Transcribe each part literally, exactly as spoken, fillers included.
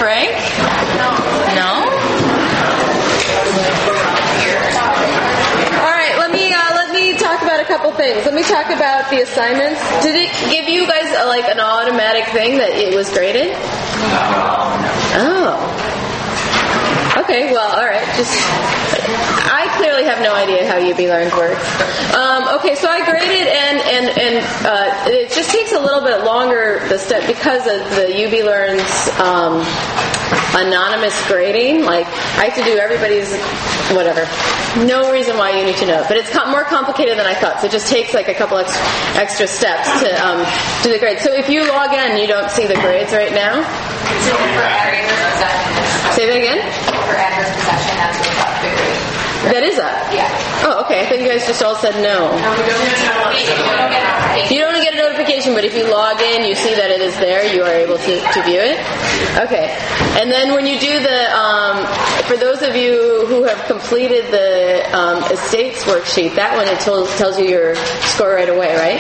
Frank? No. No? All right, let me uh, let me talk about a couple things. Let me talk about the assignments. Did it give you guys uh, like an automatic thing that it was graded? Oh. Okay, well, all right. Just, I clearly have no idea how U B Learns works. Um, okay, so I graded, and and and uh, it just takes a little bit longer the step because of the U B Learns um, anonymous grading. Like I have to do everybody's whatever. No reason why you need to know, but it's com- more complicated than I thought. So it just takes like a couple extra, extra steps to um, do the grade. So if you log in, you don't see the grades right now. So for address possession. Say that again. For address possession, that's what's up the grade. That is up. Yeah. Oh, okay. I thought you guys just all said no. No, we don't get a notification. You don't get a notification, but if you log in, you see that it is there. You are able to, to view it. Okay. And then when you do the, um, for those of you who have completed the um, estates worksheet, that one it tells tells you your score right away, right?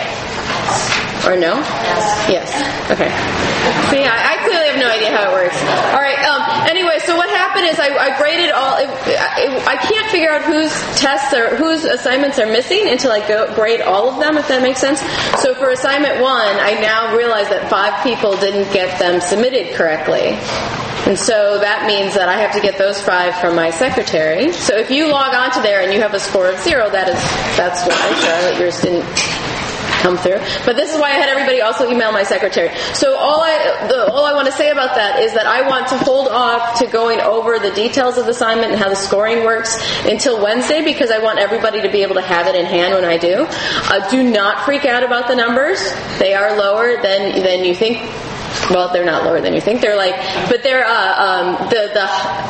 Or no? Yes. Yes. Okay. See, I, I clearly have no idea how it works. All right. Um, anyway, so what happened is I, I graded all. It, it, I can't figure out whose tests are, whose assignments are missing until I go grade all of them. If that makes sense. So for assignment one, I now realize that five people didn't get them submitted correctly. And so that means that I have to get those five from my secretary. So if you log onto there and you have a score of zero, that is that's why Charlotte, yours didn't come through. But this is why I had everybody also email my secretary. So all I the, all I want to say about that is that I want to hold off to going over the details of the assignment and how the scoring works until Wednesday, because I want everybody to be able to have it in hand when I do. Uh, do not freak out about the numbers. They are lower than than you think. Well, they're not lower than you think. They're like, but they're uh, um, the the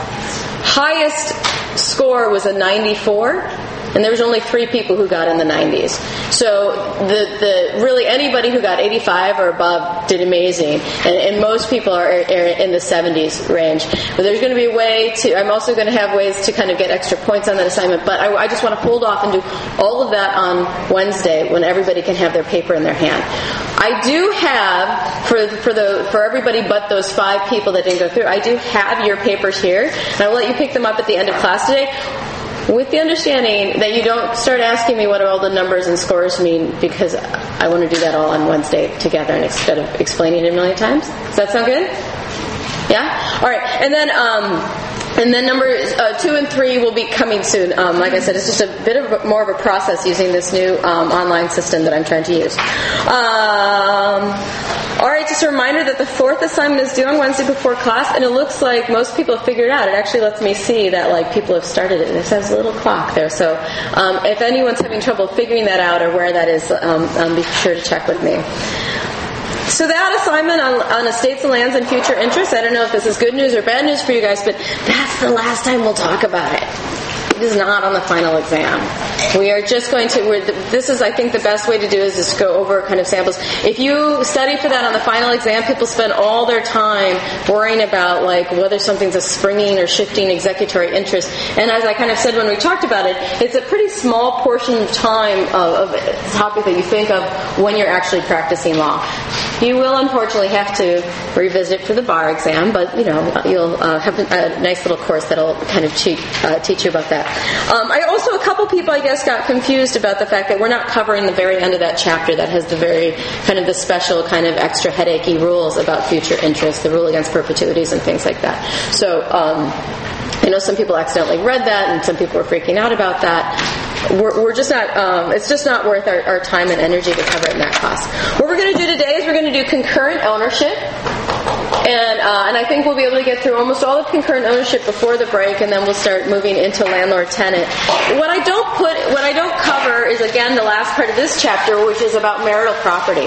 highest score was a ninety-four. And there was only three people who got in the nineties. So the the really anybody who got eighty-five or above did amazing, and, and most people are, are in the seventies range. But there's going to be a way to. I'm also going to have ways to kind of get extra points on that assignment. But I, I just want to hold off and do all of that on Wednesday when everybody can have their paper in their hand. I do have for for the for everybody but those five people that didn't go through. I do have your papers here, and I will let you pick them up at the end of class today, with the understanding that you don't start asking me what all the numbers and scores mean, because I want to do that all on Wednesday together instead of explaining it a million times. Does that sound good? Yeah? All right. And then um, and then numbers uh, two and three will be coming soon. Um, like I said, it's just a bit of a, more of a process using this new um, online system that I'm trying to use. Um, all right, just a reminder that the fourth assignment is due on Wednesday before class, and it looks like most people have figured it out. It actually lets me see that like people have started it. It says a little clock there. So um, if anyone's having trouble figuring that out or where that is, um, um, be sure to check with me. So that assignment on, on estates and lands and future interests, I don't know if this is good news or bad news for you guys, but that's the last time we'll talk about it. It is not on the final exam. We are just going to, we're, this is, I think, the best way to do is just go over kind of samples. If you study for that on the final exam, people spend all their time worrying about like whether something's a springing or shifting executory interest. And as I kind of said when we talked about it, it's a pretty small portion of time of, of a topic that you think of when you're actually practicing law. You will unfortunately have to revisit for the bar exam, but you know you'll uh, have a, a nice little course that'll kind of cheat, uh, teach you about that. Um, I also, a couple people I guess got confused about the fact that we're not covering the very end of that chapter that has the very kind of the special kind of extra headachy rules about future interest, the rule against perpetuities and things like that. So um, I know some people accidentally read that, and some people were freaking out about that. We're, we're just not, um, it's just not worth our, our time and energy to cover it in that class. What we're going to do today is we're going to do concurrent ownership. And uh, and I think we'll be able to get through almost all of concurrent ownership before the break, and then we'll start moving into landlord-tenant. What I don't put, what I don't cover is, again, the last part of this chapter, which is about marital property.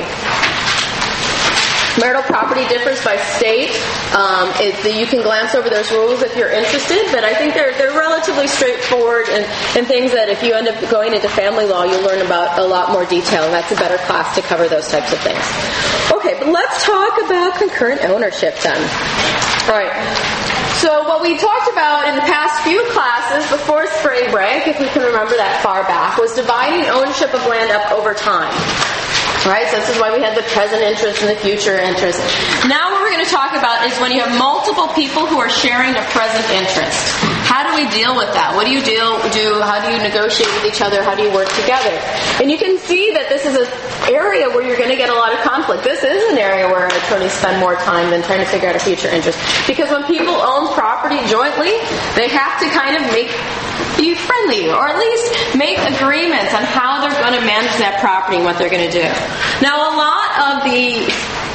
Marital property differs by state. Um, it, the, you can glance over those rules if you're interested, but I think they're they're relatively straightforward and, and things that if you end up going into family law, you'll learn about a lot more detail, and that's a better class to cover those types of things. Okay, but let's talk about concurrent ownership then. All right. So what we talked about in the past few classes before spring break, if we can remember that far back, was dividing ownership of land up over time. Right? So this is why we have the present interest and the future interest. Now what we're going to talk about is when you have multiple people who are sharing a present interest. How do we deal with that? What do you deal do? How do you negotiate with each other? How do you work together? And you can see that this is an area where you're going to get a lot of conflict. This is an area where attorneys spend more time than trying to figure out a future interest. Because when people own property jointly, they have to kind of make be friendly, or at least make agreements on how they're going to manage that property and what they're going to do. Now, a lot of the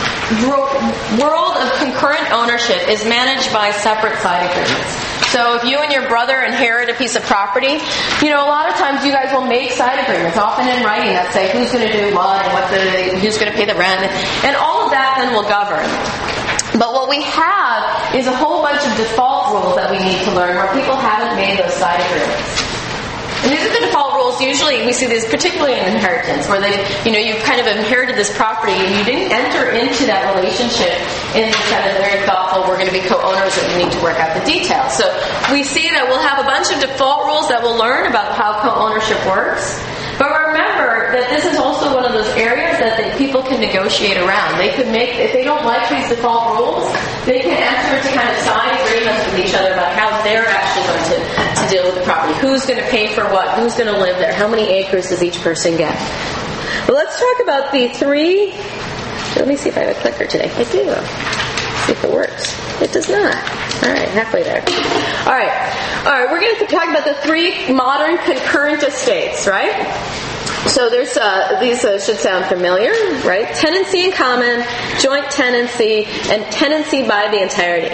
world of concurrent ownership is managed by separate side agreements. So if you and your brother inherit a piece of property, you know, a lot of times you guys will make side agreements, often in writing, that say who's going to do what and what the, who's going to pay the rent, and all of that then will govern. But what we have is a whole bunch of default rules that we need to learn where people haven't made those side agreements. And these are the default rules. Usually we see these particularly in inheritance, where they, you know, you've kind of inherited this property and you didn't enter into that relationship in kind of very thoughtful, we're going to be co-owners and we need to work out the details. So we see that we'll have a bunch of default rules that we'll learn about how co-ownership works. But remember that this is also one of those areas that they, people can negotiate around. They could make, if they don't like these default rules, they can enter into kind of side agreements with each other about how they're actually going to, to deal with the property. Who's going to pay for what? Who's going to live there? How many acres does each person get? Well, let's talk about the three. Let me see if I have a clicker today. I do. See if it works. It does not. All right, halfway there. All right. All right, we're going to talk about the three modern concurrent estates, right? So there's uh, these uh, should sound familiar, right? Tenancy in common, joint tenancy, and tenancy by the entirety.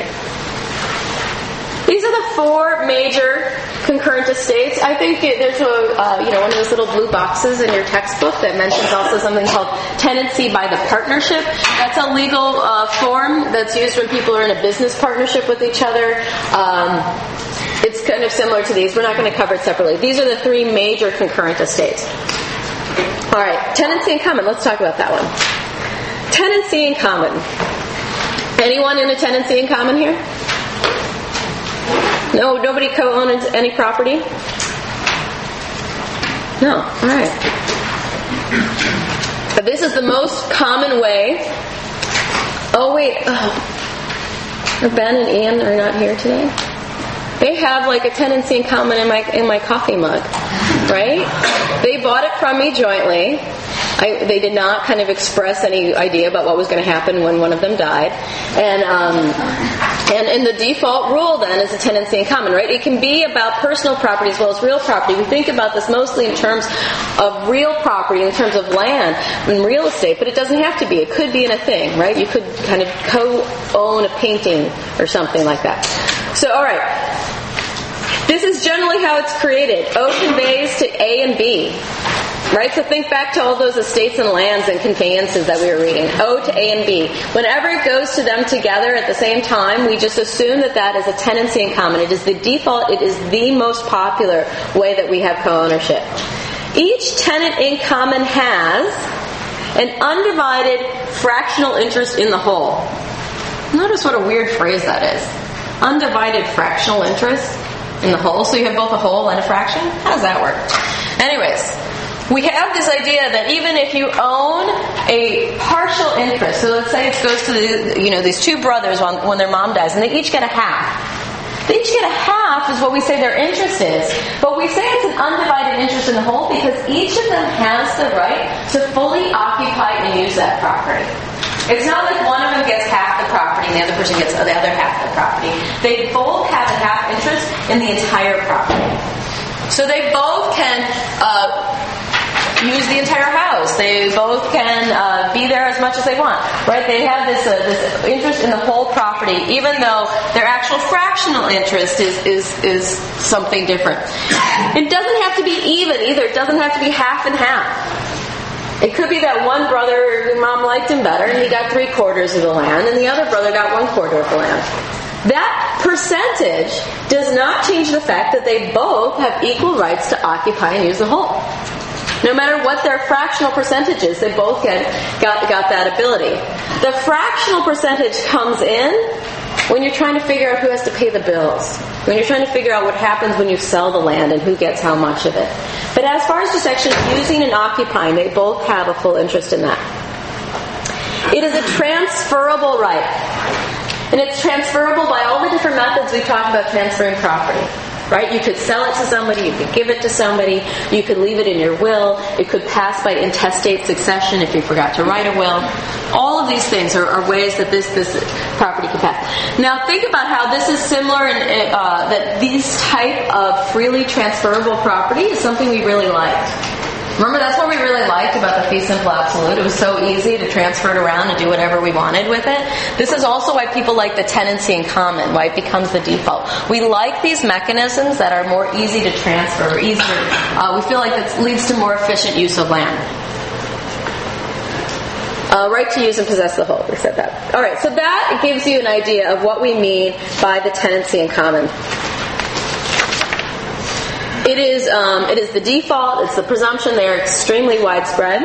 These are the four major concurrent estates. I think it, there's a uh, you know one of those little blue boxes in your textbook that mentions also something called tenancy by the partnership. That's a legal uh, form that's used when people are in a business partnership with each other. Um, it's kind of similar to these. We're not going to cover it separately. These are the three major concurrent estates. All right, tenancy in common. Let's talk about that one. Tenancy in common. Anyone in a tenancy in common here? No, nobody co-owns any property? No. All right. But this is the most common way. Oh, wait. Oh. Ben and Ian are not here today. They have like a tenancy in common in my in my coffee mug, right? They bought it from me jointly. I, they did not kind of express any idea about what was going to happen when one of them died. And um, and, and the default rule then is a tenancy in common, right? It can be about personal property as well as real property. We think about this mostly in terms of real property, in terms of land and real estate, but it doesn't have to be. It could be in a thing, right? You could kind of co-own a painting or something like that. So, all right. This is generally how it's created. O conveys to A and B. Right? So think back to all those estates and lands and conveyances that we were reading. O to A and B. Whenever it goes to them together at the same time, we just assume that that is a tenancy in common. It is the default, it is the most popular way that we have co-ownership. Each tenant in common has an undivided fractional interest in the whole. Notice what a weird phrase that is. Undivided fractional interest in the whole. So you have both a whole and a fraction? How does that work? Anyways, we have this idea that even if you own a partial interest, so let's say it goes to the, you know these two brothers when, when their mom dies, and they each get a half. They each get a half is what we say their interest is, but we say it's an undivided interest in the whole because each of them has the right to fully occupy and use that property. It's not like one of them gets half the property and the other person gets the other half of the property. They both have a half interest in the entire property. So they both can uh, use the entire house. They both can uh, be there as much as they want, right? They have this uh, this interest in the whole property, even though their actual fractional interest is is is something different. It doesn't have to be even either. It doesn't have to be half and half. It could be that one brother, mom liked him better, and he got three quarters of the land, and the other brother got one quarter of the land. That percentage does not change the fact that they both have equal rights to occupy and use the whole. No matter what their fractional percentage is, they both get got, got that ability. The fractional percentage comes in when you're trying to figure out who has to pay the bills, when you're trying to figure out what happens when you sell the land and who gets how much of it. But as far as just actually using and occupying, they both have a full interest in that. It is a transferable right. And it's transferable by all the different methods we've talked about transferring property. Right? You could sell it to somebody, you could give it to somebody, you could leave it in your will, it could pass by intestate succession if you forgot to write a will. All of these things are, are ways that this, this property can pass. Now think about how this is similar in, uh, that these type of freely transferable property is something we really liked. Remember, that's what we really liked about the fee simple absolute. It was so easy to transfer it around and do whatever we wanted with it. This is also why people like the tenancy in common, why it becomes the default. We like these mechanisms that are more easy to transfer, or easier. Uh, we feel like it leads to more efficient use of land. Uh, right to use and possess the whole. We said that. All right, so that gives you an idea of what we mean by the tenancy in common. It is um, it is the default. It's the presumption. They're extremely widespread.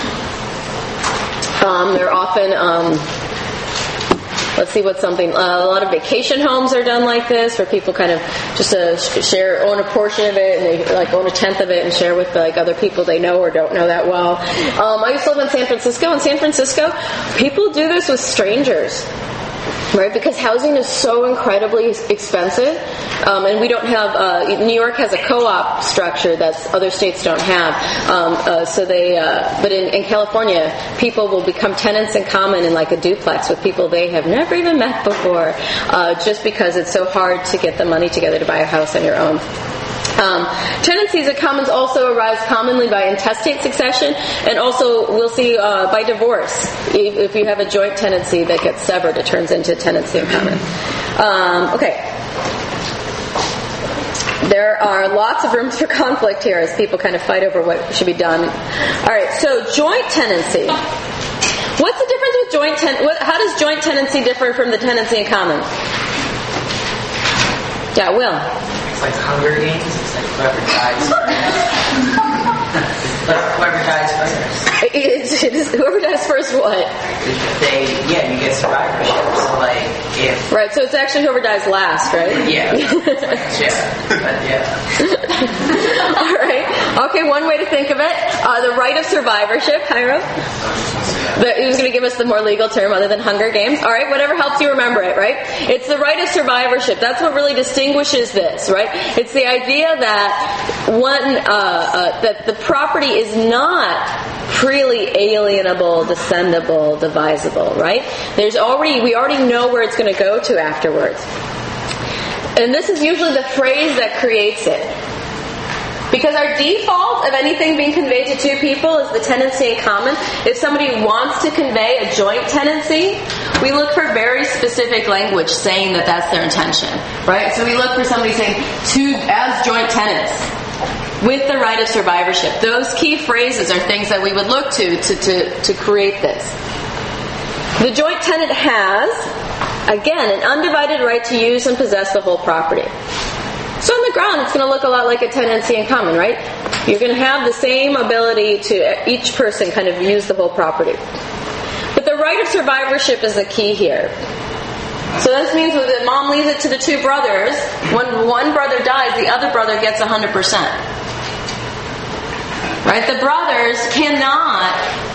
Um, they're often, um, let's see what's something. Uh, a lot of vacation homes are done like this, where people kind of just uh, share, own a portion of it, and they like own a tenth of it and share with like other people they know or don't know that well. Um, I used to live in San Francisco. In San Francisco, people do this with strangers. Right, because housing is so incredibly expensive, um, and we don't have. Uh, New York has a co-op structure that other states don't have. Um, uh, so they, uh, but in, in California, people will become tenants in common in like a duplex with people they have never even met before, uh, just because it's so hard to get the money together to buy a house on your own. Um, tenancies in commons also arise commonly by intestate succession, and also we'll see uh, by divorce. If, if you have a joint tenancy that gets severed, it turns into tenancy in common. Um, okay. There are lots of rooms for conflict here as people kind of fight over what should be done. All right, so joint tenancy. What's the difference with joint ten? What, how does joint tenancy differ from the tenancy in common? Yeah, Will. It's like Hunger Games. It's like whoever dies first. Like whoever dies first. It, it is, whoever dies first, what? They, yeah, you get survivorship. So like if right, so it's actually whoever dies last, right? Yeah, yeah, but yeah. All right. Okay, one way to think of it: uh, the right of survivorship. Hiram. The, he was going to give us the more legal term other than Hunger Games. All right, whatever helps you remember it, right? It's the right of survivorship. That's what really distinguishes this, right? It's the idea that one uh, uh, that the property is not freely alienable, descendable, divisible, right? There's already we already know where it's going to go to afterwards, and this is usually the phrase that creates it. Because our default of anything being conveyed to two people is the tenancy in common. If somebody wants to convey a joint tenancy, we look for very specific language saying that that's their intention, right? So we look for somebody saying, two as joint tenants, with the right of survivorship. Those key phrases are things that we would look to to, to, to create this. The joint tenant has, again, an undivided right to use and possess the whole property. So on the ground, it's going to look a lot like a tenancy in common, right? You're going to have the same ability to each person kind of use the whole property. But the right of survivorship is the key here. So this means that the mom leaves it to the two brothers. When one brother dies, the other brother gets one hundred percent. Right? The brothers cannot...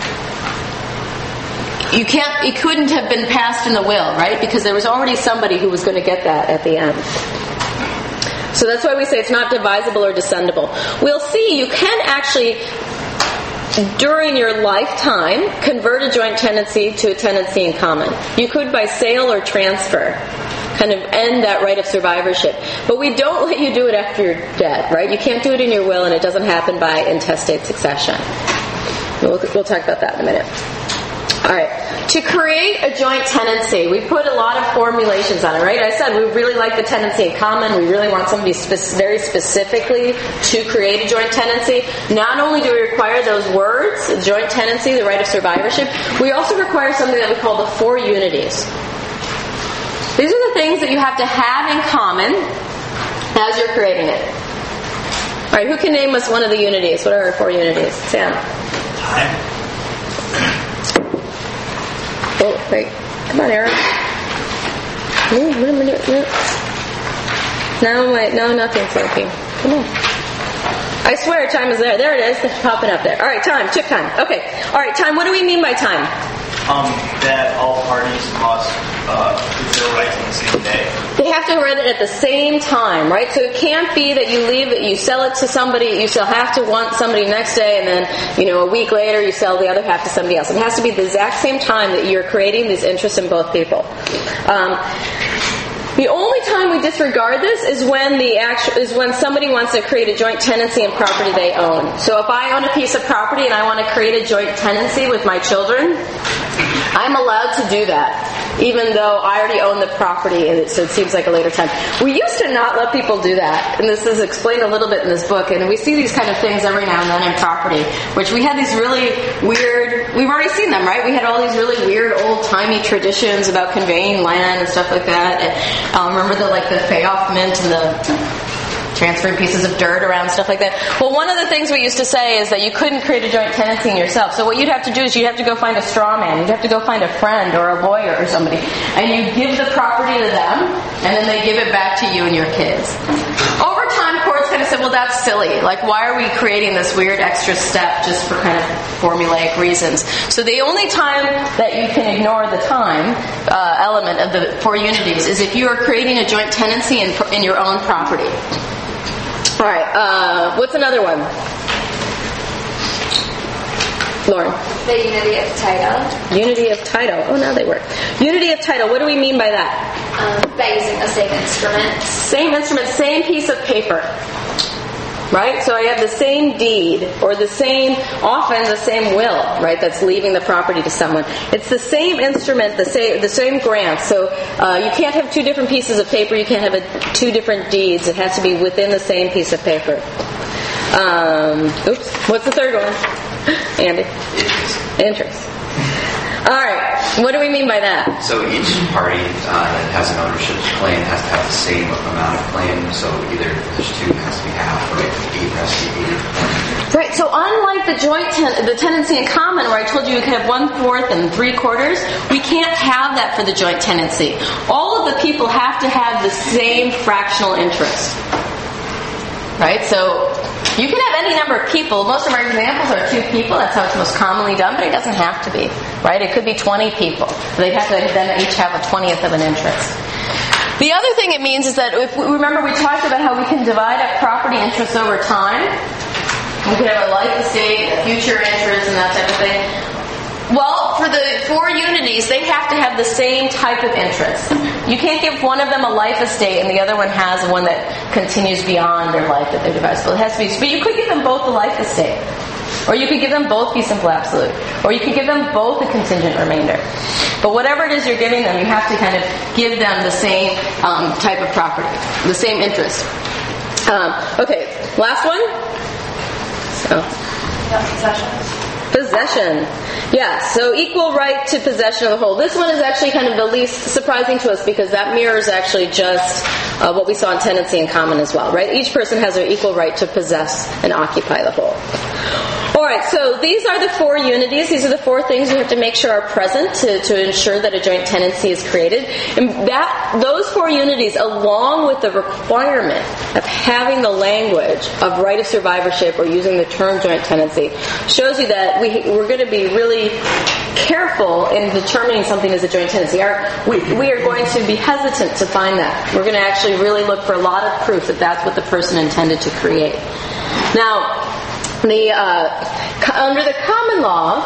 You can't... It couldn't have been passed in the will, right? Because there was already somebody who was going to get that at the end. So that's why we say it's not divisible or descendable. We'll see you can actually, during your lifetime, convert a joint tenancy to a tenancy in common. You could by sale or transfer kind of end that right of survivorship. But we don't let you do it after you're dead, right? You can't do it in your will, and it doesn't happen by intestate succession. We'll, we'll talk about that in a minute. All right. To create a joint tenancy, we put a lot of formulations on it, right? I said we really like the tenancy in common. We really want somebody spe- very specifically to create a joint tenancy. Not only do we require those words, joint tenancy, the right of survivorship, we also require something that we call the four unities. These are the things that you have to have in common as you're creating it. All right, who can name us one of the unities? What are our four unities? Sam. time. Oh, wait. Come on, Eric. No, wait, no, nothing's working. Come on. I swear time is there. There it is. It's popping up there. All right, time. Chip time. Okay. All right, time. What do we mean by time? Um, that all parties must uh, fulfill rights on the same day. They have to rent it at the same time, right? So it can't be that you leave it, you sell it to somebody, you still have to want somebody next day, and then, you know, a week later you sell the other half to somebody else. It has to be the exact same time that you're creating these interests in both people. Um, The only time we disregard this is when the actual, is when somebody wants to create a joint tenancy in property they own. So if I own a piece of property and I want to create a joint tenancy with my children, I'm allowed to do that, even though I already own the property, and it, so it seems like a later time. We used to not let people do that, and this is explained a little bit in this book, and we see these kind of things every now and then in property, which we had these really weird, we've already seen them, right? We had all these really weird old-timey traditions about conveying land and stuff like that. And, um, remember the like the Fayoff Mint and the transferring pieces of dirt around, stuff like that. Well, one of the things we used to say is that you couldn't create a joint tenancy in yourself. So what you'd have to do is you'd have to go find a straw man. You'd have to go find a friend or a lawyer or somebody. And you give the property to them, and then they give it back to you and your kids. Over time, courts kind of said, well, that's silly. Like, why are we creating this weird extra step just for kind of formulaic reasons? So the only time that you can ignore the time uh, element of the four unities is if you are creating a joint tenancy in, in your own property. All right, uh, what's another one? Lauren. The unity of title. Unity of title. Oh, now they work. Unity of title. What do we mean by that? Um, by using the same instrument. Same instrument, same piece of paper. Right? So I have the same deed, or the same, often the same will, right, that's leaving the property to someone. It's the same instrument, the same, the same grant. So uh, you can't have two different pieces of paper, you can't have a, two different deeds. It has to be within the same piece of paper. Um, oops, what's the third one? Andy? Interest. All right, what do we mean by that? So each party uh, that has an ownership claim has to have the same amount of claim. So either there's two, it has to be half, or eight has to be eight. Right. So unlike the joint ten- the tenancy in common, where I told you you could have one fourth and three quarters, we can't have that for the joint tenancy. All of the people have to have the same fractional interest. Right. So you can have any number of people. Most of our examples are two people. That's how it's most commonly done, but it doesn't have to be. Right? It could be twenty people. They have to then each have a twentieth of an interest. The other thing it means is that if we remember we talked about how we can divide up property interests over time. We could have a life estate, a future interest, and that type of thing. Well, for the four unities, they have to have the same type of interest. You can't give one of them a life estate and the other one has one that continues beyond their life that they devise. So it has to be. But you could give them both a life estate, or you could give them both fee simple absolute, or you could give them both a contingent remainder. But whatever it is you're giving them, you have to kind of give them the same um, type of property, the same interest. Um, okay, last one. So. Possession. Possession. Yeah, so equal right to possession of the whole. This one is actually kind of the least surprising to us because that mirrors actually just uh, what we saw in tenancy in common as well, right? Each person has an equal right to possess and occupy the whole. Alright, so these are the four unities. These are the four things you have to make sure are present to, to ensure that a joint tenancy is created. And that those four unities, along with the requirement of having the language of right of survivorship or using the term joint tenancy, shows you that we, we're going to be really careful in determining something as a joint tenancy. Our, we, we are going to be hesitant to find that. We're going to actually really look for a lot of proof that that's what the person intended to create. Now, The uh, under the common law,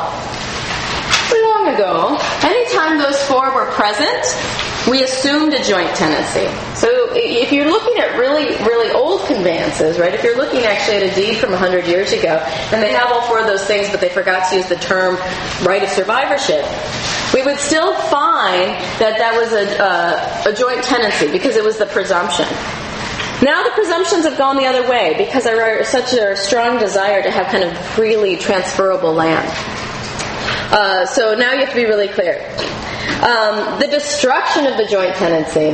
long ago, anytime those four were present, we assumed a joint tenancy. So if you're looking at really, really old conveyances, right, if you're looking actually at a deed from one hundred years ago, and they have all four of those things, but they forgot to use the term right of survivorship, we would still find that that was a, uh, a joint tenancy because it was the presumption. Now the presumptions have gone the other way because there are such a strong desire to have kind of freely transferable land. Uh, so now you have to be really clear. Um, the destruction of the joint tenancy.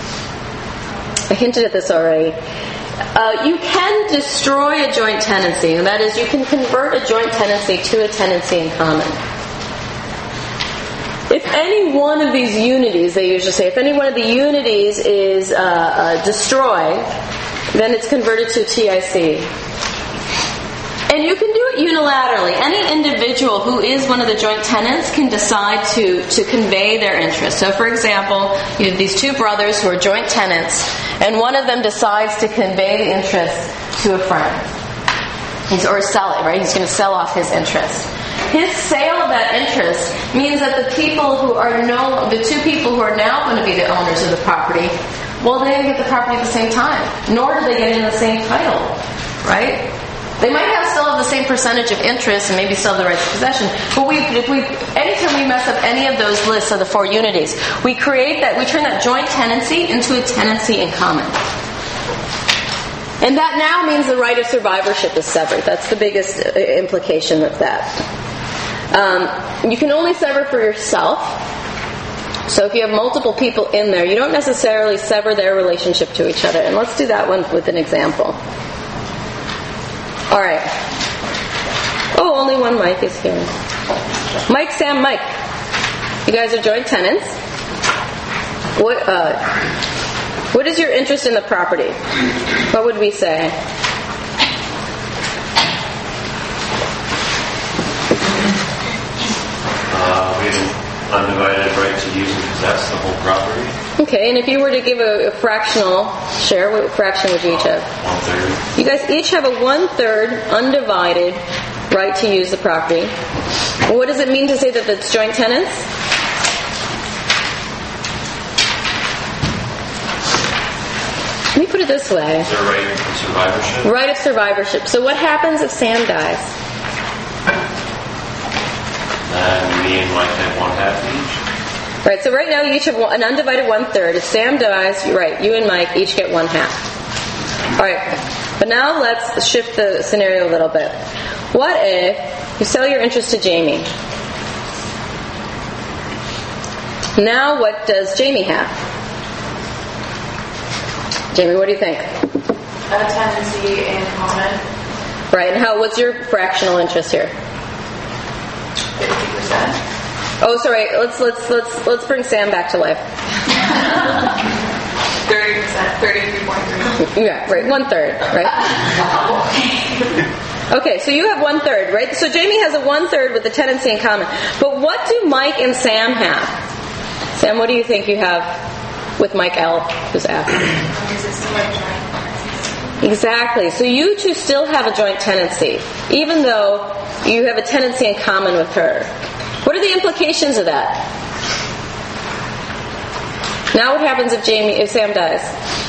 I hinted at this already. Uh, you can destroy a joint tenancy, and that is you can convert a joint tenancy to a tenancy in common. If any one of these unities, they usually say, if any one of the unities is uh, uh, destroyed, then it's converted to T I C. And you can do it unilaterally. Any individual who is one of the joint tenants can decide to, to convey their interest. So, for example, you have these two brothers who are joint tenants, and one of them decides to convey the interest to a friend. He's, or sell it, right? He's going to sell off his interest. His sale of that interest means that the people who are no, the two people who are now going to be the owners of the property, well, they didn't get the property at the same time, nor do they get in the same title, right? They might have still have the same percentage of interest and maybe still have the rights of possession. But we, if we, anytime we mess up any of those lists of the four unities, we create that, we turn that joint tenancy into a tenancy in common. And that now means the right of survivorship is severed. That's the biggest implication of that. Um, you can only sever for yourself. So if you have multiple people in there, you don't necessarily sever their relationship to each other. And let's do that one with an example. All right. Oh, only one Mike is here. Mike, Sam, Mike. You guys are joint tenants. What? Uh, what is your interest in the property? What would we say? Uh, we have an undivided right to use and possess the whole property. Okay, and if you were to give a, a fractional share, what fraction would you each have? One third. You guys each have a one-third undivided right to use the property. What does it mean to say that it's joint tenants? Let me put it this way. Is there a right of survivorship? Right of survivorship. So what happens if Sam dies? And me and Mike have one half each. Right, so right now you each have one, an undivided one-third. If Sam dies, you're right, you and Mike each get one half. All right, but now let's shift the scenario a little bit. What if you sell your interest to Jamie? Now what does Jamie have? Jamie, what do you think? A tenancy in common. Right, and how? What's your fractional interest here? fifty percent. Oh, sorry. Let's let's let's let's bring Sam back to life. Thirty percent. Thirty-three point three. Yeah, right. One third, right? Okay, so you have one third, right? So Jamie has a one third with the tenancy in common. But what do Mike and Sam have? Sam, what do you think you have with Mike L, who's after? Exactly. So you two still have a joint tenancy, even though you have a tenancy in common with her. What are the implications of that? Now what happens if Jamie, if Sam dies?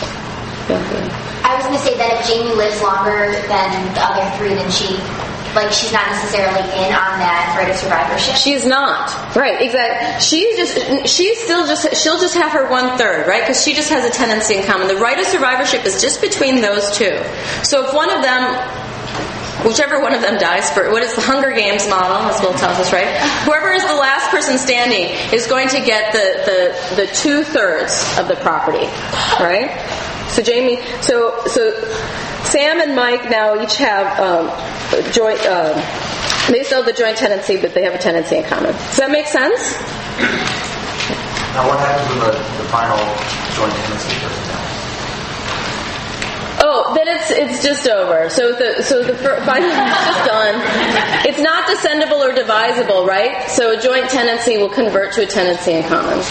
I was going to say that if Jamie lives longer than the other three, then she, like, she's not necessarily in on that right of survivorship. She's not. Right, exactly. She's just, she's still just, she'll just have her one third, right? Because she just has a tenancy in common. The right of survivorship is just between those two. So if one of them, whichever one of them dies first, what is the Hunger Games model, as Will tells us, right? Whoever is the last person standing is going to get the, the, the two thirds of the property, right? So Jamie, so so Sam and Mike now each have um, joint. Um, they still have the joint tenancy, but they have a tenancy in common. Does that make sense? Now, what happens when the, the final joint tenancy person dies? Oh, then it's it's just over. So the so the final is just done. It's not descendable or divisible, right? So a joint tenancy will convert to a tenancy in common.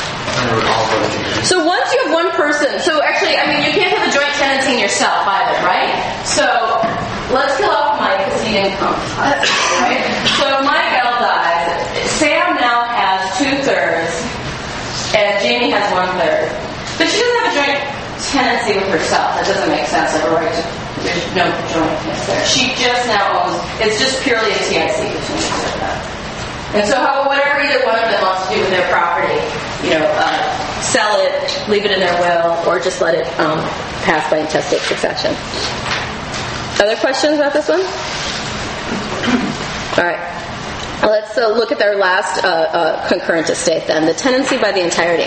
So once you have one person, so actually, I mean, you can't have a joint tenancy in yourself either, right? So let's kill off Mike because he didn't come, right? So Mike L dies. Sam now has two thirds, and Jamie has one third. But she doesn't have a joint tenancy with herself. That doesn't make sense. Like a right to, there's no jointness there. She just now owns. It's just purely a T I C between each of them. And so, how, whatever either one of them wants to do with their property, you know, uh, sell it, leave it in their will, or just let it um, pass by intestate succession. Other questions about this one? All right. Let's uh, look at their last uh, uh, concurrent estate then, the tenancy by the entirety.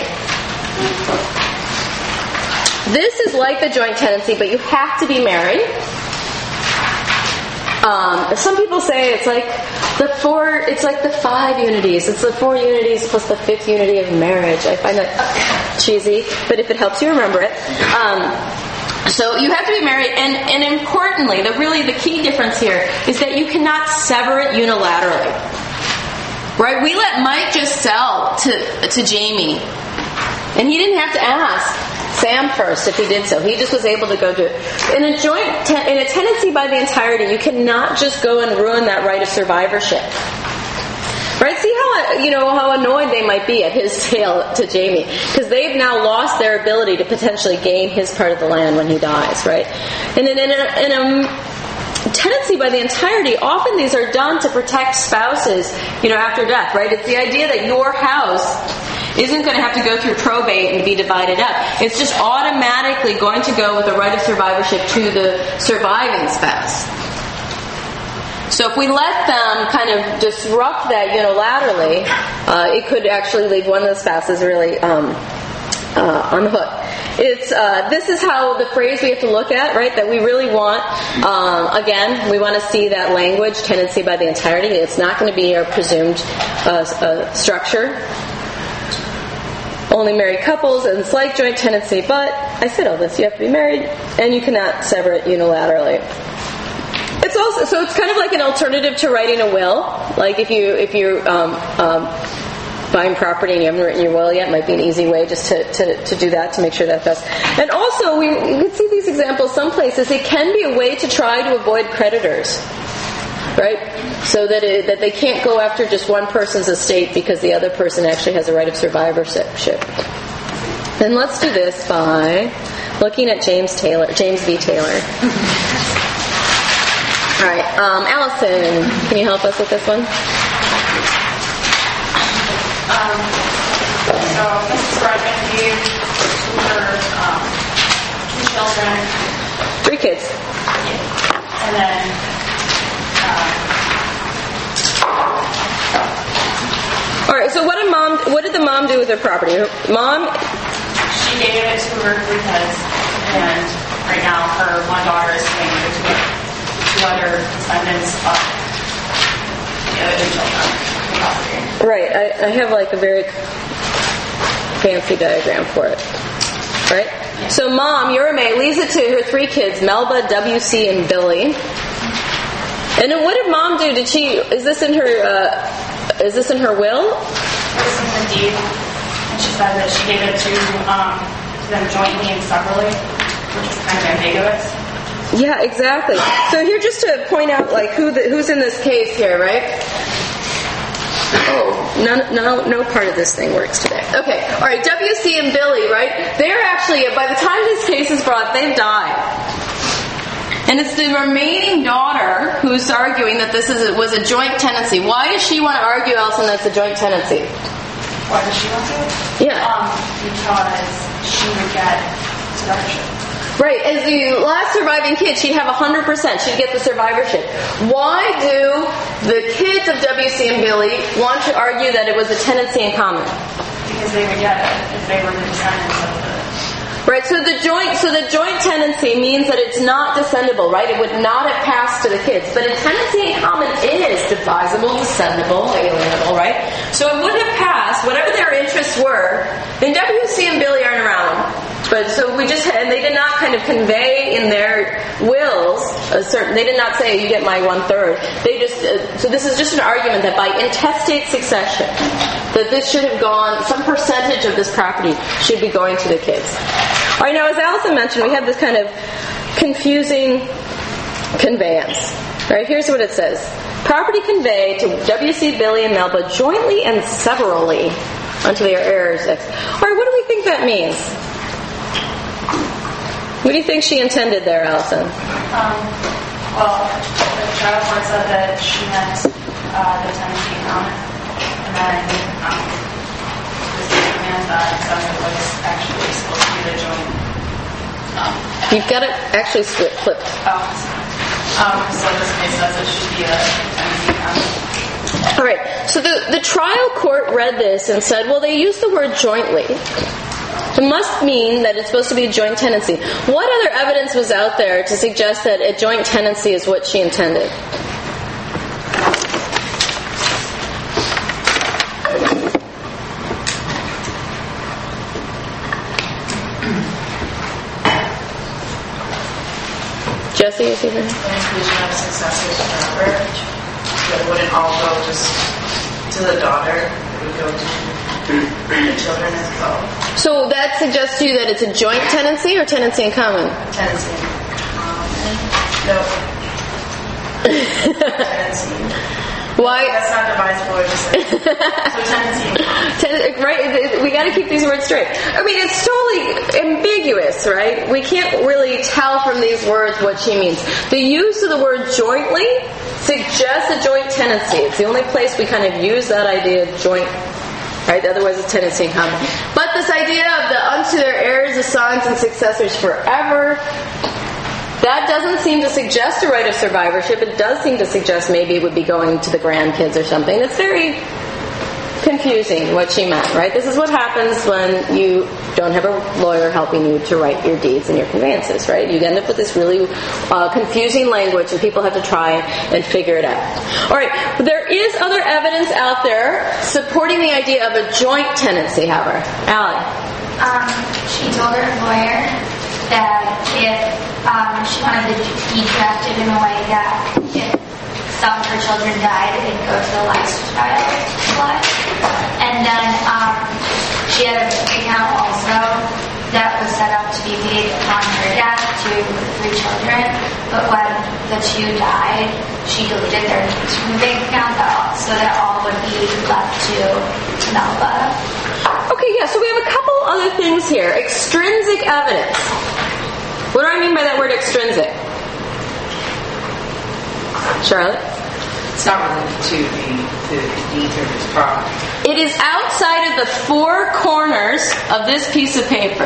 This is like the joint tenancy, but you have to be married. Um, some people say it's like the four, it's like the five unities. It's the four unities plus the fifth unity of marriage. I find that cheesy, but if it helps you remember it. Um, so you have to be married, and, and importantly, the really the key difference here is that you cannot sever it unilaterally. Right? We let Mike just sell to to Jamie, and he didn't have to ask Sam first if he did so. He just was able to go do it. In a joint, te- in a tenancy by the entirety, you cannot just go and ruin that right of survivorship. Right? See how, you know, how annoyed they might be at his sale to Jamie, because they've now lost their ability to potentially gain his part of the land when he dies, right? And in, in, a, in a tenancy by the entirety, often these are done to protect spouses, you know, after death, right? It's the idea that your house isn't going to have to go through probate and be divided up. It's just automatically going to go with the right of survivorship to the surviving spouse. So if we let them kind of disrupt that unilaterally, uh, it could actually leave one of the spouses really um, uh, on the hook. It's uh, this is how the phrase we have to look at, right? That we really want. Um, again, we want to see that language, tenancy by the entirety. It's not going to be our presumed uh, uh, structure. Only married couples, and it's like joint tenancy, but I said all this, you have to be married, and you cannot sever it unilaterally. It's also, so it's kind of like an alternative to writing a will. Like if you, if you're um, um, buying property and you haven't written your will yet, it might be an easy way just to, to, to do that, to make sure that's best. And also, we, you can see these examples some places, it can be a way to try to avoid creditors. Right? So that it, that they can't go after just one person's estate because the other person actually has a right of survivorship. And let's do this by looking at James Taylor, James V. Taylor. All right, um, Allison, can you help us with this one? Um, so Missus Rodman gave her um, two children. Three kids. And then All right. So what did mom? What did the mom do with her property? Her mom. she gave it to her three kids, and right now her one daughter is paying it to two other descendants of the other two children. The property. Right. I, I have like a very fancy diagram for it. Right. Yeah. So mom, Urame, leaves it to her three kids: Melba, W C, and Billy. And then what did mom do? Did she? Is this in her? Uh, is this in her will? This is the deed, and she said that she gave it to um, to them jointly and severally, which is kind of ambiguous. Yeah, exactly. So here, just to point out, like who the, who's in this case here, right? Oh, none, no, no part of this thing works today. Okay, all right. W C and Billy, right? They're actually, by the time this case is brought, they've died. And it's the remaining daughter who's arguing that this is was a joint tenancy. Why does she want to argue, Alison, that's a joint tenancy? Why does she want to? Yeah. Um, because she would get survivorship. Right. As the last surviving kid, she'd have one hundred percent. She'd get the survivorship. Why do the kids of W C and Billy want to argue that it was a tenancy in common? Because they would get it if they were the descendants of the... Right, so the joint so the joint tenancy means that it's not descendable, right? It would not have passed to the kids. But a tenancy in common is divisible, descendable, alienable, right? So it would have passed, whatever their interests were. Then W C and Billy aren't around. But so we just and they did not kind of convey in their wills a certain. They did not say you get my one third. They just uh, so this is just an argument that by intestate succession, that this should have gone. Some percentage of this property should be going to the kids. All right. Now, as Allison mentioned, we have this kind of confusing conveyance. All right. Here's what it says: property conveyed to W C, Billy, and Melba jointly and severally unto their heirs. All right. What do we think that means? What do you think she intended there, Allison? Um, well, the trial court said that she meant uh, the tenancy in common, and then um, the state demands that so it was actually supposed to be the joint. Um, You've got it actually split, flipped. oh, um, so this case says it should be a tenancy in common. All right, so the, the trial court read this and said, well, they used the word jointly. It must mean that it's supposed to be a joint tenancy. What other evidence was out there to suggest that a joint tenancy is what she intended? Jesse, is he here? Inclusion of successors forever. But it wouldn't all go just to the daughter. It would go to the children as well. So that suggests to you that it's a joint tenancy or tenancy in common? Tenancy. Um, no. Tenancy. Why? That's not divisible. Or just like, so tenancy. Ten, right? We got to keep these words straight. I mean, it's totally ambiguous, right? We can't really tell from these words what she means. The use of the word jointly suggests a joint tenancy. It's the only place we kind of use that idea of joint. Right? Otherwise, it's tenancy in common. But this idea of the unto their heirs, the sons and successors forever. That doesn't seem to suggest a right of survivorship. It does seem to suggest maybe it would be going to the grandkids or something. It's very confusing what she meant, right? This is what happens when you don't have a lawyer helping you to write your deeds and your conveyances, right? You end up with this really uh, confusing language and people have to try and figure it out. All right, there is other evidence out there supporting the idea of a joint tenancy, however. Allie? Um, she told her lawyer that if um, she wanted the deed drafted in a way that if some of her children died, it would go to the last child's blood. And then um, she had a bank account also that was set up to be paid upon her death to the three children. But when the two died, she deleted their names from the bank account so that all would be left to Melba. Okay, yeah, so we have a couple other things here. Extrinsic evidence. What do I mean by that word extrinsic? Charlotte? It's not related to the, to the deed or his property. It is outside of the four corners of this piece of paper.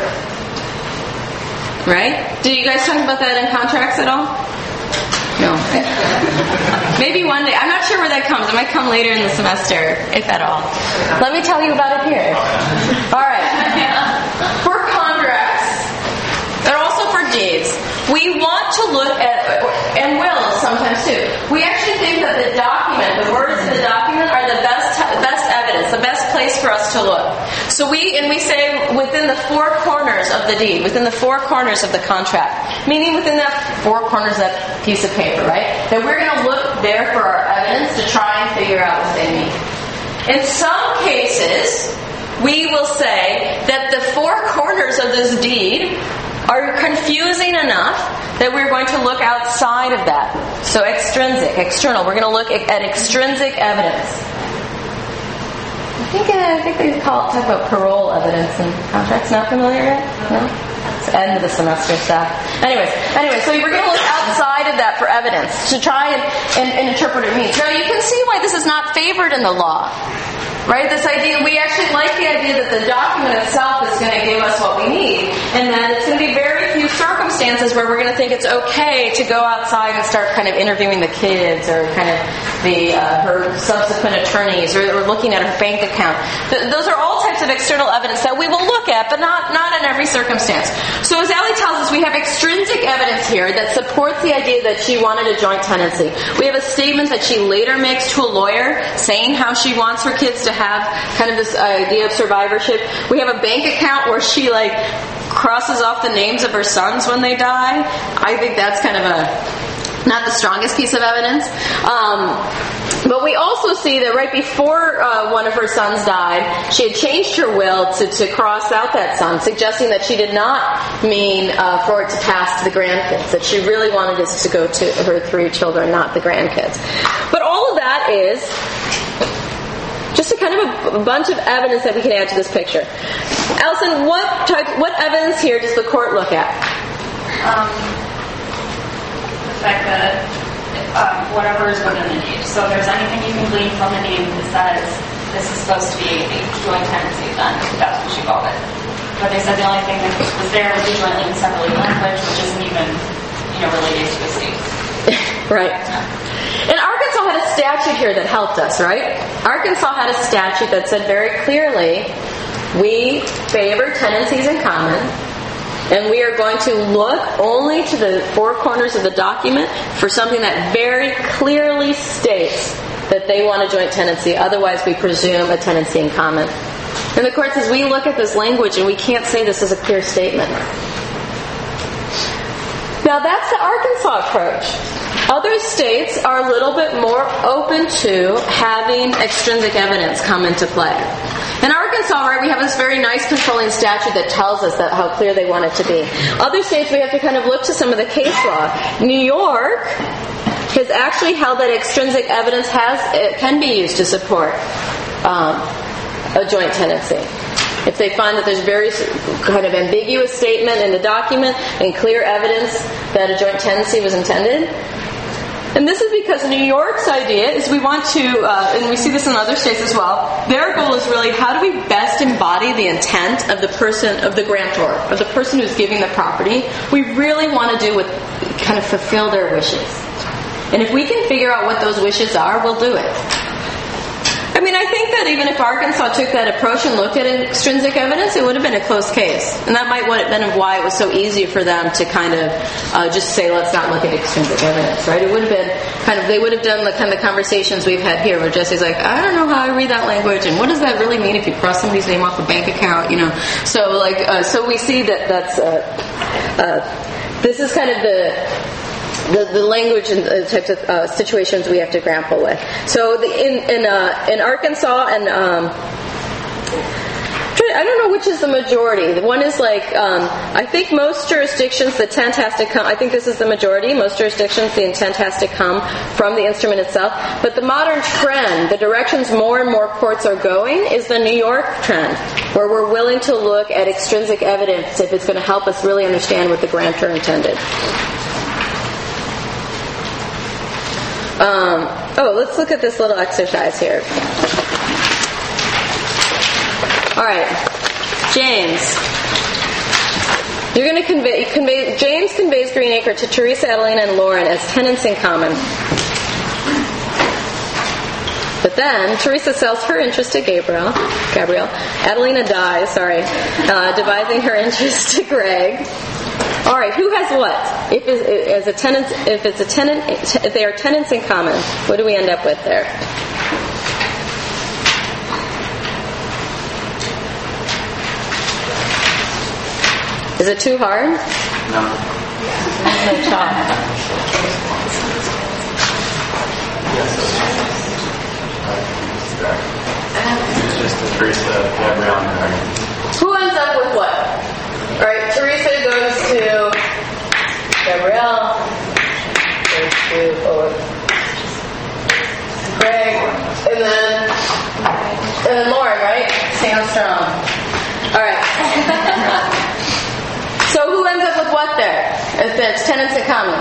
Right? Did you guys talk about that in contracts at all? No. Maybe one day. I'm not sure where that comes. It might come later in the semester, if at all. Let me tell you about it here. All right. For contracts, and also for deeds, we want to look at, and wills sometimes too, we actually think that the document, the words in the document are the best best evidence, the best place for us to look. So we, and we say within the four corners of the deed, within the four corners of the contract, meaning within that four corners of that piece of paper, right? That we're going to look there for our evidence to try and figure out what they mean. In some cases, we will say that the four corners of this deed are confusing enough that we're going to look outside of that. So extrinsic, external. We're going to look at extrinsic evidence. I think uh, I think they call it, talk about parole evidence in contracts. Not familiar yet? No? It's the end of the semester stuff. Anyways, anyway, so we're going to look outside of that for evidence to try and, and, and interpret what it means. Now you can see why this is not favored in the law. Right? This idea, we actually like the idea that the document itself is going to give us what we need, and that it's going to be very few circumstances where we're going to think it's okay to go outside and start kind of interviewing the kids or kind of the uh, her subsequent attorneys or, or looking at her bank account. Th- those are all types of external evidence that we will look at, but not, not in every circumstance. So as Allie tells us, we have extrinsic evidence here that supports the idea that she wanted a joint tenancy. We have a statement that she later makes to a lawyer saying how she wants her kids to have kind of this idea of survivorship. We have a bank account where she like crosses off the names of her sons when they die. I think that's kind of a not the strongest piece of evidence. Um, but we also see that right before uh, one of her sons died, she had changed her will to, to cross out that son, suggesting that she did not mean uh, for it to pass to the grandkids, that she really wanted this to go to her three children, not the grandkids. But all of that is just a kind of a, a bunch of evidence that we can add to this picture. Allison, what type, what evidence here does the court look at? Um, the fact that um, whatever is within the deed. So if there's anything you can glean from the deed that says this is supposed to be a joint tenancy, then that's what she called it. But they said the only thing that was there was the jointly and separately language, which isn't even, you know, related to the state. Right. And Arkansas had a statute here that helped us, right? Arkansas had a statute that said very clearly we favor tenancies in common, and we are going to look only to the four corners of the document for something that very clearly states that they want a joint tenancy. Otherwise, we presume a tenancy in common. And the court says we look at this language and we can't say this is a clear statement. Now, that's the Arkansas approach. Other states are a little bit more open to having extrinsic evidence come into play. In Arkansas, right, we have this very nice controlling statute that tells us that how clear they want it to be. Other states, we have to kind of look to some of the case law. New York has actually held that extrinsic evidence has it can be used to support um, a joint tenancy. If they find that there's very kind of ambiguous statement in the document and clear evidence that a joint tenancy was intended. And this is because New York's idea is we want to, uh, and we see this in other states as well, their goal is really how do we best embody the intent of the person, of the grantor, of the person who's giving the property. We really want to do with, kind of fulfill their wishes. And if we can figure out what those wishes are, we'll do it. I mean, I think that even if Arkansas took that approach and looked at extrinsic evidence, it would have been a close case. And that might have been why it was so easy for them to kind of uh, just say, let's not look at extrinsic evidence, right? It would have been kind of, they would have done the kind of conversations we've had here where Jesse's like, I don't know how I read that language, and what does that really mean if you cross somebody's name off a bank account, you know? So, like, uh, so we see that that's, uh, uh, this is kind of the, The, the language and the types of uh, situations we have to grapple with. So the, in in, uh, in Arkansas and um, I don't know which is the majority. The one is like um, I think most jurisdictions the intent has to come. I think this is the majority. Most jurisdictions the intent has to come from the instrument itself. But the modern trend, the directions more and more courts are going, is the New York trend, where we're willing to look at extrinsic evidence if it's going to help us really understand what the grantor intended. Um, oh, let's look at this little exercise here. All right, James. You're going to convey, convey. James conveys Greenacre to Teresa, Adelina, and Lauren as tenants in common. But then Teresa sells her interest to Gabriel. Gabriel. Adelina dies. Sorry, uh, dividing her interest to Greg. All right, who has what? If it's, as a tenant, if it's a tenant, if they are tenants in common, what do we end up with there? Is it too hard? No. No chalk. It's just a Teresa, Gabrielle, and Greg. Who ends up with what? All right, Teresa goes to Gabrielle, goes to oh, Greg, and then and then Lauren, right? Sam Strong. All right. So who ends up with what there? If it's tenants in common.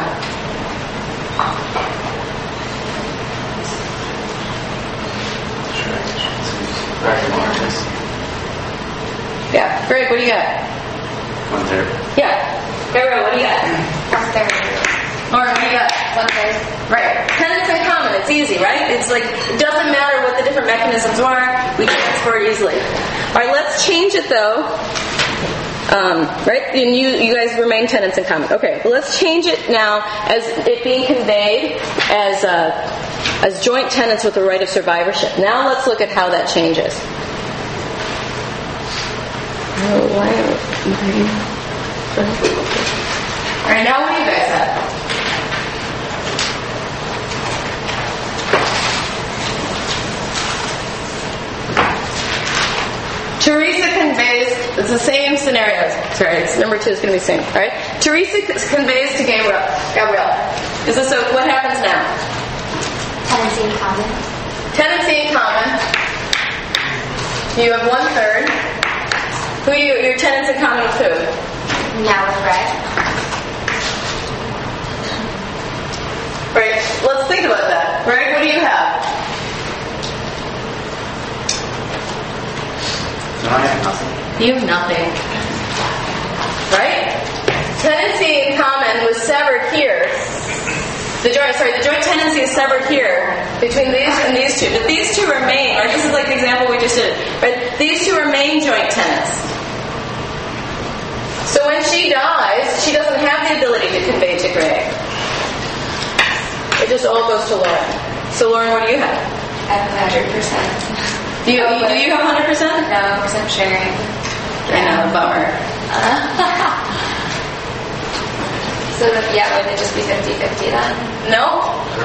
Yeah, Greg, what do you got? One third. Yeah. Gabriel, what do you got? One third. Lauren, what do you got? One third. Right. Tenants in common. It's easy, right? It's like, it doesn't matter what the different mechanisms are. We transfer it easily. All right, let's change it, though. Um, right? And you, you guys remain tenants in common. Okay, well, let's change it now as it being conveyed as uh, as joint tenants with the right of survivorship. Now let's look at how that changes. Oh, why are you... All right, now what do you guys have? Teresa conveys, it's the same scenario. Sorry, it's, number two is going to be the same. All right? Teresa conveys to Gabriel. Gabriel. Is this so? What happens now? Tenancy in common. Tenancy in common. You have one third. Who are you? Your tenants in common with who? Now with Greg. Right. Let's think about that. Greg, what do you have? I have nothing. You have nothing. Right? Tenancy in common was severed here. The joint, sorry, the joint tenancy is severed here between these and these two. But these two remain, or this is like the example we just did. Right? these two remain joint tenants. So when she dies, she doesn't have the ability to convey to Greg. It just all goes to Lauren. So Lauren, what do you have? I have one hundred percent. Do you, do you have one hundred percent? No, because I'm sharing. I know, bummer. So, yeah, would it just be fifty-fifty then? No?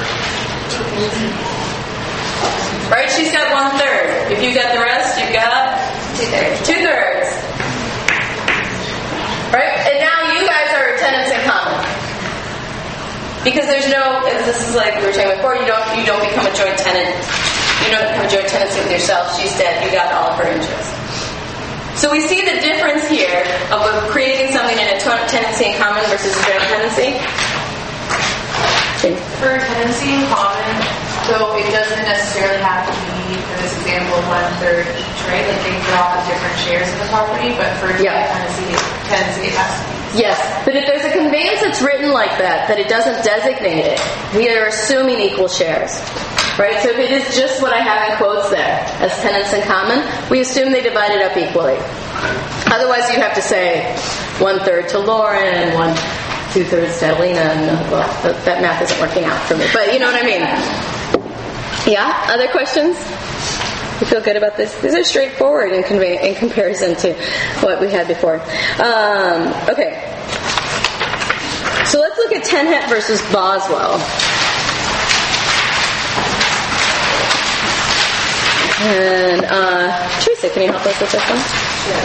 Right, she's got one third. If you got the rest, you've got Two-thirds. two thirds. Right? And now you guys are tenants in common. Because there's no, this is like we were talking before, you don't you don't become a joint tenant. You don't become a joint tenancy with yourself. She's dead. You got all of her interests. So we see the difference here of creating something in a tenancy in common versus a joint tenancy. For tenancy in common, so it doesn't necessarily have to be, for this example, one third each, right? Like they could all have different shares of the property, but for Yeah. tenancy, tenancy it has to be. Yes, but if there's a conveyance that's written like that, that it doesn't designate it, we are assuming equal shares. Right? So if it is just what I have in quotes there, as tenants in common, we assume they divide it up equally. Otherwise you'd have to say one-third to Lauren and one two-thirds to Alina, and well, that, that math isn't working out for me. But you know what I mean? Yeah? Other questions? You feel good about this? These are straightforward in, convey, in comparison to what we had before. Um, okay. So let's look at Tenhet versus Boswell. And uh, Teresa, can you help us with this one? Sure.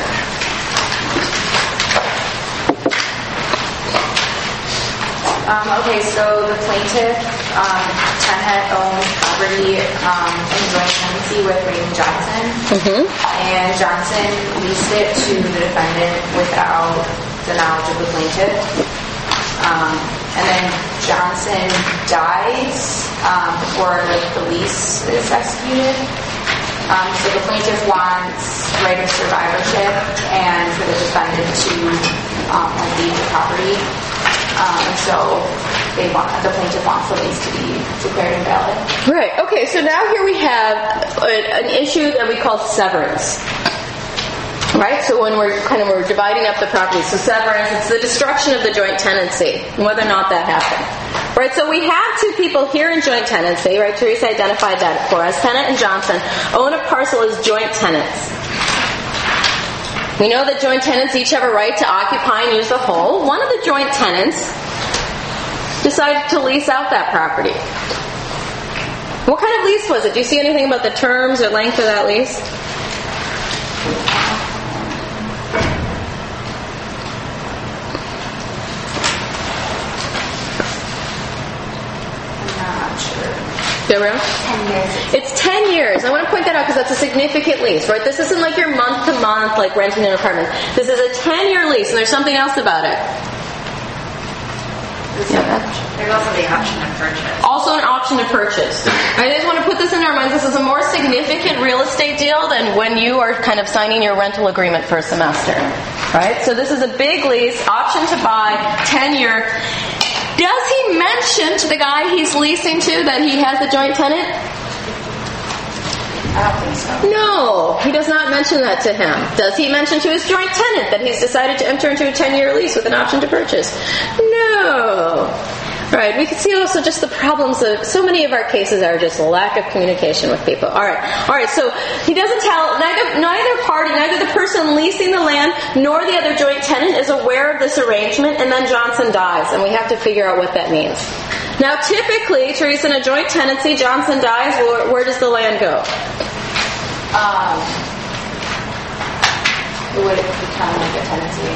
Um, okay, so the plaintiff, um, Tenhet owns property um, in joint tenancy with Raymond Johnson, Mm-hmm. and Johnson leased it to the defendant without the knowledge of the plaintiff. Um, and then Johnson dies um, before like, the lease is executed. Um, so the plaintiff wants right of survivorship and for the defendant to um, leave the property. Um, so they want the plaintiff wants the lease to be declared invalid. Right. Okay. So now here we have a, an issue that we call severance. Right. So when we're kind of we're dividing up the property, so severance, it's the destruction of the joint tenancy, whether or not that happened. Right. So we have two people here in joint tenancy. Right. Teresa identified that for us. Tenant and Johnson own a parcel as joint tenants. We know that joint tenants each have a right to occupy and use the whole. One of the joint tenants decided to lease out that property. What kind of lease was it? Do you see anything about the terms or length of that lease? I'm not sure. Gabrielle? Ten years. It's ten years. I want to point that out because that's a significant lease, right? This isn't like your month-to-month, like renting an apartment. This is a ten-year lease, and there's something else about it. Yeah. There's also the option of purchase. Also an option to purchase. I just want to put this in our minds. This is a more significant real estate deal than when you are kind of signing your rental agreement for a semester, right? So this is a big lease, option to buy, ten-year. Does he mention to the guy he's leasing to that he has a joint tenant? I don't think so. No, he does not mention that to him. Does he mention to his joint tenant that he's decided to enter into a ten-year lease with an option to purchase? No. Right, we can see also just the problems of so many of our cases are just lack of communication with people. All right, all right. So he doesn't tell neither neither party, neither the person leasing the land nor the other joint tenant is aware of this arrangement. And then Johnson dies, and we have to figure out what that means. Now, typically, Teresa, in a joint tenancy, Johnson dies. Where, where does the land go? Um, it would become like a tenancy.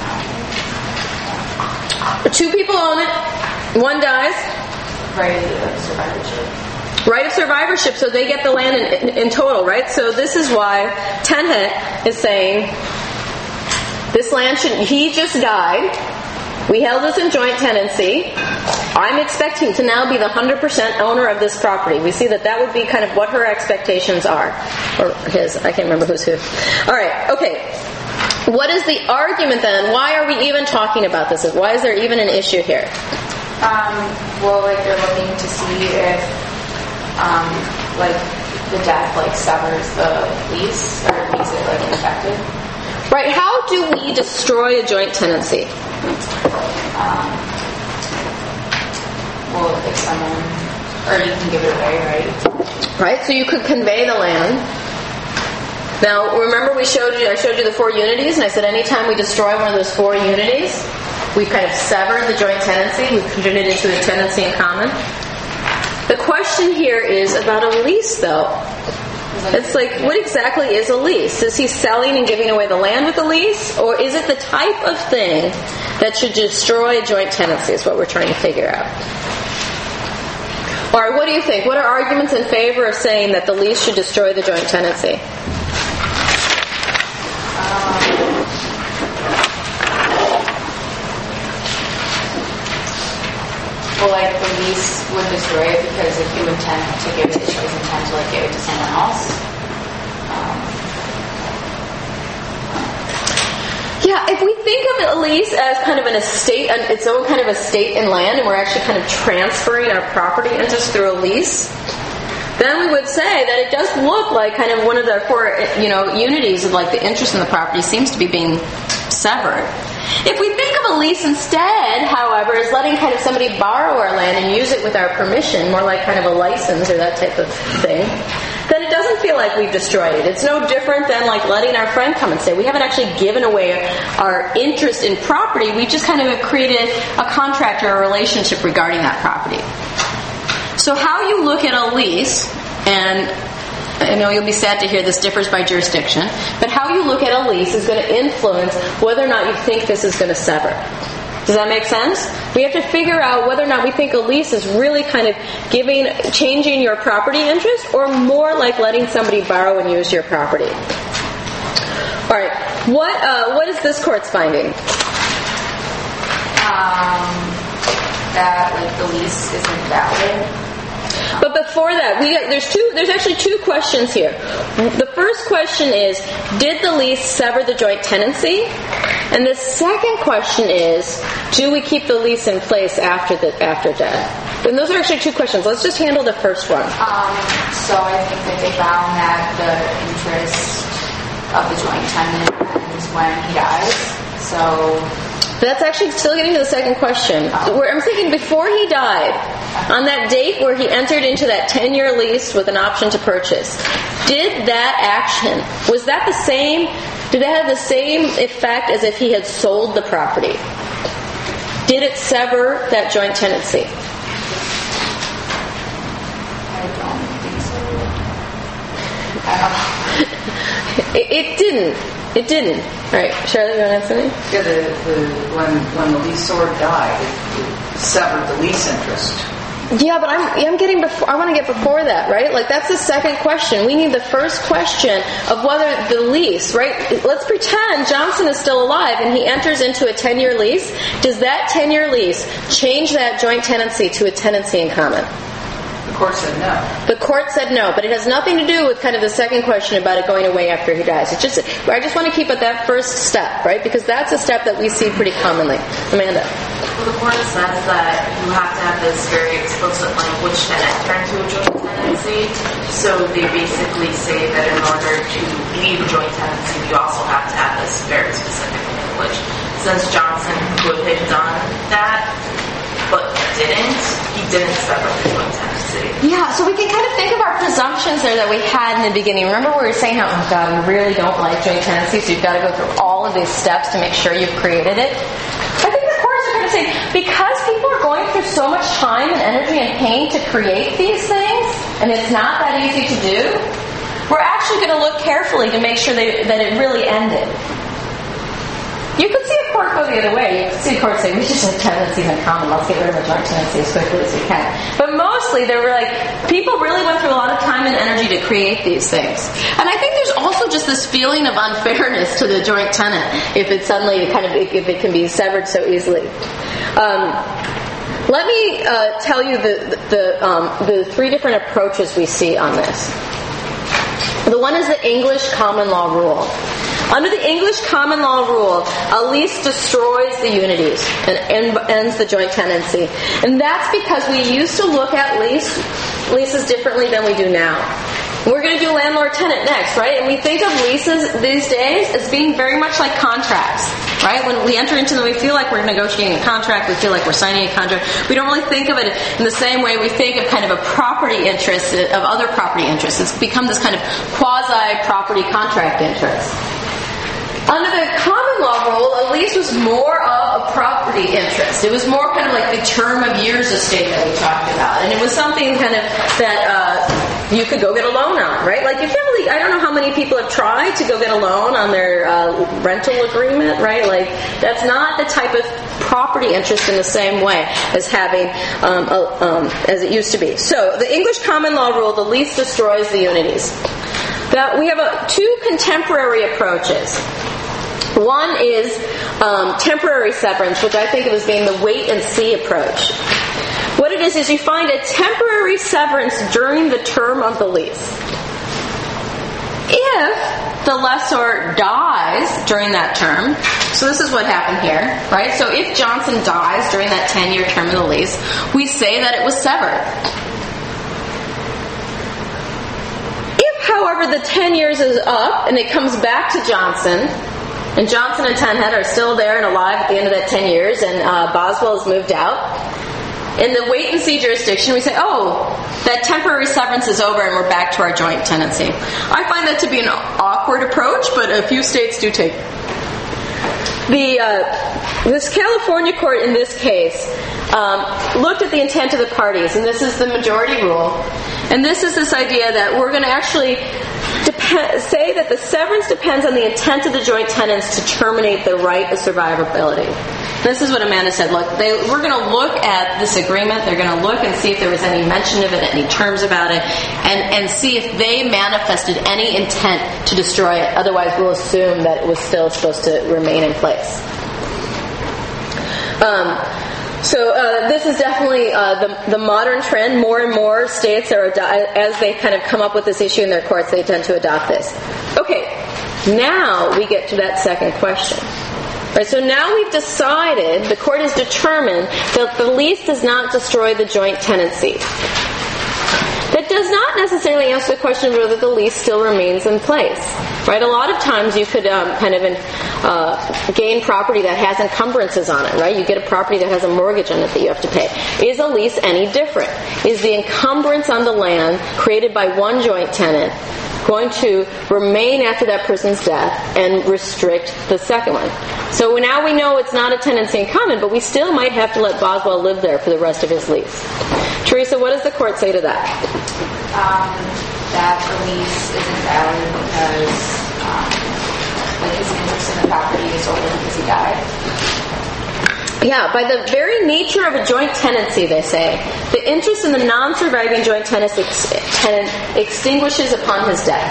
Two people own it. One dies. Right of survivorship. Right of survivorship, so they get the land in, in, in total, right? So this is why Tenhet is saying this land should. He just died. We held this in joint tenancy. I'm expecting to now be the one hundred percent owner of this property. We see that that would be kind of what her expectations are. Or his. I can't remember who's who. All right. Okay. What is the argument then? Why are we even talking about this? Why is there even an issue here? Um, well, like they're looking to see if, um, like the death like severs the lease or makes it like ineffective. Right, how do we destroy a joint tenancy? Um, well, if someone, or you can give it away, right? Right, so you could convey the land. Now, remember we showed you, I showed you the four unities, and I said anytime we destroy one of those four unities, we've kind of severed the joint tenancy, we've turned it into a tenancy in common. The question here is about a lease, though. It's like, what exactly is a lease? Is he selling and giving away the land with a lease? Or is it the type of thing that should destroy a joint tenancy is what we're trying to figure out. All right, what do you think? What are arguments in favor of saying that the lease should destroy the joint tenancy? Well, like the lease would destroy it because if you intend to give it, it shows intent to like give it to someone else. Um, yeah, if we think of a lease as kind of an estate, its own kind of estate in land, and we're actually kind of transferring our property interest through a lease, then we would say that it does look like kind of one of the four, you know, unities of like the interest in the property seems to be being severed. If we think of a lease instead, however, as letting kind of somebody borrow our land and use it with our permission, more like kind of a license or that type of thing, then it doesn't feel like we've destroyed it. It's no different than like letting our friend come and say, we haven't actually given away our interest in property, we just kind of have created a contract or a relationship regarding that property. So how you look at a lease, and I know you'll be sad to hear this differs by jurisdiction, but how you look at a lease is going to influence whether or not you think this is going to sever. Does that make sense? We have to figure out whether or not we think a lease is really kind of giving, changing your property interest, or more like letting somebody borrow and use your property. All right, what uh, what is this court's finding? Um, that like the lease isn't valid. But before that, we got, there's two. There's actually two questions here. The first question is, did the lease sever the joint tenancy? And the second question is, do we keep the lease in place after the after death? And those are actually two questions. Let's just handle the first one. Um, so I think that they found that the interest of the joint tenant ends when he dies. So that's actually still getting to the second question. Where I'm thinking before he died, on that date where he entered into that ten-year lease with an option to purchase, did that action, was that the same, did that have the same effect as if he had sold the property? Did it sever that joint tenancy? I don't think so. I don't know. it, it didn't. It didn't. Right. Charlotte, you want to add something? Yeah, the, the, when, when the leaseor died, it, it severed the lease interest. Yeah, but I'm I'm getting before. I want to get before that, right? Like that's the second question. We need the first question of whether the lease, right? Let's pretend Johnson is still alive and he enters into a ten-year lease. Does that ten-year lease change that joint tenancy to a tenancy in common? The court said no. The court said no, but it has nothing to do with kind of the second question about it going away after he dies. It's just I just want to keep at that first step, right? Because that's a step that we see pretty commonly. Amanda. Well, the court says that you have to have this very explicit language to enter into a joint tenancy. So they basically say that in order to leave a joint tenancy, you also have to have this very specific language. Since Johnson could have done that, but didn't, he didn't sever the joint tenancy. Yeah, so we can kind of think of our presumptions there that we had in the beginning. Remember we were saying how, oh God, we really don't like joint tenancy, so you've got to go through all of these steps to make sure you've created it. I think the courts are going to say, because people are going through so much time and energy and pain to create these things, and it's not that easy to do, we're actually going to look carefully to make sure they, that it really ended. You could see a court go the other way. You could see a court say, we just have tenancies in common. Let's get rid of the joint tenancy as quickly as we can. But mostly, they were like, people really went through a lot of time and energy to create these things. And I think there's also just this feeling of unfairness to the joint tenant if it suddenly kind of, if it can be severed so easily. Um, let me uh, tell you the, the, um, the three different approaches we see on this. The one is the English common law rule. Under the English common law rule, a lease destroys the unities and ends the joint tenancy. And that's because we used to look at lease, leases differently than we do now. We're going to do landlord-tenant next, right? And we think of leases these days as being very much like contracts, right? When we enter into them, we feel like we're negotiating a contract. We feel like we're signing a contract. We don't really think of it in the same way we think of kind of a property interest, of other property interests. It's become this kind of quasi-property contract interest. Under the common law rule, a lease was more of a property interest. It was more kind of like the term of years estate that we talked about. And it was something kind of that uh, you could go get a loan on, right? Like you can't really, I don't know how many people have tried to go get a loan on their uh, rental agreement, right? Like that's not the type of property interest in the same way as having, um, a, um, as it used to be. So the English common law rule, the lease destroys the unities. Now we have a, two contemporary approaches. One is um, temporary severance, which I think of as being the wait and see approach. What it is is you find a temporary severance during the term of the lease. If the lessor dies during that term, so this is what happened here, right? So if Johnson dies during that ten-year term of the lease, we say that it was severed. If, however, the ten years is up and it comes back to Johnson, and Johnson and Tenhead are still there and alive at the end of that ten years, and uh, Boswell has moved out, in the wait-and-see jurisdiction, we say, oh, that temporary severance is over and we're back to our joint tenancy. I find that to be an awkward approach, but a few states do take it. The, uh, this California court in this case um, looked at the intent of the parties, and this is the majority rule. And this is this idea that we're going to actually dep- say that the severance depends on the intent of the joint tenants to terminate the right of survivability. This is what Amanda said. Look, they, we're going to look at this agreement. They're going to look and see if there was any mention of it, any terms about it, and, and see if they manifested any intent to destroy it. Otherwise, we'll assume that it was still supposed to remain in place. Um, so uh, this is definitely uh, the, the modern trend. More and more states are, as they kind of come up with this issue in their courts, they tend to adopt this. Okay, now we get to that second question. Right, so now we've decided, the court has determined that the lease does not destroy the joint tenancy. That does not necessarily answer the question of whether the lease still remains in place. Right, a lot of times you could um, kind of uh, gain property that has encumbrances on it. Right, you get a property that has a mortgage on it that you have to pay. Is a lease any different? Is the encumbrance on the land created by one joint tenant going to remain after that person's death and restrict the second one? So now we know it's not a tenancy in common, but we still might have to let Boswell live there for the rest of his lease. Teresa, what does the court say to that? Um, that the lease is invalid because um, like his interest in the property is over because he died. Yeah, by the very nature of a joint tenancy, they say, the interest in the non-surviving joint tenant extinguishes upon his death.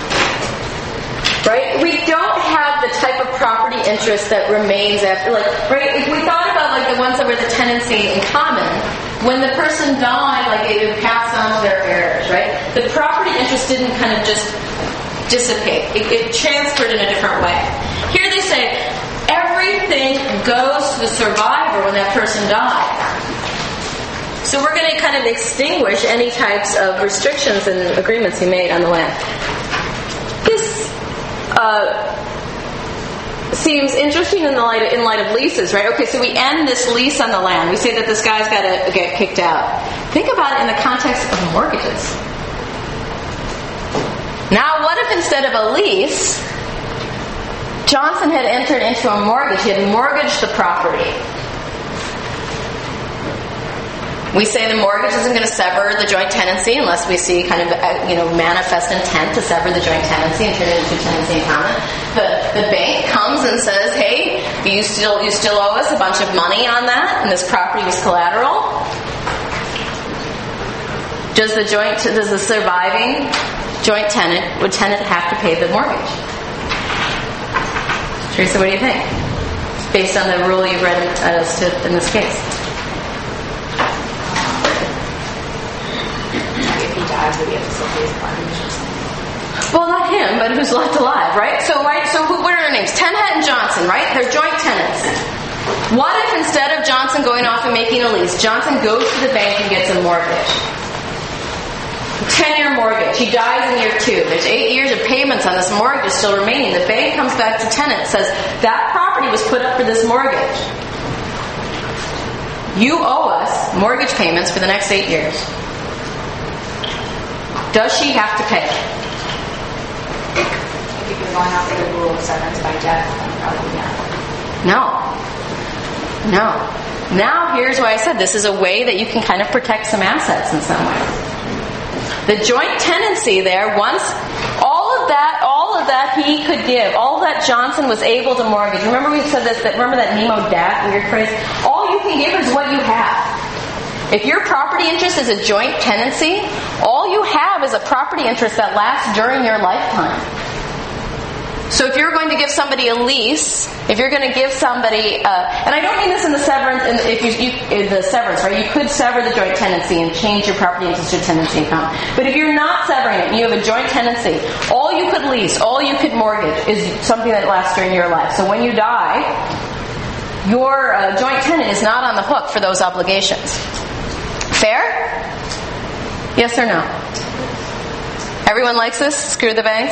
Right? We don't have the type of property interest that remains after, like, right? If we thought about, like, the ones that were the tenancy in common, when the person died, like, they would pass on to their heirs, right? The property interest didn't kind of just dissipate. It, it transferred in a different way. Here they say, everything goes to the survivor when that person died. So we're going to kind of extinguish any types of restrictions and agreements he made on the land. This uh, seems interesting in the light of, in light of leases, right? Okay, so we end this lease on the land. We say that this guy's got to get kicked out. Think about it in the context of mortgages. Now, what if instead of a lease, Johnson had entered into a mortgage. He had mortgaged the property. We say the mortgage isn't going to sever the joint tenancy unless we see kind of, you know, manifest intent to sever the joint tenancy and turn it into tenancy in common. The the bank comes and says, "Hey, you still you still owe us a bunch of money on that, and this property was collateral." Does the joint does the surviving joint tenant would tenant have to pay the mortgage? Teresa, what do you think? Based on the rule you read as to in this case. If he dies, would he have to still pay his mortgage or something? Well, not him, but who's left alive, right? So, right. So, who, what are their names? Tenhead and Johnson, right? They're joint tenants. What if instead of Johnson going off and making a lease, Johnson goes to the bank and gets a mortgage? ten-year mortgage. He dies in year two. There's eight years of payments on this mortgage still remaining. The bank comes back to tenant and says, that property was put up for this mortgage. You owe us mortgage payments for the next eight years. Does she have to pay? If you're going off the rule of severance by death, then probably not. No. No. Now here's why I said this is a way that you can kind of protect some assets in some ways. The joint tenancy there, once all of that, all of that he could give, all that Johnson was able to mortgage. Remember we said this, that remember that Nemo Dat weird phrase? All you can give is what you have. If your property interest is a joint tenancy, all you have is a property interest that lasts during your lifetime. So if you're going to give somebody a lease, if you're going to give somebody, uh, and I don't mean this in the severance, in, if you, you in the severance, right? You could sever the joint tenancy and change your property interest to tenancy account. But if you're not severing it and you have a joint tenancy, all you could lease, all you could mortgage is something that lasts during your life. So when you die, your uh, joint tenant is not on the hook for those obligations. Fair? Yes or no? Everyone likes this? Screw the banks?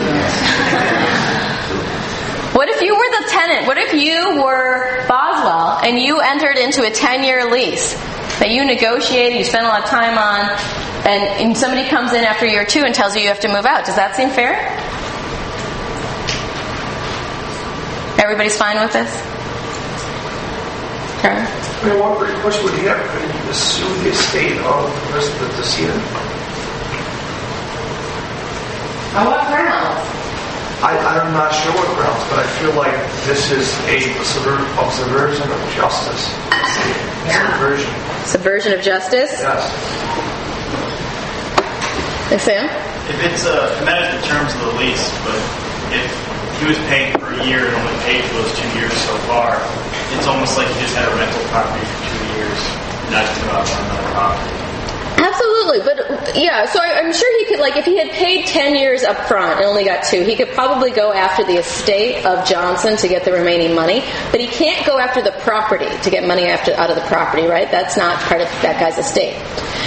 What if you were the tenant? What if you were Boswell and you entered into a ten-year lease that you negotiated, you spent a lot of time on, and, and somebody comes in after year two and tells you you have to move out? Does that seem fair? Everybody's fine with this? Okay. I mean, what recourse would he have? Could he sue the estate of the decedent? On what grounds? I, I'm not sure what grounds, but I feel like this is a subver- of subversion of justice. Yeah. Subversion. Subversion of justice? Yes. Hey, Sam? If it's uh, met at the terms of the lease, but if he was paying per year and only paid for those two years so far, it's almost like he just had a rental property for two years, not to go out on another property. Absolutely, but yeah, so I, I'm sure he could, like, if he had paid ten years up front and only got two, he could probably go after the estate of Johnson to get the remaining money, but he can't go after the property to get money after, out of the property, right? That's not part of that guy's estate.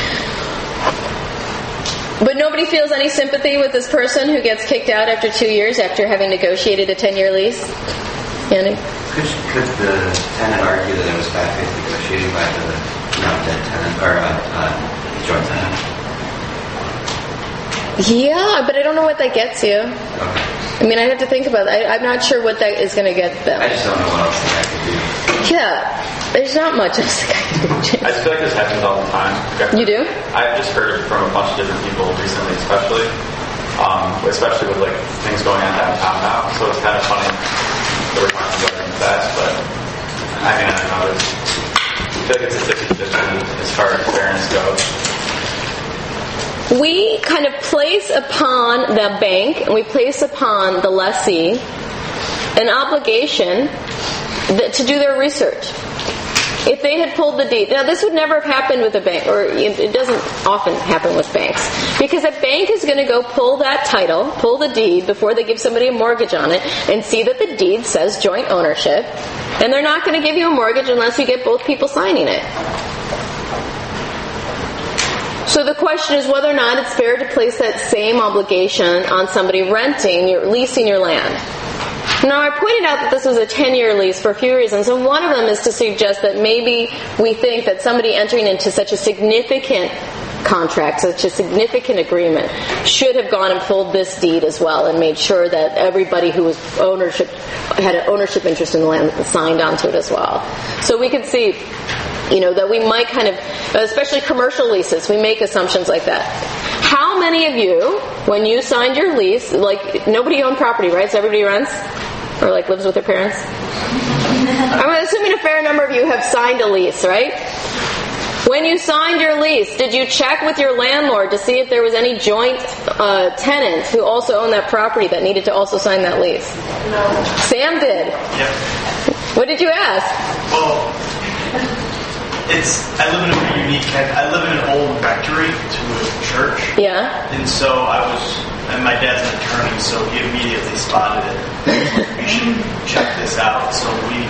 But nobody feels any sympathy with this person who gets kicked out after two years after having negotiated a ten-year lease? Andy? Could, could the tenant argue that it was bad faith negotiating by the not dead tenant, or uh, uh, joint tenant? Yeah, but I don't know what that gets you. Okay. I mean, I'd have to think about that. I, I'm not sure what that is going to get them. I just don't know what else the guy could do. Yeah, there's not much else the guy can do. I just feel like this happens all the time. You do? I've just heard from a bunch of different people recently, especially, um, especially with like things going on downtown now. So it's kind of funny that we're talking about it fast, but I mean, I don't know. There's, I feel like it's a fifty-fifty as far as fairness goes. We kind of place upon the bank and we place upon the lessee an obligation that, to do their research. If they had pulled the deed, now this would never have happened with a bank, or it doesn't often happen with banks, because a bank is going to go pull that title, pull the deed before they give somebody a mortgage on it, and see that the deed says joint ownership, and they're not going to give you a mortgage unless you get both people signing it. So the question is whether or not it's fair to place that same obligation on somebody renting, your, leasing your land. Now, I pointed out that this was a ten-year lease for a few reasons, and one of them is to suggest that maybe we think that somebody entering into such a significant contract, such a significant agreement, should have gone and pulled this deed as well and made sure that everybody who was ownership had an ownership interest in the land signed onto it as well. So we could see, you know, that we might kind of, especially commercial leases, we make assumptions like that. How many of you, when you signed your lease, like, nobody owned property, right? So everybody rents? Or, like, lives with their parents? I'm assuming a fair number of you have signed a lease, right? When you signed your lease, did you check with your landlord to see if there was any joint uh, tenants who also owned that property that needed to also sign that lease? No. Sam did? Yep. What did you ask? Well, it's, I live in a very unique, I live in an old rectory to a church. Yeah. And so I was, and my dad's an attorney, so he immediately spotted it. We should check this out. So we, we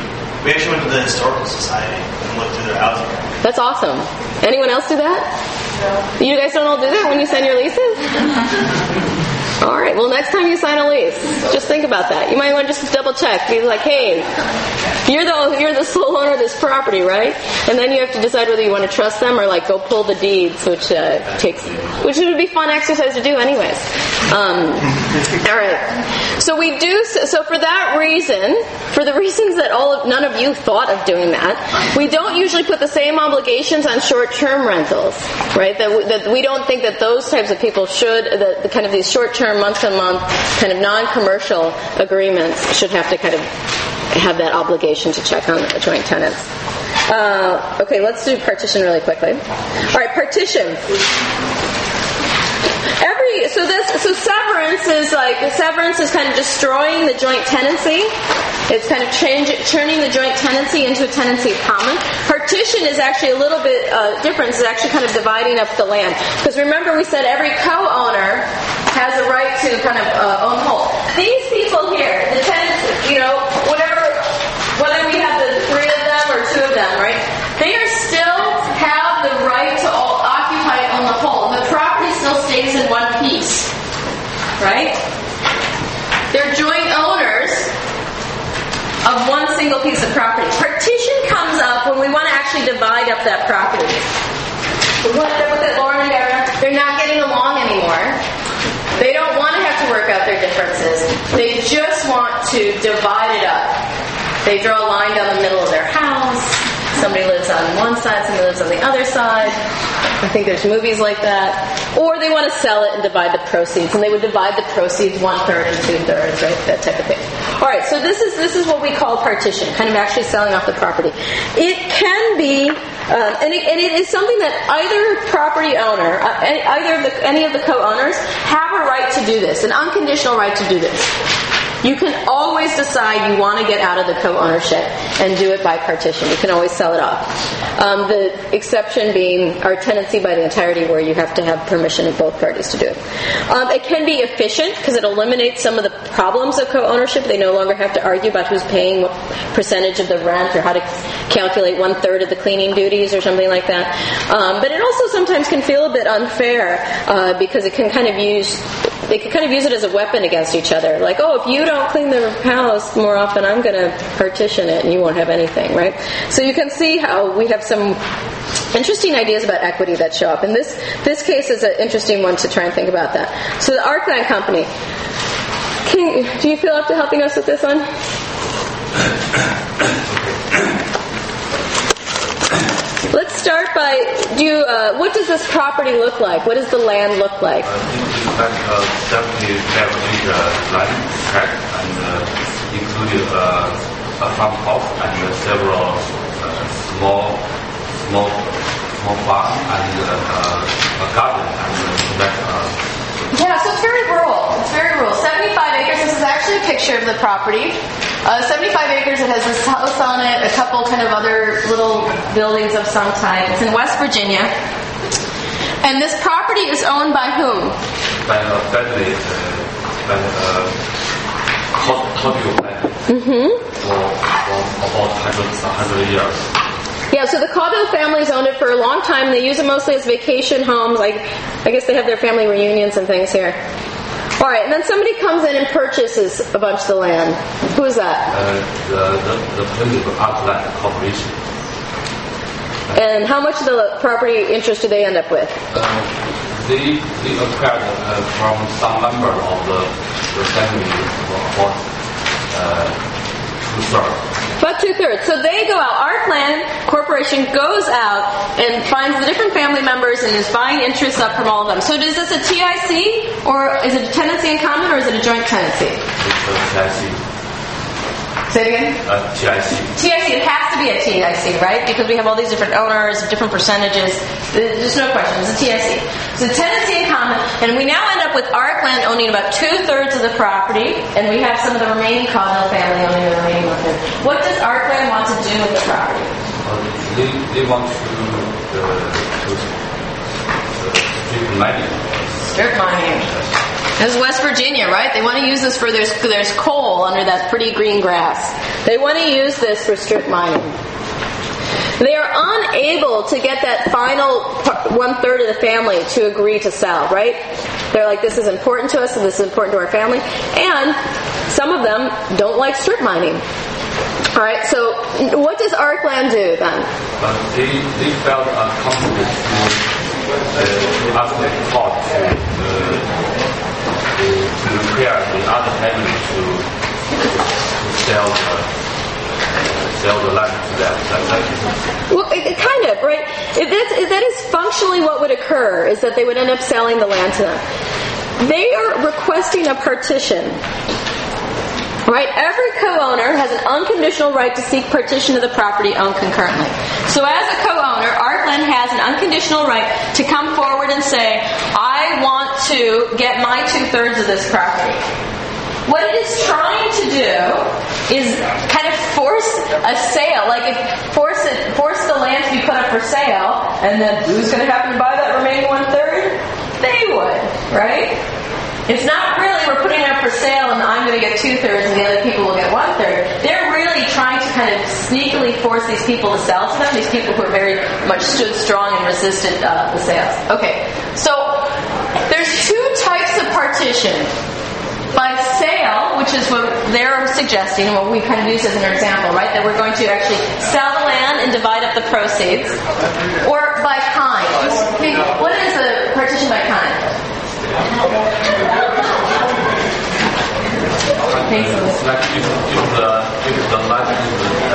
We actually went to the Historical Society and looked through their housing records. That's awesome. Anyone else do that? No. You guys don't all do that when you sign your leases? All right. Well, next time you sign a lease, just think about that. You might want to just double check. Be like, hey, you're the you're the sole owner of this property, right? And then you have to decide whether you want to trust them or like go pull the deeds, which uh, takes, which would be fun exercise to do, anyways. Um, all right. So we do. So for that reason, for the reasons that all of none of you thought of doing that, we don't usually put the same obligations on short-term rentals, right? That we, that we don't think that those types of people should, the, the kind of these short-term, month-to-month, kind of non-commercial agreements should have to kind of have that obligation to check on the joint tenants. Uh, okay, let's do partition really quickly. All right, partition. Every so this so severance is like severance is kind of destroying the joint tenancy. It's kind of change, turning the joint tenancy into a tenancy of common. Partition is actually a little bit uh, different. It's actually kind of dividing up the land. Because remember we said every co-owner has a right to kind of uh, own the whole. These people here, the tenants, you know, whatever, whether we have the three of them or two of them, right? They are still have the right to all occupy and own the whole. The property still stays in one piece, right? They're joint owners of one single piece of property. Partition comes up when we want to actually divide up that property. We want to look at Lauren and Gara. They're not getting along anymore. They don't want to have to work out their differences. They just want to divide it up. They draw a line down the middle of their house. Somebody lives on one side, somebody lives on the other side. I think there's movies like that. Or they want to sell it and divide the proceeds. And they would divide the proceeds one-third and two-thirds, right? That type of thing. All right, so this is this is what we call partition, kind of actually selling off the property. It can be, um, and, it, and it is something that either property owner, uh, any, either of the, any of the co-owners, have a right to do this, an unconditional right to do this. You can always decide you want to get out of the co-ownership and do it by partition. You can always sell it off. Um, the exception being our tenancy by the entirety, where you have to have permission of both parties to do it. Um, it can be efficient because it eliminates some of the problems of co-ownership. They no longer have to argue about who's paying what percentage of the rent or how to calculate one third of the cleaning duties or something like that. Um, but it also sometimes can feel a bit unfair uh, because it can kind of use they can kind of use it as a weapon against each other. Like, oh, if you don't clean the house more often, I'm going to partition it and you won't have anything, right? So you can see how we have some interesting ideas about equity that show up. And this, this case is an interesting one to try and think about that. So the Arkland Company. Can, do you feel up to helping us with this one? Let's start by, do you, uh, what does this property look like? What does the land look like? Uh, it's like uh, seventy-seven acre land tract and uh, included uh, a farmhouse and uh, several uh, small, small, small farm and uh, a garden and uh, that, uh, yeah, so it's very rural. It's very rural. seventy-five acres. This is actually a picture of the property. Uh, seventy-five acres. It has this house on it, a couple kind of other little buildings of some type. It's in West Virginia. And this property is owned by whom? By a family, uh, by a Caudill family. Mm-hmm. For, for about one hundred years. Yeah, so the Caudill family's owned it for a long time. They use it mostly as vacation homes. Like, I guess they have their family reunions and things here. All right, and then somebody comes in and purchases a bunch of the land. Who is that? Uh, the, the, the principal Arkland Corporation. And how much of the property interest do they end up with? Uh, they they acquired uh, from some member of the, the family for uh, two-thirds. About two-thirds. So they go out. Arkland Corporation goes out and finds the different family members and is buying interests up from all of them. So is this a T I C, or is it a tenancy in common, or is it a joint tenancy? It's a T I C. Say it again? Uh, T I C. T I C. It has to be a T I C, right? Because we have all these different owners, different percentages. There's no question. It's a T I C. It's a tenancy in common, and we now end up with Arkland owning about two-thirds of the property, and we have some of the remaining Caudill family owning the remaining one-third. What does Arkland want to do with the property? Uh, they, they want to, uh, to uh, strip mining. Strip mining. This is West Virginia, right? They want to use this for, there's, there's coal under that pretty green grass. They want to use this for strip mining. They are unable to get that final one-third of the family to agree to sell, right? They're like, this is important to us and this is important to our family. And some of them don't like strip mining. All right, so what does Arkland do then? Uh, they, they felt uncomfortable to uh, ask the court to, uh, to, to require the other family to, to sell the sell the land to them. Well, it, it kind of, right? If that's, if that is functionally what would occur, is that they would end up selling the land to them. They are requesting a partition. Right? Every co-owner has an unconditional right to seek partition of the property owned concurrently. So as a co-owner, Arkland has an unconditional right to come forward and say, I want to get my two-thirds of this property. What it is trying to do is kind of force a sale, like if force it, force the land to be put up for sale, and then who's going to happen to buy that remaining one-third? They would, right? It's not really we're putting it up for sale and I'm going to get two-thirds and the other people will get one-third. They're really trying to kind of sneakily force these people to sell to them, these people who are very much stood strong and resisted uh, the sales. Okay, so there's two types of partition. By sale, which is what they're suggesting and what we kind of use as an example, right? That we're going to actually sell the land and divide up the proceeds. Or by kind. Okay, what is a partition by kind? It's like if, if the if the land is uh,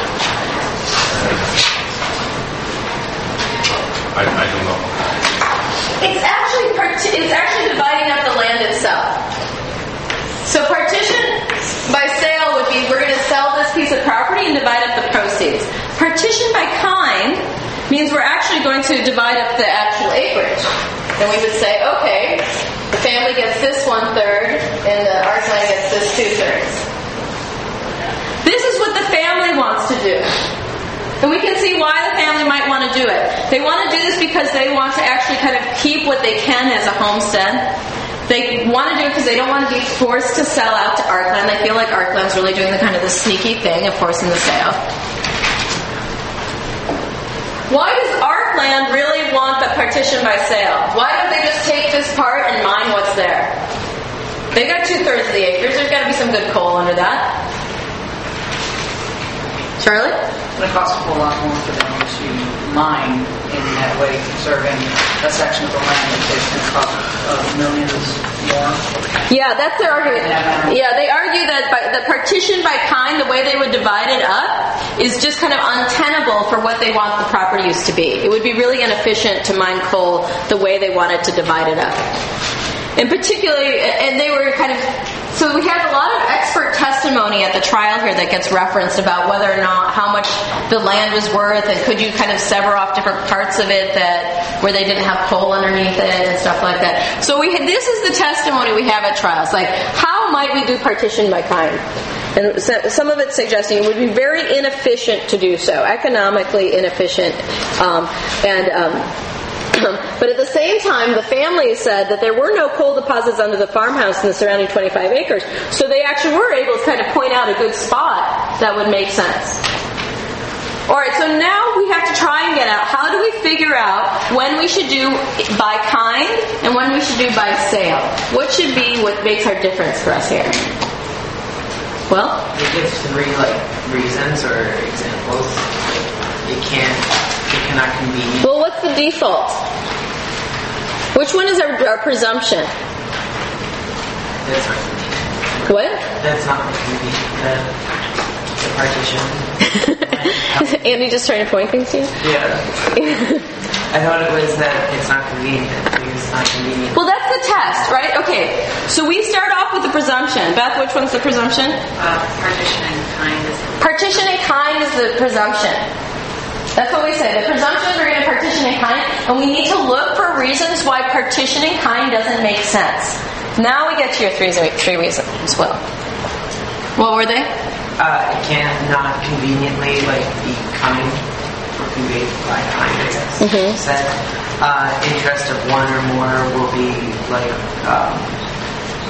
uh, I, I don't know. It's actually part- it's actually dividing up the land itself. So partition by sale would be we're going to sell this piece of property and divide up the proceeds. Partition by kind means we're actually going to divide up the actual acreage. And we would say, okay, the family gets this one-third and the Arkland gets this two-thirds. This is what the family wants to do. And we can see why the family might want to do it. They want to do this because they want to actually kind of keep what they can as a homestead. They want to do it because they don't want to be forced to sell out to Arkland. They feel like Arkland's really doing the kind of the sneaky thing of forcing the sale. Why does Arkland really want the partition by sale? Why don't they just take this part and mine what's there? They got two-thirds of the acres. There's got to be some good coal under that. Charlie? It costs a whole lot more for them to mine in that way, conserving a section of the land that is going to cost uh, millions more. Yeah, that's their argument. Yeah, they argue that by, the partition by kind, the way they would divide it up, is just kind of untenable for what they want the property use to be. It would be really inefficient to mine coal the way they wanted to divide it up. And particularly, and they were kind of, so we had a lot of expert testimony at the trial here that gets referenced about whether or not how much the land was worth, and could you kind of sever off different parts of it that where they didn't have coal underneath it and stuff like that. So we had, this is the testimony we have at trials, like how might we do partition by kind? And some of it suggesting it would be very inefficient to do so, economically inefficient, um, and. Um, But at the same time, the family said that there were no coal deposits under the farmhouse in the surrounding twenty-five acres. So they actually were able to kind of point out a good spot that would make sense. Alright, so now we have to try and get out, how do we figure out when we should do by kind and when we should do by sale? What should be what makes our difference for us here? Well? It gives three like reasons or examples. It can't It cannot convenient. Well, what's the default? Which one is our, our presumption? That's not convenient. What? That's not convenient. The, the partition. Is Andy just trying to point things to you? Yeah. I thought it was that it's not convenient. It's not convenient. Well, that's the test, right? Okay. So we start off with the presumption. Beth, which one's the presumption? Uh, partition in kind is Partition in kind is the presumption. That's what we say. The presumption is we're going to partition in kind, and we need to look for reasons why partition in kind doesn't make sense. Now we get to your three, three reasons as well. What were they? Uh, it cannot conveniently like be kind or conveyed by kind, I guess. Mm-hmm. Said uh, interest of one or more will be like um,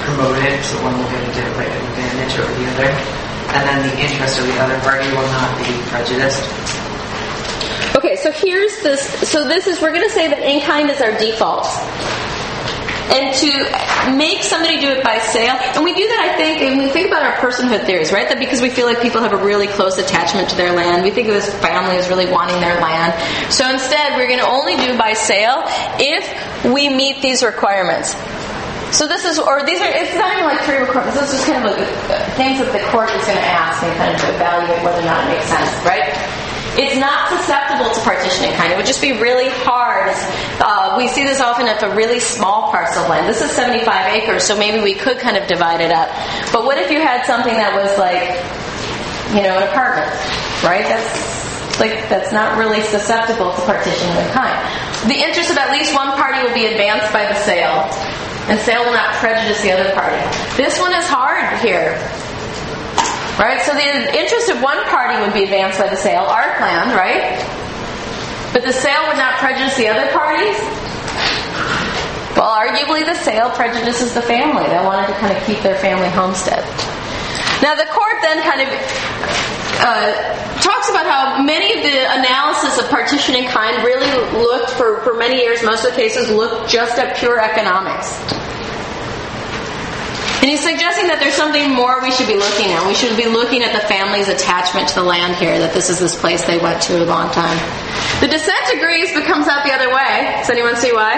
promote it, so one will get a different advantage over the other. And then the interest of the other party will not be prejudiced. Okay, so here's this. So this is, we're going to say that in kind is our default. And to make somebody do it by sale, and we do that, I think, and we think about our personhood theories, right? That because we feel like people have a really close attachment to their land, we think of this family as really wanting their land. So instead, we're going to only do by sale if we meet these requirements. So this is, or these are, it's not even like three requirements. This is just kind of like things that the court is going to ask and kind of evaluate whether or not it makes sense, right? It's not susceptible to partitioning kind. It would just be really hard. Uh, we see this often if a really small parcel of land. This is seventy-five acres, so maybe we could kind of divide it up. But what if you had something that was like, you know, an apartment, right? That's like that's not really susceptible to partitioning in kind. The interest of at least one party will be advanced by the sale, and sale will not prejudice the other party. This one is hard here. Right? So the interest of one party would be advanced by the sale, our land, right? But the sale would not prejudice the other parties? Well, arguably the sale prejudices the family. They wanted to kind of keep their family homestead. Now the court then kind of uh, talks about how many of the analysis of partition in kind really looked, for, for many years, most of the cases, looked just at pure economics. And he's suggesting that there's something more we should be looking at. We should be looking at the family's attachment to the land here, that this is this place they went to a long time. The dissent agrees but comes out the other way. Does anyone see why?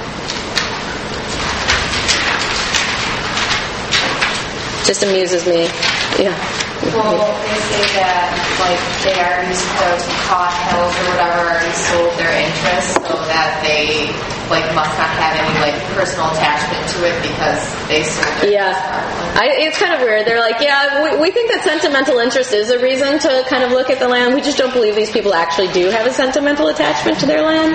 Just amuses me. Yeah. Well, they say that, like, they already supposed Cod Hills or whatever already sold their interest, so that they, like, must not have any, like, personal attachment to it because they sold their yeah. interest. I, it's kind of weird. They're like, yeah, we, we think that sentimental interest is a reason to kind of look at the land. We just don't believe these people actually do have a sentimental attachment to their land.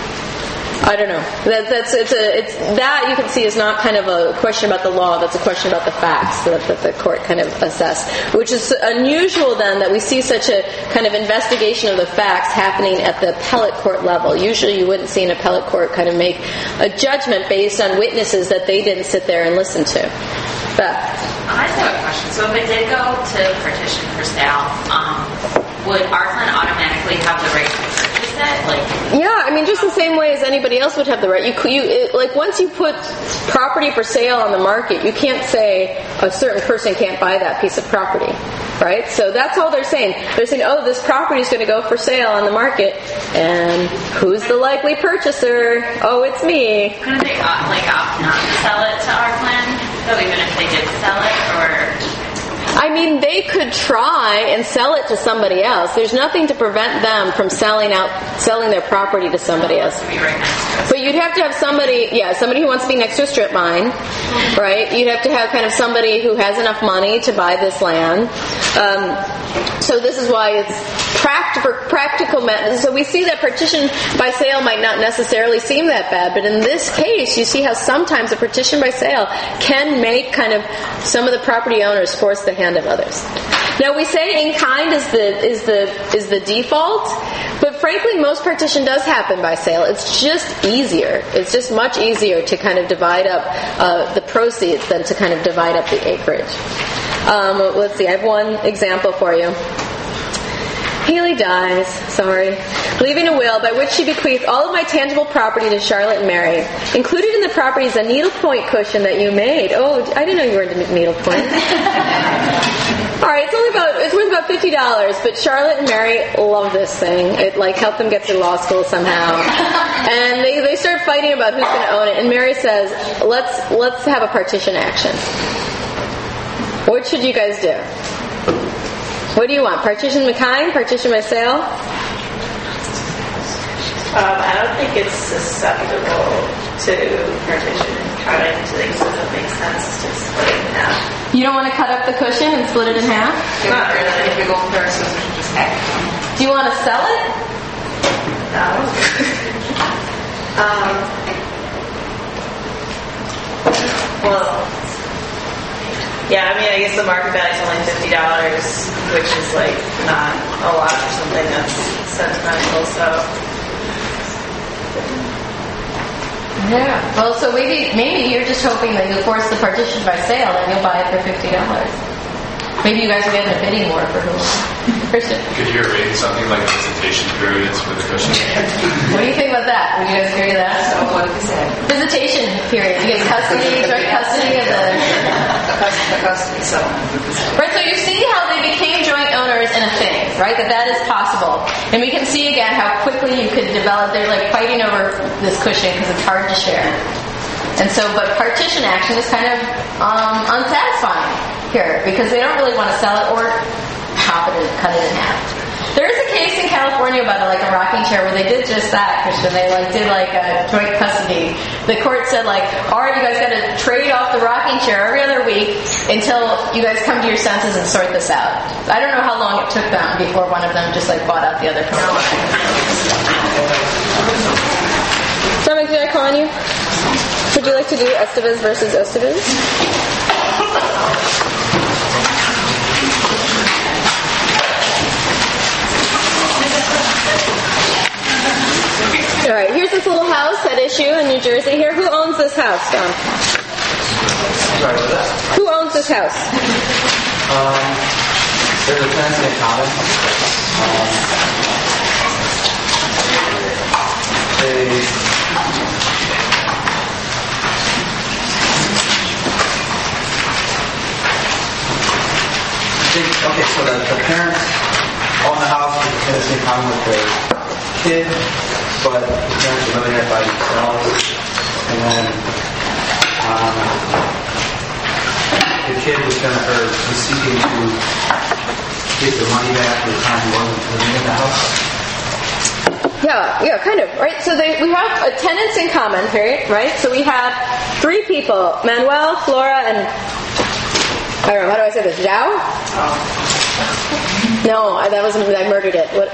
I don't know. That, that's it's a it's that you can see is not kind of a question about the law. That's a question about the facts that, that the court kind of assessed, which is unusual. Then that we see such a kind of investigation of the facts happening at the appellate court level. Usually, you wouldn't see an appellate court kind of make a judgment based on witnesses that they didn't sit there and listen to. Beth. I just have a question. So if it did go to partition for sale, um, would our plan automatically have the right to purchase it? Like, yeah, I mean, just the same way as anybody else would have the right. You, you it, like once you put property for sale on the market, you can't say a certain person can't buy that piece of property, right? So that's all they're saying. They're saying, oh, this property is going to go for sale on the market, and who's the likely purchaser? Oh, it's me. Couldn't they uh, like opt not to sell it to our plan? So even if they did sell it, or I mean, they could try and sell it to somebody else. There's nothing to prevent them from selling out, selling their property to somebody else. But you'd have to have somebody, yeah, somebody who wants to be next to a strip mine, right? You'd have to have kind of somebody who has enough money to buy this land. Um, so this is why it's pract- for practical methods. So we see that partition by sale might not necessarily seem that bad, but in this case, you see how sometimes a partition by sale can make kind of some of the property owners force the hand of others. Now we say in kind is the is the is the default, but frankly most partition does happen by sale. It's just easier. It's just much easier to kind of divide up uh, the proceeds than to kind of divide up the acreage. Um, let's see, I have one example for you. Haley dies, sorry, leaving a will by which she bequeathed all of my tangible property to Charlotte and Mary. Included in the property is a needlepoint cushion that you made. Oh, I didn't know you were into needlepoint. All right, it's only about it's worth about fifty dollars, but Charlotte and Mary love this thing. It like helped them get through law school somehow, and they they start fighting about who's going to own it. And Mary says, "Let's let's have a partition action." What should you guys do? What do you want? Partition by kind? Partition by sale? Um, I don't think it's susceptible to partition and kind to the extent it makes sense to split it in half. You don't want to cut up the cushion and split it in half? Not really. If you're going first, just act. Do you want to sell it? No. um, well, yeah, I mean, I guess the market value is only fifty dollars, which is like not a lot for something that's sentimental, so. Yeah. Well, so maybe maybe you're just hoping that you'll force the partition by sale and you'll buy it for fifty dollars. Maybe you guys will get in a bidding war for who. Christian. Could you arrange something like visitation periods for the cushion? What do you think about that? Would you guys agree with that? So what have you said? Visitation period. You get custody, joint custody of the... The custody settlement. Right, so you see how they became joint owners in a thing, right? That that is possible. And we can see again how quickly you could develop, they're like fighting over this cushion because it's hard to share. And so, but partition action is kind of um, unsatisfying here because they don't really want to sell it or chop it and cut it in half. There is a case in California about a, like a rocking chair where they did just that, Christian. They like did like a joint custody. The court said like, all right, you guys got to trade off the rocking chair every other week until you guys come to your senses and sort this out. I don't know how long it took them before one of them just like bought out the other couple. Dominic, did I call on you? Would you like to do Estevez versus Estevez? All right, here's this little house at issue in New Jersey here. Who owns this house, Don? Sorry, what was that? Who owns this house? Um, there's a tenant in common. Um, they... Okay, so the, the parents own the house with the tenants in common with their kid, but the parents are living there by themselves. And then um, the kid was going to, or was seeking to get the money back for the time he wasn't living in the house. Yeah, yeah, kind of, right? So they, we have a tenants in common, right? So we have three people, Manuel, Flora, and I don't know, how do I say this? Zhao? No, I, that was I murdered it. What?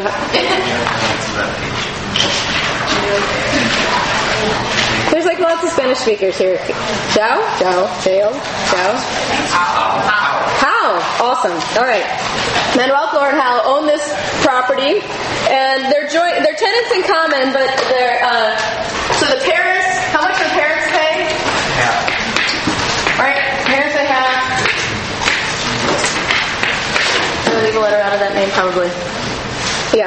There's like lots of Spanish speakers here. Zhao? Zhao? Zhao? Zhao? How? Awesome. All right. Manuel, Flora, and Hal own this property, and they're joint. They're tenants in common, but they're uh, so the parents. How much do the parents pay? Half. All right. Parents pay half. I'm gonna leave a letter out of that name, probably. Yeah.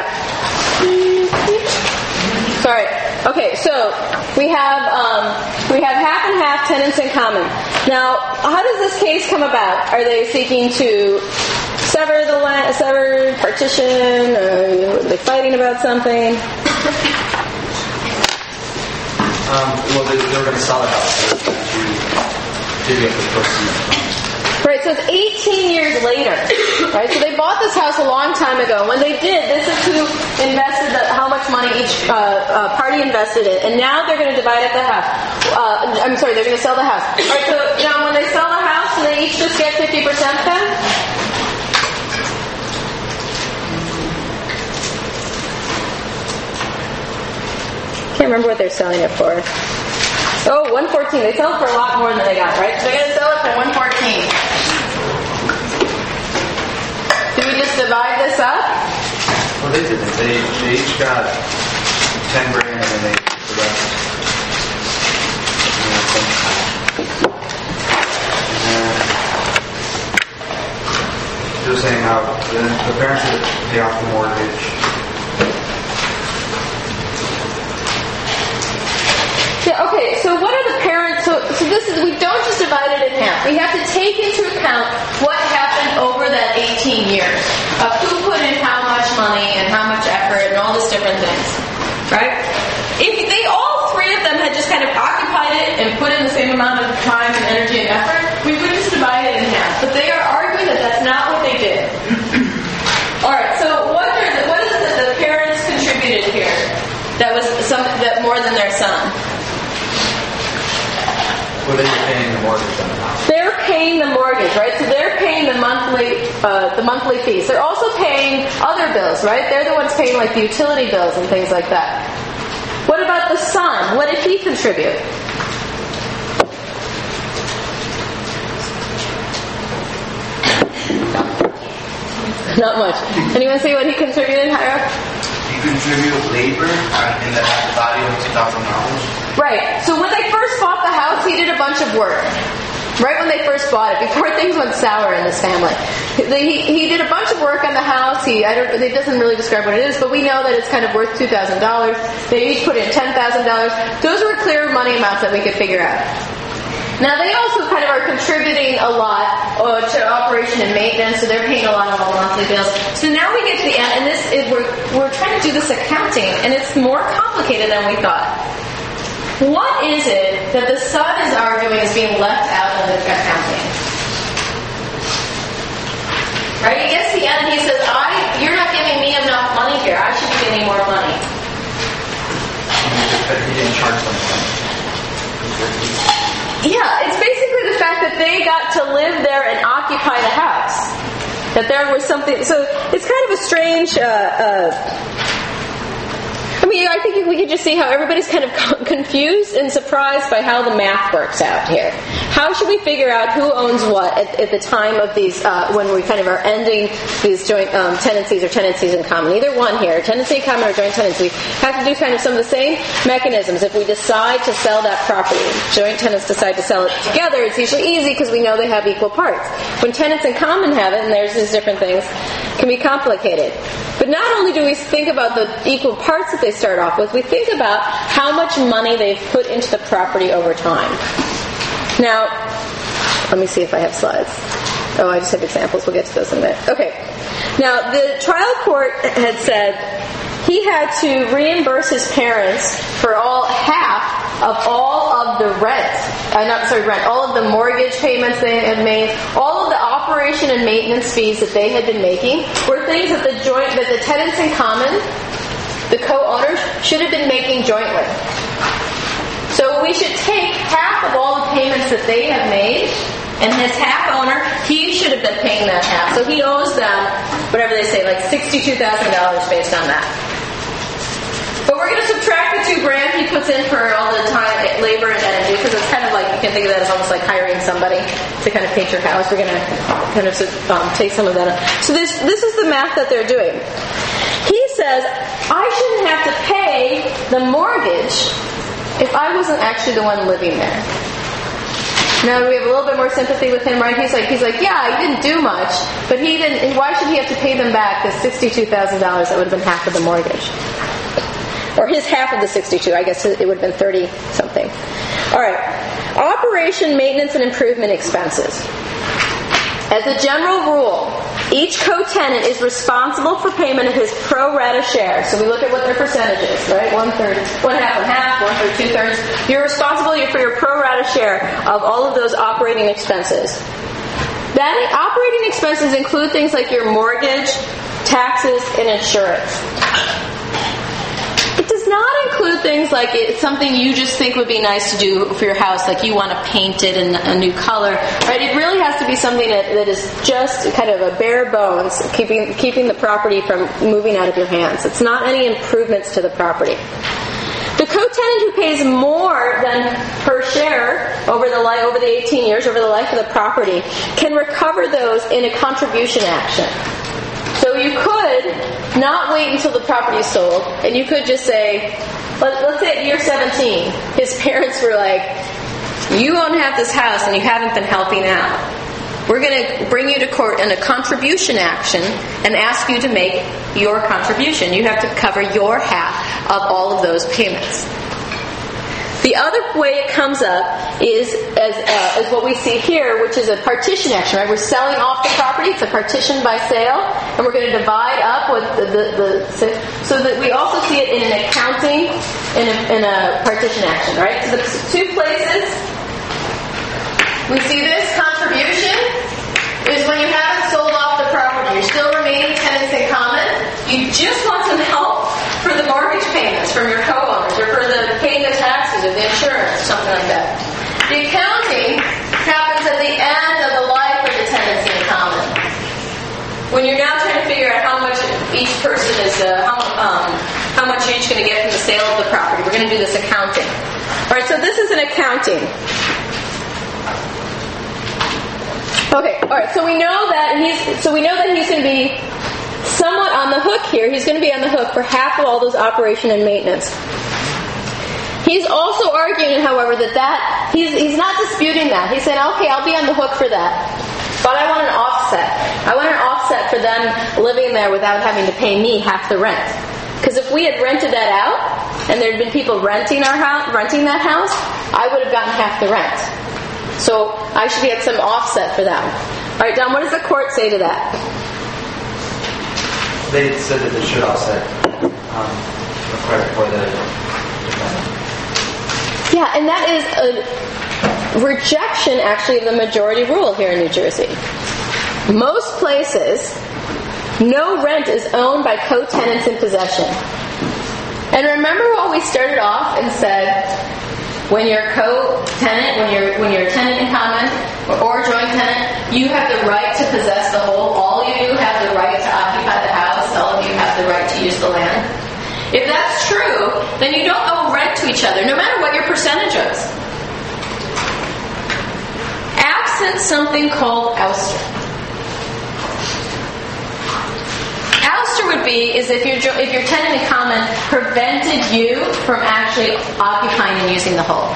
Sorry. Okay, so we have um, we have half and half tenants in common. Now, how does this case come about? Are they seeking to sever the land, sever partition? Or are they fighting about something? Um, well, they, they were going to sell the house. They were going to divvy up the proceeds. Right, so it's eighteen years later, right? So they bought this house a long time ago. When they did, this is who invested, the, how much money each uh, uh, party invested in. And now they're going to divide up the house. Uh, I'm sorry, they're going to sell the house. All right, so now when they sell the house, do they each just get fifty percent then? Can't remember what they're selling it for. Oh, one fourteen. They sell it for a lot more than they got, right? So they're going to sell it for one fourteen. Do we just divide this up? Well, they didn't. They, they each got ten grand and then they the rest. And they were saying how the, the parents would pay off the mortgage. Yeah, okay, so what are the parents, so, so this is, we don't just divide it in half. We have to take into account what happened over that eighteen years of who put in how much money and how much effort and all these different things, right? If they, all three of them had just kind of occupied it and put in the same amount of time and energy and effort, we would just divide it in half. But they are arguing that that's not what they did. Alright, so what, are the, what is it that the parents contributed here that was some, that more than their son? Well, they were paying the mortgage on the house. They're paying the mortgage, right? So they're paying the monthly, uh, the monthly fees. They're also paying other bills, right? They're the ones paying like the utility bills and things like that. What about the son? What did he contribute? Not much. Anyone see what he contributed, Hira? He contribute labor in the value of two thousand dollars? Right. So when they first bought the house, he did a bunch of work. Right when they first bought it, before things went sour in this family, he, he did a bunch of work on the house. He I don't it doesn't really describe what it is, but we know that it's kind of worth two thousand dollars. They each put in ten thousand dollars. Those were clear money amounts that we could figure out. Now they also kind of are contributing a lot uh, to operation and maintenance, so they're paying a lot of all monthly bills. So now we get to the end, and this is we're we're trying to do this accounting, and it's more complicated than we thought. What is it that the son is arguing is being left out of the accounting? Right? He gets to the end and he says, "I, you're not giving me enough money here. I should be getting more money." He didn't charge them. Yeah, it's basically the fact that they got to live there and occupy the house. That there was something. So it's kind of a strange. Uh, uh, I mean, I think we could just see how everybody's kind of confused and surprised by how the math works out here. How should we figure out who owns what at, at the time of these, uh, when we kind of are ending these joint um, tenancies or tenancies in common? Either one here, tenancy in common or joint tenancy, have to do kind of some of the same mechanisms. If we decide to sell that property, joint tenants decide to sell it together, it's usually easy because we know they have equal parts. When tenants in common have it, and there's these different things, it can be complicated. But not only do we think about the equal parts that they start off with, we think about how much money they've put into the property over time. Now, let me see if I have slides. Oh, I just have examples. We'll get to those in a minute. Okay. Now, the trial court had said he had to reimburse his parents for all half of all of the rent. Uh, not sorry, rent. All of the mortgage payments they had made, all of the operation and maintenance fees that they had been making were things that the joint, that the tenants in common, the co-owners, should have been making jointly. So we should take half of all the payments that they have made, and his half owner, he should have been paying that half. So he owes them, whatever they say, like sixty-two thousand dollars based on that. But we're going to subtract the two grand he puts in for all the time, labor, and energy, because it's kind of like, you can think of that as almost like hiring somebody to kind of paint your house. We're going to kind of um, take some of that up. So this this is the math that they're doing. He says, I shouldn't have to pay the mortgage if I wasn't actually the one living there. Now we have a little bit more sympathy with him, right? He's like, he's like, yeah, he didn't do much, but he didn't. Why should he have to pay them back the sixty-two thousand dollars that would have been half of the mortgage? Or his half of the sixty-two, I guess it would have been thirty something. All right. Operation, maintenance, and improvement expenses. As a general rule, each co-tenant is responsible for payment of his pro rata share. So we look at what their percentage is, right? One third, one half and half, one third, two thirds. You're responsible for your pro rata share of all of those operating expenses. That operating expenses include things like your mortgage, taxes, and insurance. It does not include things like it's something you just think would be nice to do for your house, like you want to paint it in a new color, right? It really has to be something that, that is just kind of a bare bones, keeping keeping the property from moving out of your hands. It's not any improvements to the property. The co-tenant who pays more than her share over the life, over the eighteen years, over the life of the property, can recover those in a contribution action. So you could not wait until the property is sold, and you could just say, let, let's say at year seventeen, his parents were like, you own half this house and you haven't been helping out. We're going to bring you to court in a contribution action and ask you to make your contribution. You have to cover your half of all of those payments. The other way it comes up is as, uh, as what we see here, which is a partition action, right? We're selling off the property. It's a partition by sale, and we're going to divide up with the, the, the so that we also see it in an accounting in a, in a partition action, right? So the two places we see this contribution is when you haven't sold off the property. You're still remaining tenants in common. You just want some help for the mortgage payments from your co-owners, or for the paying the taxes or the insurance, something like that. The accounting happens at the end of the life of the tenancy in common. When you're now trying to figure out how much each person is, uh, how, um, how much you're each going to get from the sale of the property, we're going to do this accounting. All right, so this is an accounting. Okay, all right. So we know that he's so we know that he's going to be somewhat on the hook here. He's going to be on the hook for half of all those operation and maintenance. He's also arguing, however, that that he's he's not disputing that. He's saying, okay, I'll be on the hook for that, but I want an offset. I want an offset for them living there without having to pay me half the rent. Because if we had rented that out and there had been people renting our house, renting that house, I would have gotten half the rent. So I should get some offset for them. All right, Don, what does the court say to that? They said that they should offset um, the credit for the defendant. Yeah, and that is a rejection, actually, of the majority rule here in New Jersey. Most places, no rent is owned by co-tenants in possession. And remember what we started off and said, when you're co-tenant, when you're when you're a tenant in common or, or joint tenant, you have the right to possess the whole. All you do have the right to occupy the house. All of you have the right to use the land. If that's true, then you don't owe rent to each other, no matter what your percentage is. Absent something called ouster. Ouster would be is if your if your tenant in common prevented you from actually occupying and using the whole.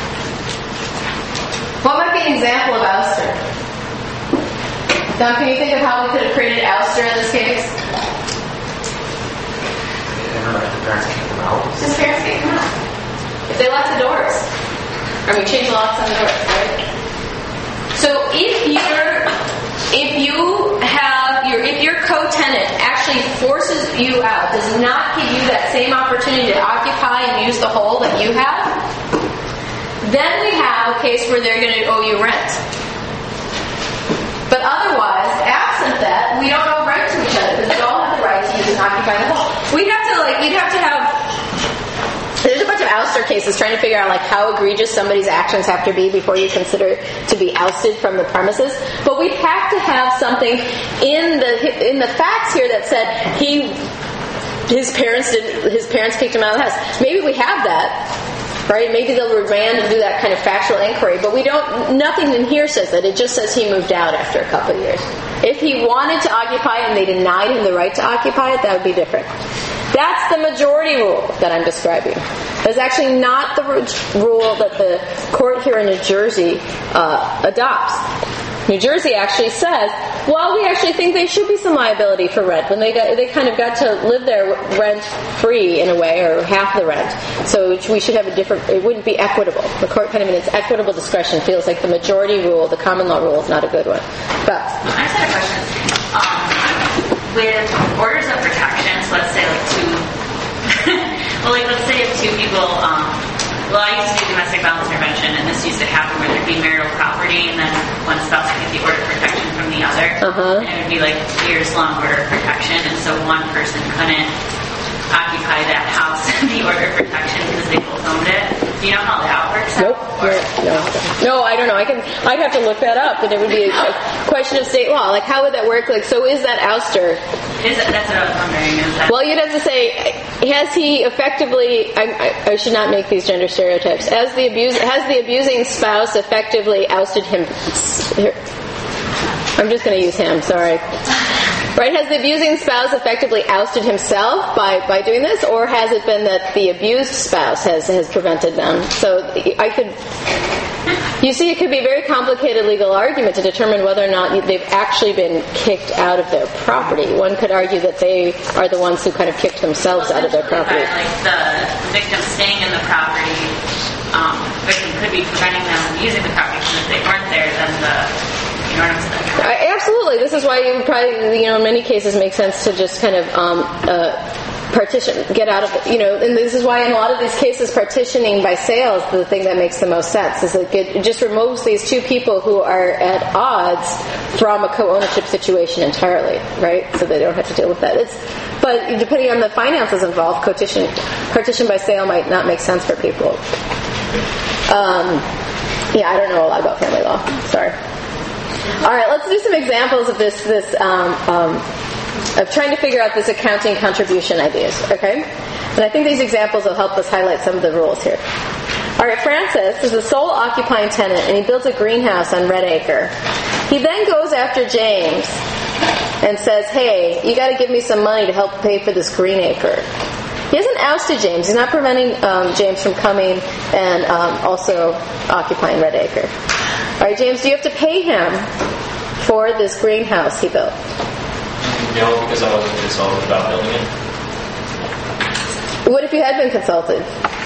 What might be an example of ouster? Don, can you think of how we could have created ouster in this case? The parents kick them out. His parents kick them out. If they lock the doors. Or we change the locks on the doors, right? So if you're if you have your if your co-tenant actually forces you out, does not give you that same opportunity to occupy and use the whole that you have, then we have a case where they're going to owe you rent. But otherwise, absent that, we don't owe rent to each other because we all have the right to use and occupy the whole. We'd have to like you'd have to have. There's a bunch of ouster cases trying to figure out like how egregious somebody's actions have to be before you consider to be ousted from the premises. But we'd have to have something in the in the facts here that said he his parents did his parents kicked him out of the house. Maybe we have that, right? Maybe they'll remand and do that kind of factual inquiry. But we don't. Nothing in here says that. It just says he moved out after a couple of years. If he wanted to occupy and they denied him the right to occupy it, that would be different. That's the majority rule that I'm describing. That's actually not the rule that the court here in New Jersey uh, adopts. New Jersey actually says, well, we actually think there should be some liability for rent when they got, they kind of got to live there rent free in a way, or half the rent. So we should have a different. It wouldn't be equitable. The court, kind of in its equitable discretion, feels like the majority rule, the common law rule, is not a good one. But I just had a question. Um, with orders of protection, so let's say like two. well, like let's say if two people. Um, Well, I used to do domestic violence intervention, and this used to happen where there'd be marital property, and then one spouse would get the order of protection from the other. Uh-huh. And it would be like years-long order of protection, and so one person couldn't occupy that house in the order of protection because they both owned it. Do you know how that works? Nope. No, no, I don't know. I can. I'd have to look that up, but it would be a, a question of state law. Like, how would that work? Like, so is that ouster? Is it, that's what I was wondering. Is that well, you'd have to say, has he effectively? I, I, I should not make these gender stereotypes. As the abuse, has the abusing spouse effectively ousted him? Here. I'm just going to use him. Sorry. Right? Has the abusing spouse effectively ousted himself by, by doing this, or has it been that the abused spouse has, has prevented them? So I could, you see, it could be a very complicated legal argument to determine whether or not they've actually been kicked out of their property. One could argue that they are the ones who kind of kicked themselves well, out of their property. By, like the victim staying in the property, um, victim could be preventing them from using the property because if they weren't there, then the Uh, absolutely. This is why you probably, you know, in many cases make sense to just kind of um, uh, partition, get out of it, you know, and this is why in a lot of these cases partitioning by sale is the thing that makes the most sense, is that it just removes these two people who are at odds from a co-ownership situation entirely, right? So they don't have to deal with that. It's, but depending on the finances involved, partition, partition by sale might not make sense for people. Um, yeah, I don't know a lot about family law. Sorry. All right, let's do some examples of this, this um, um, of trying to figure out this accounting contribution ideas, okay? And I think these examples will help us highlight some of the rules here. All right, Francis is the sole occupying tenant, and he builds a greenhouse on Red Acre. He then goes after James and says, hey, you got to give me some money to help pay for this green acre. He hasn't ousted James. He's not preventing um, James from coming and um, also occupying Red Acre. All right, James, do you have to pay him for this greenhouse he built? No, because I wasn't consulted about building it. What if you had been consulted?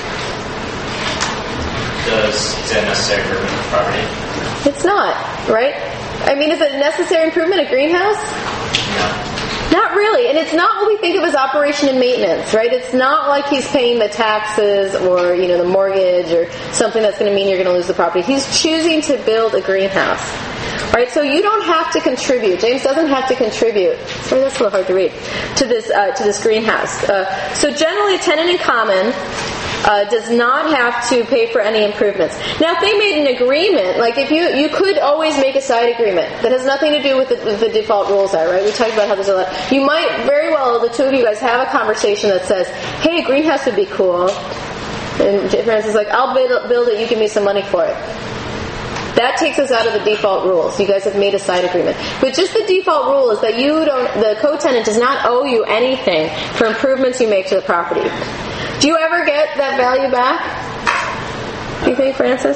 Does is that necessary for the property? It's not, right? I mean, is it a necessary improvement, a greenhouse? No. Not really, and it's not what we think of as operation and maintenance, right? It's not like he's paying the taxes or, you know, the mortgage or something that's going to mean you're going to lose the property. He's choosing to build a greenhouse, right? So you don't have to contribute. James doesn't have to contribute. Sorry, that's a little hard to read. To this uh, to this greenhouse. Uh, so generally, a tenant in common Uh, does not have to pay for any improvements. Now, if they made an agreement, like if you you could always make a side agreement that has nothing to do with the, with the default rules are, right? We talked about how there's a lot. You might very well, the two of you guys, have a conversation that says, hey, a greenhouse would be cool. And Francis is like, I'll build, build it, you give me some money for it. That takes us out of the default rules. You guys have made a side agreement. But just the default rule is that you don't, the co-tenant does not owe you anything for improvements you make to the property. Do you ever get that value back? Do you think, Francis?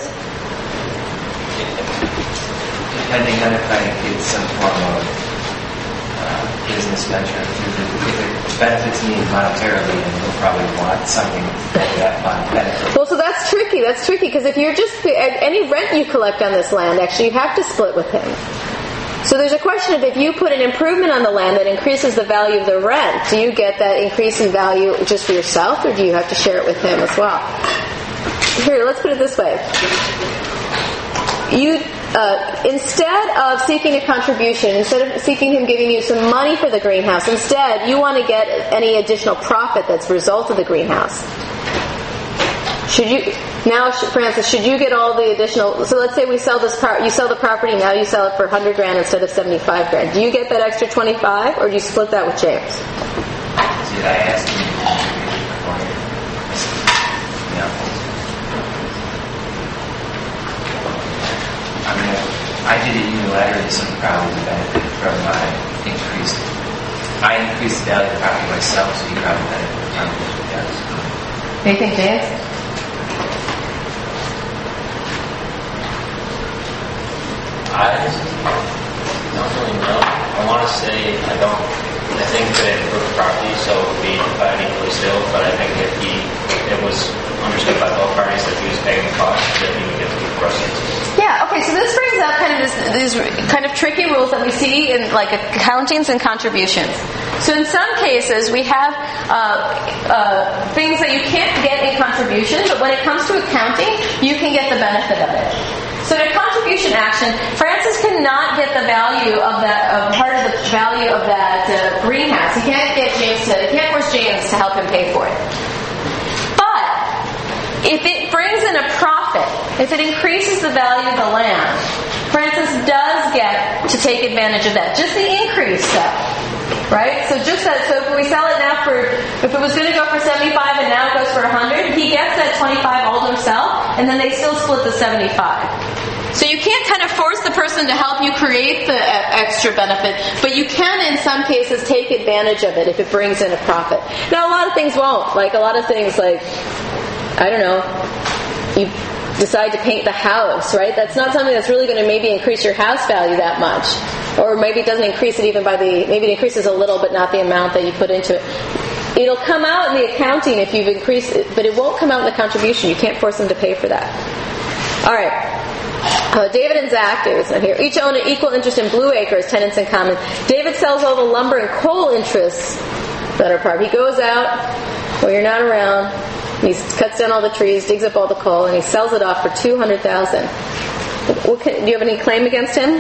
Depending on if I get some form of uh, business venture, if it benefits me monetarily, then he'll probably want something for that benefit. Well, so that's tricky. That's tricky because if you're just any rent you collect on this land, actually, you have to split with him. So there's a question of if you put an improvement on the land that increases the value of the rent, do you get that increase in value just for yourself, or do you have to share it with him as well? Here, let's put it this way. You, uh, instead of seeking a contribution, instead of seeking him giving you some money for the greenhouse, instead you want to get any additional profit that's a result of the greenhouse. Should you now, Francis? Should you get all the additional? So let's say we sell this car. You sell the property now. You sell it for one hundred grand instead of seventy-five grand. Do you get that extra twenty-five, or do you split that with James? Did I ask him? No. I mean, I did it unilaterally, so he probably would benefit from my increased. I increased the value of the property myself, so he probably benefit from what he does. What do you think, James? I don't really know. I want to say I don't. I think that it improved the property, so it would be divided equally still. But I think if he, it was understood by both parties that he was paying the cost, that he would get the proceeds. Yeah. Okay. So this brings up kind of this, these kind of tricky rules that we see in like accountings and contributions. So in some cases, we have uh, uh, things that you can't get in contribution, but when it comes to accounting, you can get the benefit of it. So in a contribution action, Francis cannot get the value of that, of part of the value of that uh, greenhouse. He can't get James to, he can't force James to help him pay for it. But if it brings in a profit, if it increases the value of the land, Francis does get to take advantage of that. Just the increase, though. Right? So just that, so if we sell it now for, if it was going to go for seventy-five and now it goes for one hundred, he gets that twenty-five all to himself, and then they still split the seventy-five. So you can't kind of force the person to help you create the extra benefit, but you can in some cases take advantage of it if it brings in a profit. Now a lot of things won't. Like a lot of things like, I don't know, you decide to paint the house, right? That's not something that's really going to maybe increase your house value that much. Or maybe it doesn't increase it even by the, maybe it increases a little but not the amount that you put into it. It'll come out in the accounting if you've increased it, but it won't come out in the contribution. You can't force them to pay for that. Alright. Uh, David and Zach, David's not here, each own an equal interest in Blue Acre as tenants in common. David sells all the lumber and coal interests that are part. He goes out while you're not around. He cuts down all the trees, digs up all the coal, and he sells it off for two hundred thousand dollars. What can, do you have any claim against him?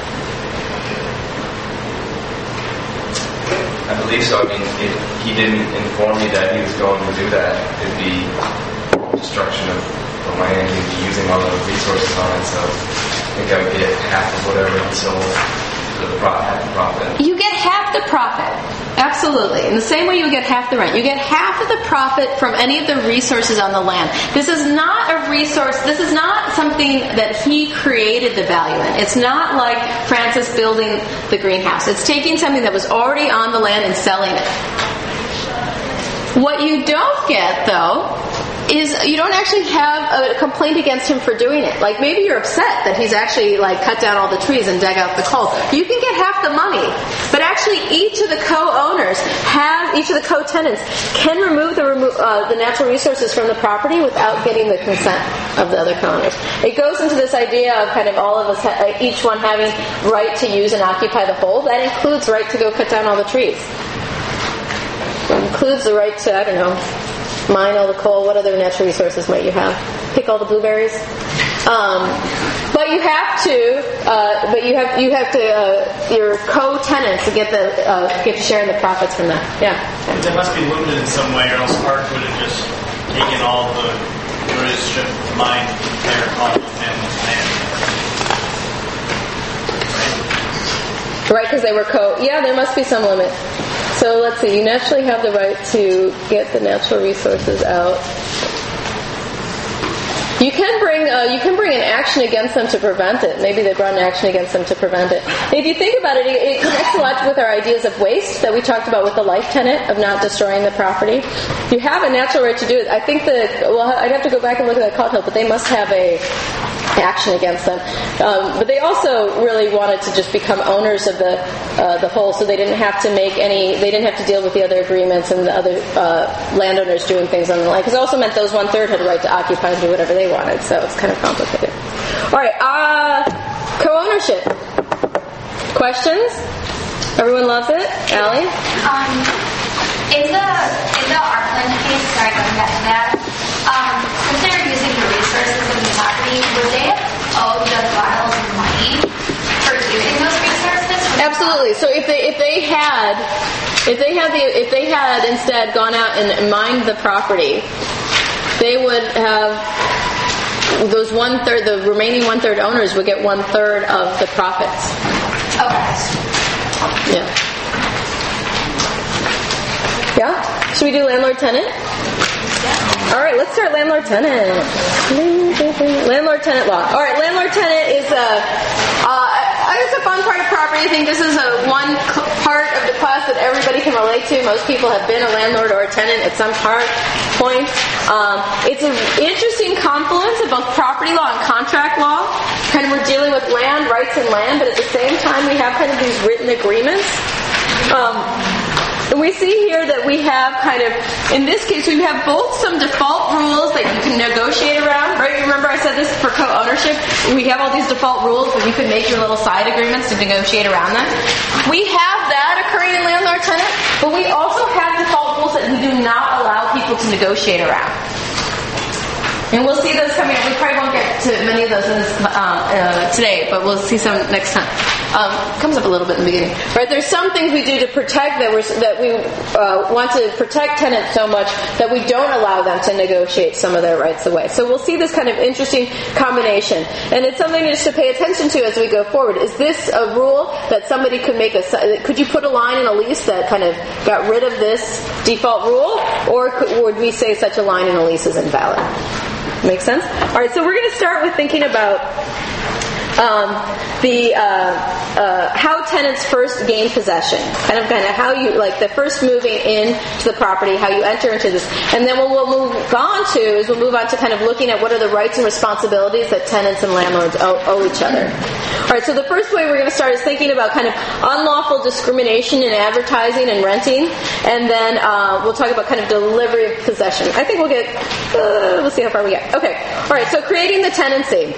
I believe so. I mean, if he didn't inform me that he was going to do that, it'd be destruction of the land. He'd be using all the resources on it, so I think I would get half of whatever he sold for the profit. Half the profit. You get half the profit. Absolutely. In the same way you get half the rent. You get half of the profit from any of the resources on the land. This is not a resource, this is not something that he created the value in. It's not like Francis building the greenhouse. It's taking something that was already on the land and selling it. What you don't get, though, is you don't actually have a complaint against him for doing it. Like, maybe you're upset that he's actually, like, cut down all the trees and dug out the coal. You can get half the money. But actually, each of the co-owners have, each of the co-tenants can remove the, remo- uh, the natural resources from the property without getting the consent of the other co-owners. It goes into this idea of kind of all of us, ha- each one having right to use and occupy the whole. That includes right to go cut down all the trees. It includes the right to, I don't know, mine all the coal. What other natural resources might you have? Pick all the blueberries. Um, but you have to, uh, but you have you have to uh, your co-tenants to get the uh, get to share in the profits from that. Yeah. But that must be limited in some way, or else Park would have just taken all the notice strip of mine there on the family's land. Right, because they were co. Yeah, there must be some limit. So let's see. You naturally have the right to get the natural resources out. You can bring uh, you can bring an action against them to prevent it. Maybe they brought an action against them to prevent it. If you think about it, it, it connects a lot with our ideas of waste that we talked about with the life tenant of not destroying the property. You have a natural right to do it. I think that, well, I'd have to go back and look at that call, but they must have a action against them. Um, but they also really wanted to just become owners of the uh, the whole, so they didn't have to make any, they didn't have to deal with the other agreements and the other uh, landowners doing things on the land. Because it also meant those one third had a right to occupy and do whatever they wanted. So it's kind of complicated. All right, uh, co-ownership. Questions? Everyone loves it. Allie? Um, in the in the Arkland case, sorry, going back to that. Um, since they were using the resources of the property, would they have owed the Lyles money for using those resources? Absolutely. So if they if they had if they had the if they had instead gone out and mined the property, they would have those one third the remaining one third owners would get one third of the profits. Okay. Yeah. Yeah? Should we do landlord-tenant? Yeah. All right, let's start landlord-tenant. Landlord-tenant law. All right, landlord-tenant is a, uh, it's a fun part of property. I think this is a one part of the class that everybody can relate to. Most people have been a landlord or a tenant at some part, point. Um, it's an interesting confluence of both property law and contract law. Kind of we're dealing with land, rights and land, but at the same time we have kind of these written agreements. Um, and we see here that we have kind of, in this case, we have both some default rules that you can negotiate around, right? Remember I said this for co-ownership? We have all these default rules, but you can make your little side agreements to negotiate around them. We have that occurring in landlord-tenant, but we also have default rules that we do not allow people to negotiate around. And we'll see those coming up. We probably won't get to many of those in this, uh, uh, today, but we'll see some next time. Um, comes up a little bit in the beginning, right? There's some things we do to protect that we're that we uh, want to protect tenants so much that we don't allow them to negotiate some of their rights away. So we'll see this kind of interesting combination, and it's something just to pay attention to as we go forward. Is this a rule that somebody could make a? Could you put a line in a lease that kind of got rid of this default rule, or could, would we say such a line in a lease is invalid? Make sense? All right, so we're going to start with thinking about um, the uh, uh, how tenants first gain possession, kind of kind of how you like the first moving in to the property, how you enter into this, and then what we'll move on to is we'll move on to kind of looking at what are the rights and responsibilities that tenants and landlords owe, owe each other. All right, so the first way we're going to start is thinking about kind of unlawful discrimination in advertising and renting, and then uh, we'll talk about kind of delivery of possession. I think we'll get, uh, we'll see how far we get. Okay, all right, so creating the tenancy.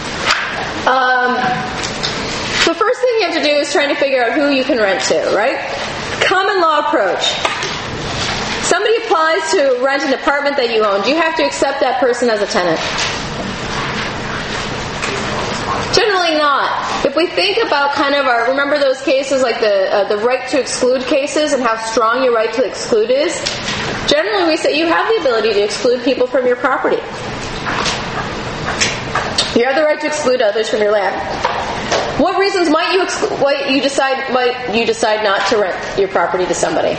Um, the first thing you have to do is trying to figure out who you can rent to, right? Common law approach. Somebody applies to rent an apartment that you own. Do you have to accept that person as a tenant? Generally not. If we think about kind of our, remember those cases like the uh, the right to exclude cases and how strong your right to exclude is? Generally we say you have the ability to exclude people from your property. You have the right to exclude others from your land. What reasons might you ex- might you decide might you decide not to rent your property to somebody?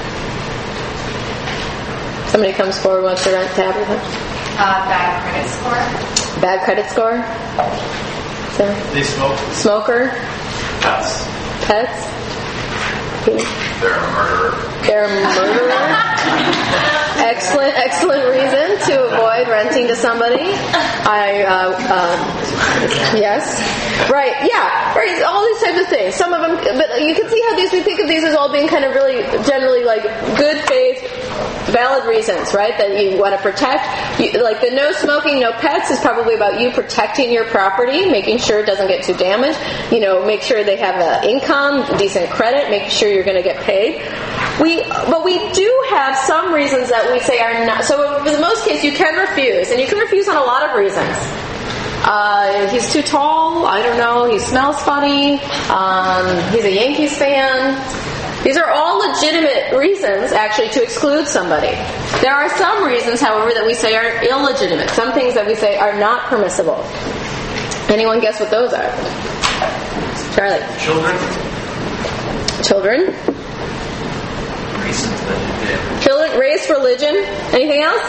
Somebody comes forward wants to rent Tabitha. Uh, bad credit score. Bad credit score. So, They smoke. smoker. Pets. Pets. They're a murderer. They're a murderer. excellent, excellent reason to avoid renting to somebody. I, uh, uh, yes, right, yeah, right. All these types of things. Some of them, but you can see how these. We think of these as all being kind of really, generally like good faith, valid reasons, right? That you want to protect. You, like the no smoking, no pets is probably about you protecting your property, making sure it doesn't get too damaged. You know, make sure they have an income, decent credit, making sure you're going to get paid. We, but we do have some reasons that we say are not. So in most cases, you can refuse, and you can refuse on a lot of reasons. Uh, he's too tall. I don't know. He smells funny. Um, he's a Yankees fan. These are all legitimate reasons, actually, to exclude somebody. There are some reasons, however, that we say are illegitimate. Some things that we say are not permissible. Anyone guess what those are? Charlie. Children. Children. Reasons that you did. Children, race, religion. Anything else?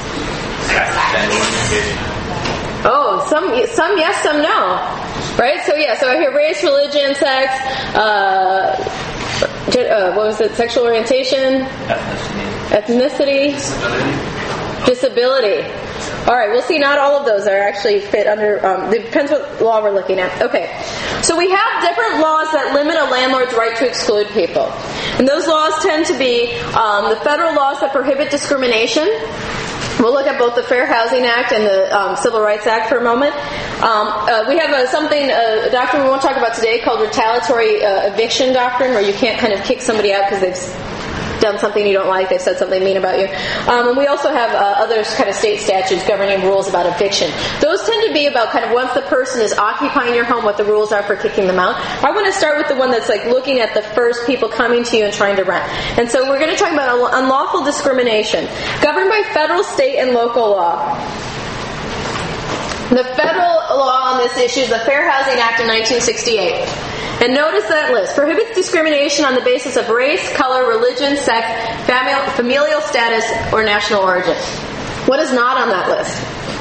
Oh, some some yes, some no. Right? So yeah, so I hear race, religion, sex, uh, uh, what was it? Sexual orientation, ethnicity, ethnicity, disability. All right, we'll see. Not all of those are actually fit under. Um, it depends what law we're looking at. Okay, so we have different laws that limit a landlord's right to exclude people, and those laws tend to be um, the federal laws that prohibit discrimination. We'll look at both the Fair Housing Act and the um, Civil Rights Act for a moment. Um, uh, we have a, something, a doctrine we won't talk about today called retaliatory uh, eviction doctrine, where you can't kind of kick somebody out because they've done something you don't like, they've said something mean about you. Um, and we also have uh, other kind of state statutes governing rules about eviction. Those tend to be about kind of once the person is occupying your home, what the rules are for kicking them out. I want to start with the one that's like looking at the first people coming to you and trying to rent. And so we're going to talk about unlawful discrimination, governed by federal, state, and local law. The federal law on this issue is the Fair Housing Act of nineteen sixty-eight. And notice that list. Prohibits discrimination on the basis of race, color, religion, sex, famil- familial status, or national origin. What is not on that list?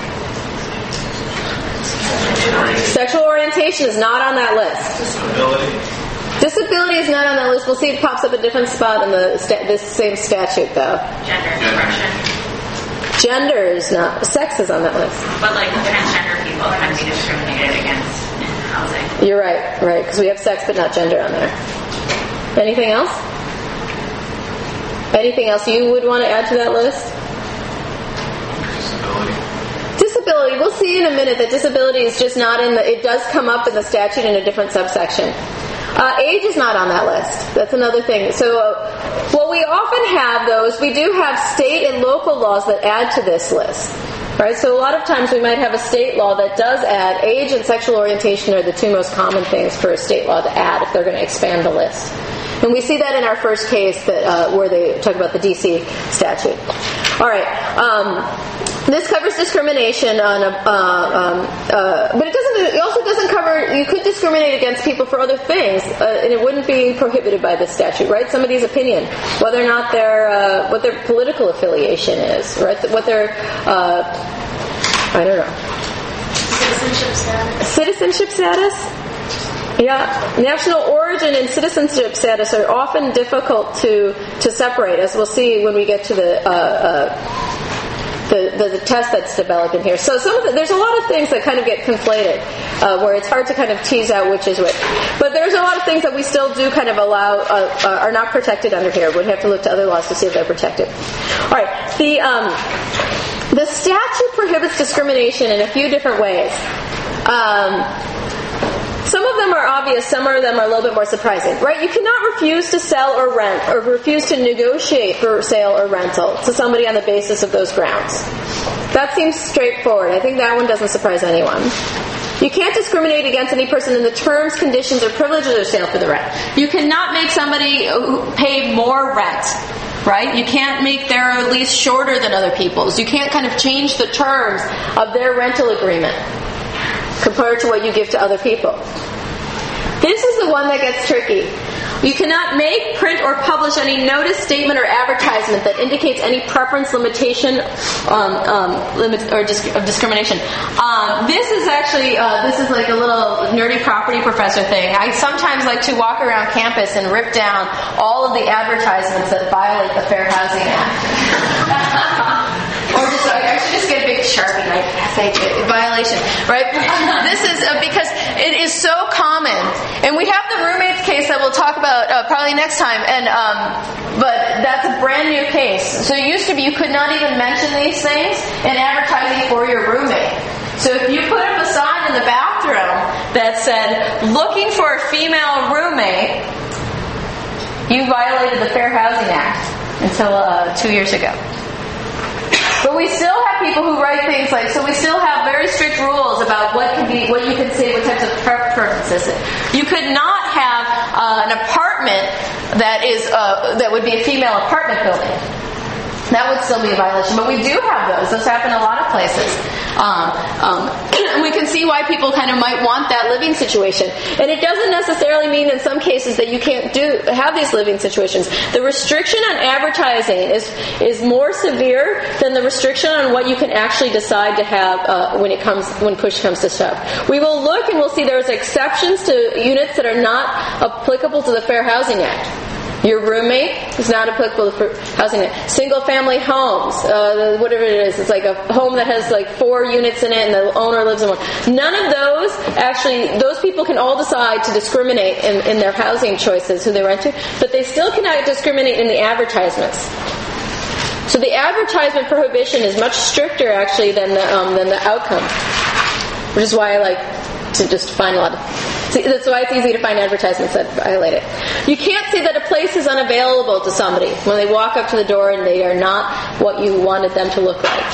Sexual orientation is not on that list. Disability. Disability is not on that list. We'll see it pops up a different spot in the sta- this same statute, though. Gender expression. Gender is not. Sex is on that list. But like transgender people can be discriminated against in housing. You're right, right, because we have sex but not gender on there. Anything else? Anything else you would want to add to that list? Disability. Disability. We'll see in a minute that disability is just not in the. It does come up in the statute in a different subsection. Uh, age is not on that list. That's another thing. So uh, what we often have, though, is we do have state and local laws that add to this list. Right? So a lot of times we might have a state law that does add. Age and sexual orientation are the two most common things for a state law to add if they're going to expand the list. And we see that in our first case that uh, where they talk about the D C statute. All right. Um, this covers discrimination on a, uh, um, uh, but it doesn't. It also doesn't cover. You could discriminate against people for other things, uh, and it wouldn't be prohibited by this statute, right? Somebody's opinion, whether or not their uh, what their political affiliation is, right? What their uh, I don't know. Citizenship status. Citizenship status. Yeah, national origin and citizenship status are often difficult to to separate, as we'll see when we get to the uh, uh, the, the the test that's developing here. So some of the, there's a lot of things that kind of get conflated, uh, where it's hard to kind of tease out which is which. But there's a lot of things that we still do kind of allow uh, uh, are not protected under here. We'd have to look to other laws to see if they're protected. All right, the um, the statute prohibits discrimination in a few different ways. Um, Some of them are obvious, some of them are a little bit more surprising, right? You cannot refuse to sell or rent, or refuse to negotiate for sale or rental to somebody on the basis of those grounds. That seems straightforward. I think that one doesn't surprise anyone. You can't discriminate against any person in the terms, conditions, or privileges of sale for the rent. You cannot make somebody pay more rent, right? You can't make their lease shorter than other people's. You can't kind of change the terms of their rental agreement compared to what you give to other people. This is the one that gets tricky. You cannot make, print, or publish any notice, statement, or advertisement that indicates any preference, limitation, um, um, limit, or disc- of discrimination. Um, this is actually, uh, this is like a little nerdy property professor thing. I sometimes like to walk around campus and rip down all of the advertisements that violate the Fair Housing Act. Or just, I should just get a big Sharpie, like F H A, violation, right? This is uh, because it is so common. And we have the roommates case that we'll talk about uh, probably next time, and um, but that's a brand new case. So it used to be you could not even mention these things in advertising for your roommate. So if you put up a sign in the bathroom that said, looking for a female roommate, you violated the Fair Housing Act until uh, two years ago. But we still have people who write things like, so we still have very strict rules about what can be, what you can say, what types of preferences. You could not have uh, an apartment that is uh, that would be a female apartment building. That would still be a violation. But we do have those. Those happen in a lot of places. Um, um, and we can see why people kind of might want that living situation. And it doesn't necessarily mean in some cases that you can't do have these living situations. The restriction on advertising is is more severe than the restriction on what you can actually decide to have uh, when it comes when push comes to shove. We will look and we'll see there's exceptions to units that are not applicable to the Fair Housing Act. Your roommate is not applicable for housing. Single-family homes, uh, whatever it is, it's like a home that has like four units in it, and the owner lives in one. None of those actually, those people can all decide to discriminate in, in their housing choices, who they rent to, but they still cannot discriminate in the advertisements. So the advertisement prohibition is much stricter actually than the um, than the outcome, which is why I like to just find a lot of. See, that's why it's easy to find advertisements that violate it. You can't say that a place is unavailable to somebody when they walk up to the door and they are not what you wanted them to look like.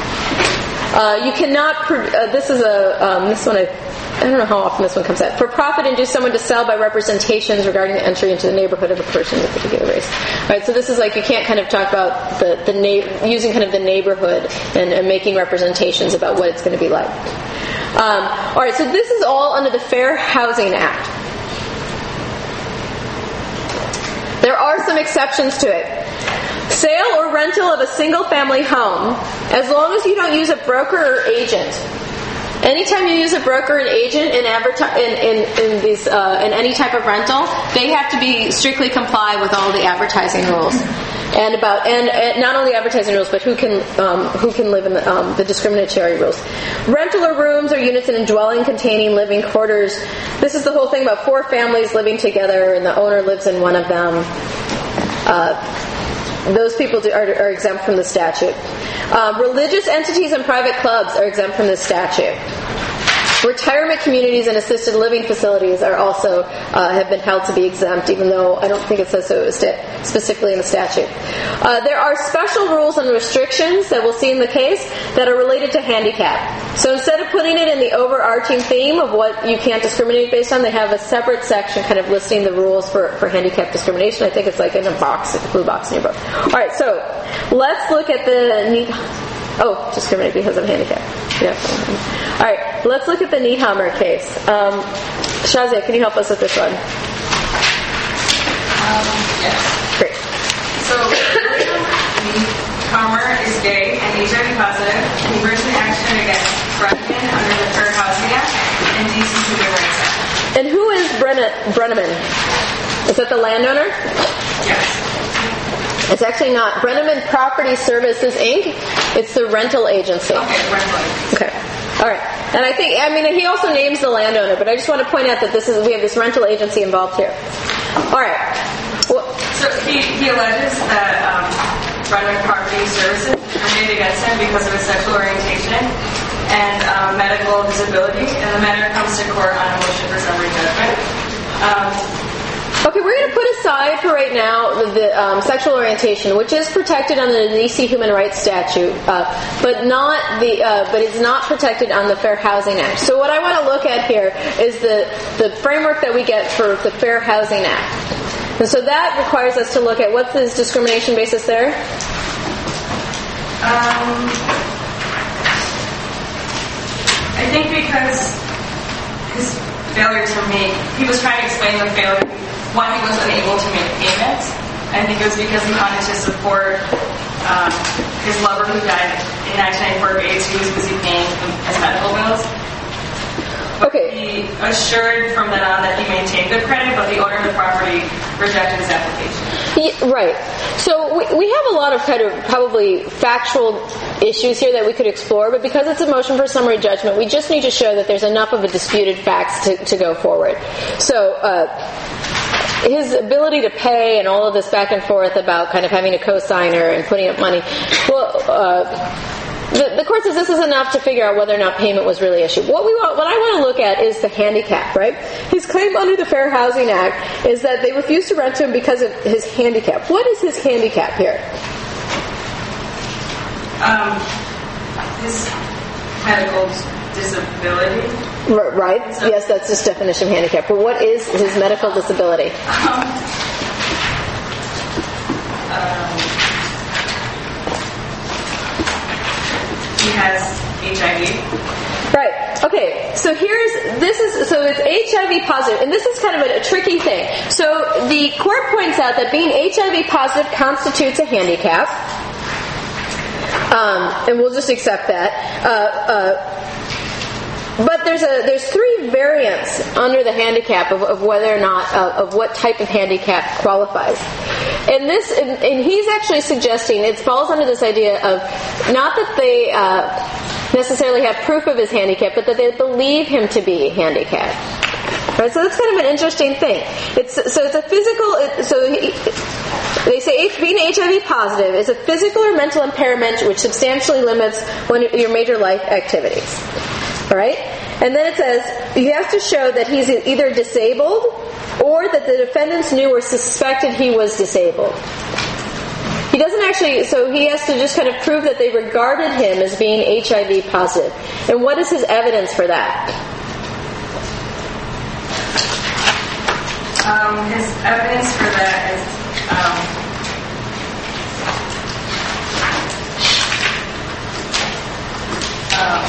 Uh, you cannot. Pro- uh, this is a um, this one. I, I don't know how often this one comes out. For profit, induce someone to sell by representations regarding the entry into the neighborhood of a person with a particular race. All right, so this is like you can't kind of talk about the the na- using kind of the neighborhood and, and making representations about what it's going to be like. Um, all right, so this is all under the Fair Housing Act. There are some exceptions to it. Sale or rental of a single-family home, as long as you don't use a broker or agent. Anytime you use a broker and agent in adverti- in, in, in these uh, in any type of rental, they have to be strictly comply with all the advertising rules. And about and, and not only advertising rules, but who can um, who can live in the, um, the discriminatory rules. Rental or rooms or units in a dwelling containing living quarters. This is the whole thing about four families living together, and the owner lives in one of them. Uh, those people do, are, are exempt from the statute. Uh, religious entities and private clubs are exempt from the statute. Retirement communities and assisted living facilities are also uh, have been held to be exempt, even though I don't think it says so sta- specifically in the statute. Uh, there are special rules and restrictions that we'll see in the case that are related to handicap. So instead of putting it in the overarching theme of what you can't discriminate based on, they have a separate section kind of listing the rules for, for handicap discrimination. I think it's like in a box, a blue box in your book. All right, so let's look at the need. Oh, discriminate because of handicap. Yeah. All right, let's look at the Niethammer case. Um, Shazia, can you help us with this one? Um, yes. Great. So, William Niethammer is gay and H I V positive. He brings an action against Brenneman under the Fair Housing Act and D C Human Rights Act. And who is Brenna, Brenneman? Is that the landowner? Yes. It's actually not. Brenneman Property Services, Incorporated. It's the rental agency. Okay, rental agency. Okay. All right. And I think, I mean, he also names the landowner, but I just want to point out that this is we have this rental agency involved here. All right. Well, so he, he alleges that um, Brenneman Property Services discriminated against him because of his sexual orientation and um, medical disability, and the matter comes to court on a motion for summary judgment. Um, Okay, we're going to put aside for right now the, the um, sexual orientation, which is protected under the D C Human Rights Statute, uh, but not the uh, but is not protected on the Fair Housing Act. So what I want to look at here is the the framework that we get for the Fair Housing Act, and so that requires us to look at what's the discrimination basis there. Um, I think because. because failure to make, he was trying to explain the failure, why he was unable to make payments. I think it was because he wanted to support um, his lover who died in nineteen ninety-four of AIDS, who was busy paying his medical bills. But okay. He assured from then on that he maintained good credit, but the owner of the property rejected his application. Yeah, right. So we, we have a lot of kind of probably factual issues here that we could explore, but because it's a motion for summary judgment, we just need to show that there's enough of a disputed facts to, to go forward. So uh, his ability to pay and all of this back and forth about kind of having a co-signer and putting up money, well, uh, The, the court says this is enough to figure out whether or not payment was really issued. What we want, what I want to look at is the handicap, right? His claim under the Fair Housing Act is that they refused to rent to him because of his handicap. What is his handicap here? Um, his medical disability. R- right? So, yes, that's his definition of handicap. But what is his medical disability? Um, um, He has H I V. Right. Okay. So here's this is so it's H I V positive, and this is kind of a, a tricky thing. So the court points out that being H I V positive constitutes a handicap, um, and we'll just accept that. Uh, uh, But there's a there's three variants under the handicap of, of whether or not uh, of what type of handicap qualifies, and this and, and he's actually suggesting it falls under this idea of not that they uh, necessarily have proof of his handicap, but that they believe him to be handicapped. Right, so that's kind of an interesting thing. It's so it's a physical. So he, they say being H I V positive is a physical or mental impairment which substantially limits one of your major life activities. Right? And then it says you have to show that he's either disabled or that the defendants knew or suspected he was disabled. He doesn't actually, so he has to just kind of prove that they regarded him as being H I V positive. And what is his evidence for that? Um, his evidence for that is um, um,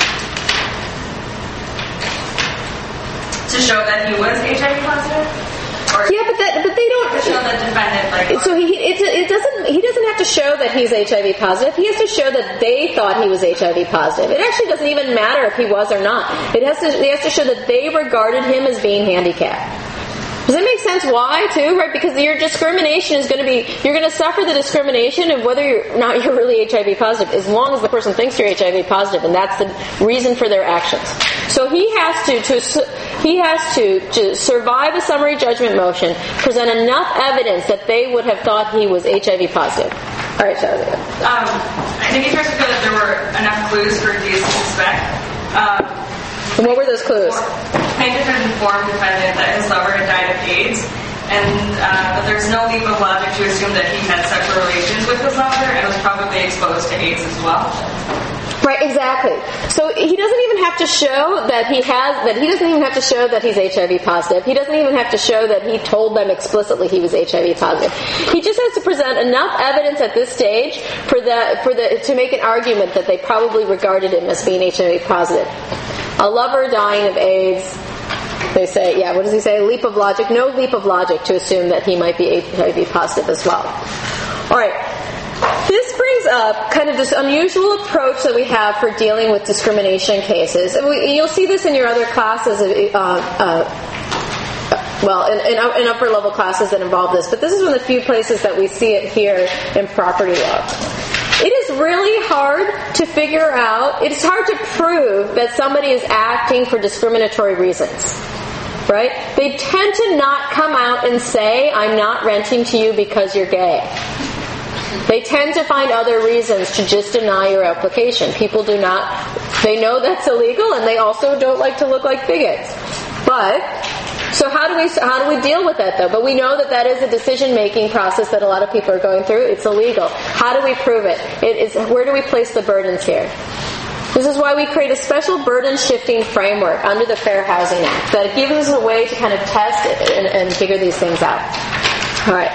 to show that he was H I V positive? Or yeah, but that, but they don't to show the defendant like. So he it, it doesn't he doesn't have to show that he's H I V positive. He has to show that they thought he was H I V positive. It actually doesn't even matter if he was or not. It has to he has to show that they regarded him as being handicapped. Does that make sense why, too? Right? Because your discrimination is going to be, you're going to suffer the discrimination of whether or not you're really H I V positive, as long as the person thinks you're H I V positive, and that's the reason for their actions. So he has to, to he has to, to survive a summary judgment motion, present enough evidence that they would have thought he was H I V positive. All right, Charlie. Um, I think he tries to show that there were enough clues for D to suspect. Um, and what were those clues? Plaintiff had informed the defendant that his lover had died of AIDS, and uh, but there's no leap of logic to assume that he had sexual relations with his lover and was probably exposed to AIDS as well. Right, exactly. So he doesn't even have to show that he has that he doesn't even have to show that he's H I V positive. He doesn't even have to show that he told them explicitly he was H I V positive. He just has to present enough evidence at this stage for the for the to make an argument that they probably regarded him as being H I V positive. A lover dying of AIDS. They say, yeah, what does he say? Leap of logic. No leap of logic to assume that he might be H I V positive as well. All right. This brings up kind of this unusual approach that we have for dealing with discrimination cases. And we, you'll see this in your other classes, uh, uh, well, in, in, in upper level classes that involve this. But this is one of the few places that we see it here in property law. It is really hard to figure out, it's hard to prove that somebody is acting for discriminatory reasons. Right? They tend to not come out and say, I'm not renting to you because you're gay. They tend to find other reasons to just deny your application. People do not, they know that's illegal, and they also don't like to look like bigots. But, so how do we how do we deal with that though? But we know that that is a decision-making process that a lot of people are going through. It's illegal. How do we prove it? It is, where do we place the burdens here? This is why we create a special burden-shifting framework under the Fair Housing Act that gives us a way to kind of test it and, and figure these things out. All right.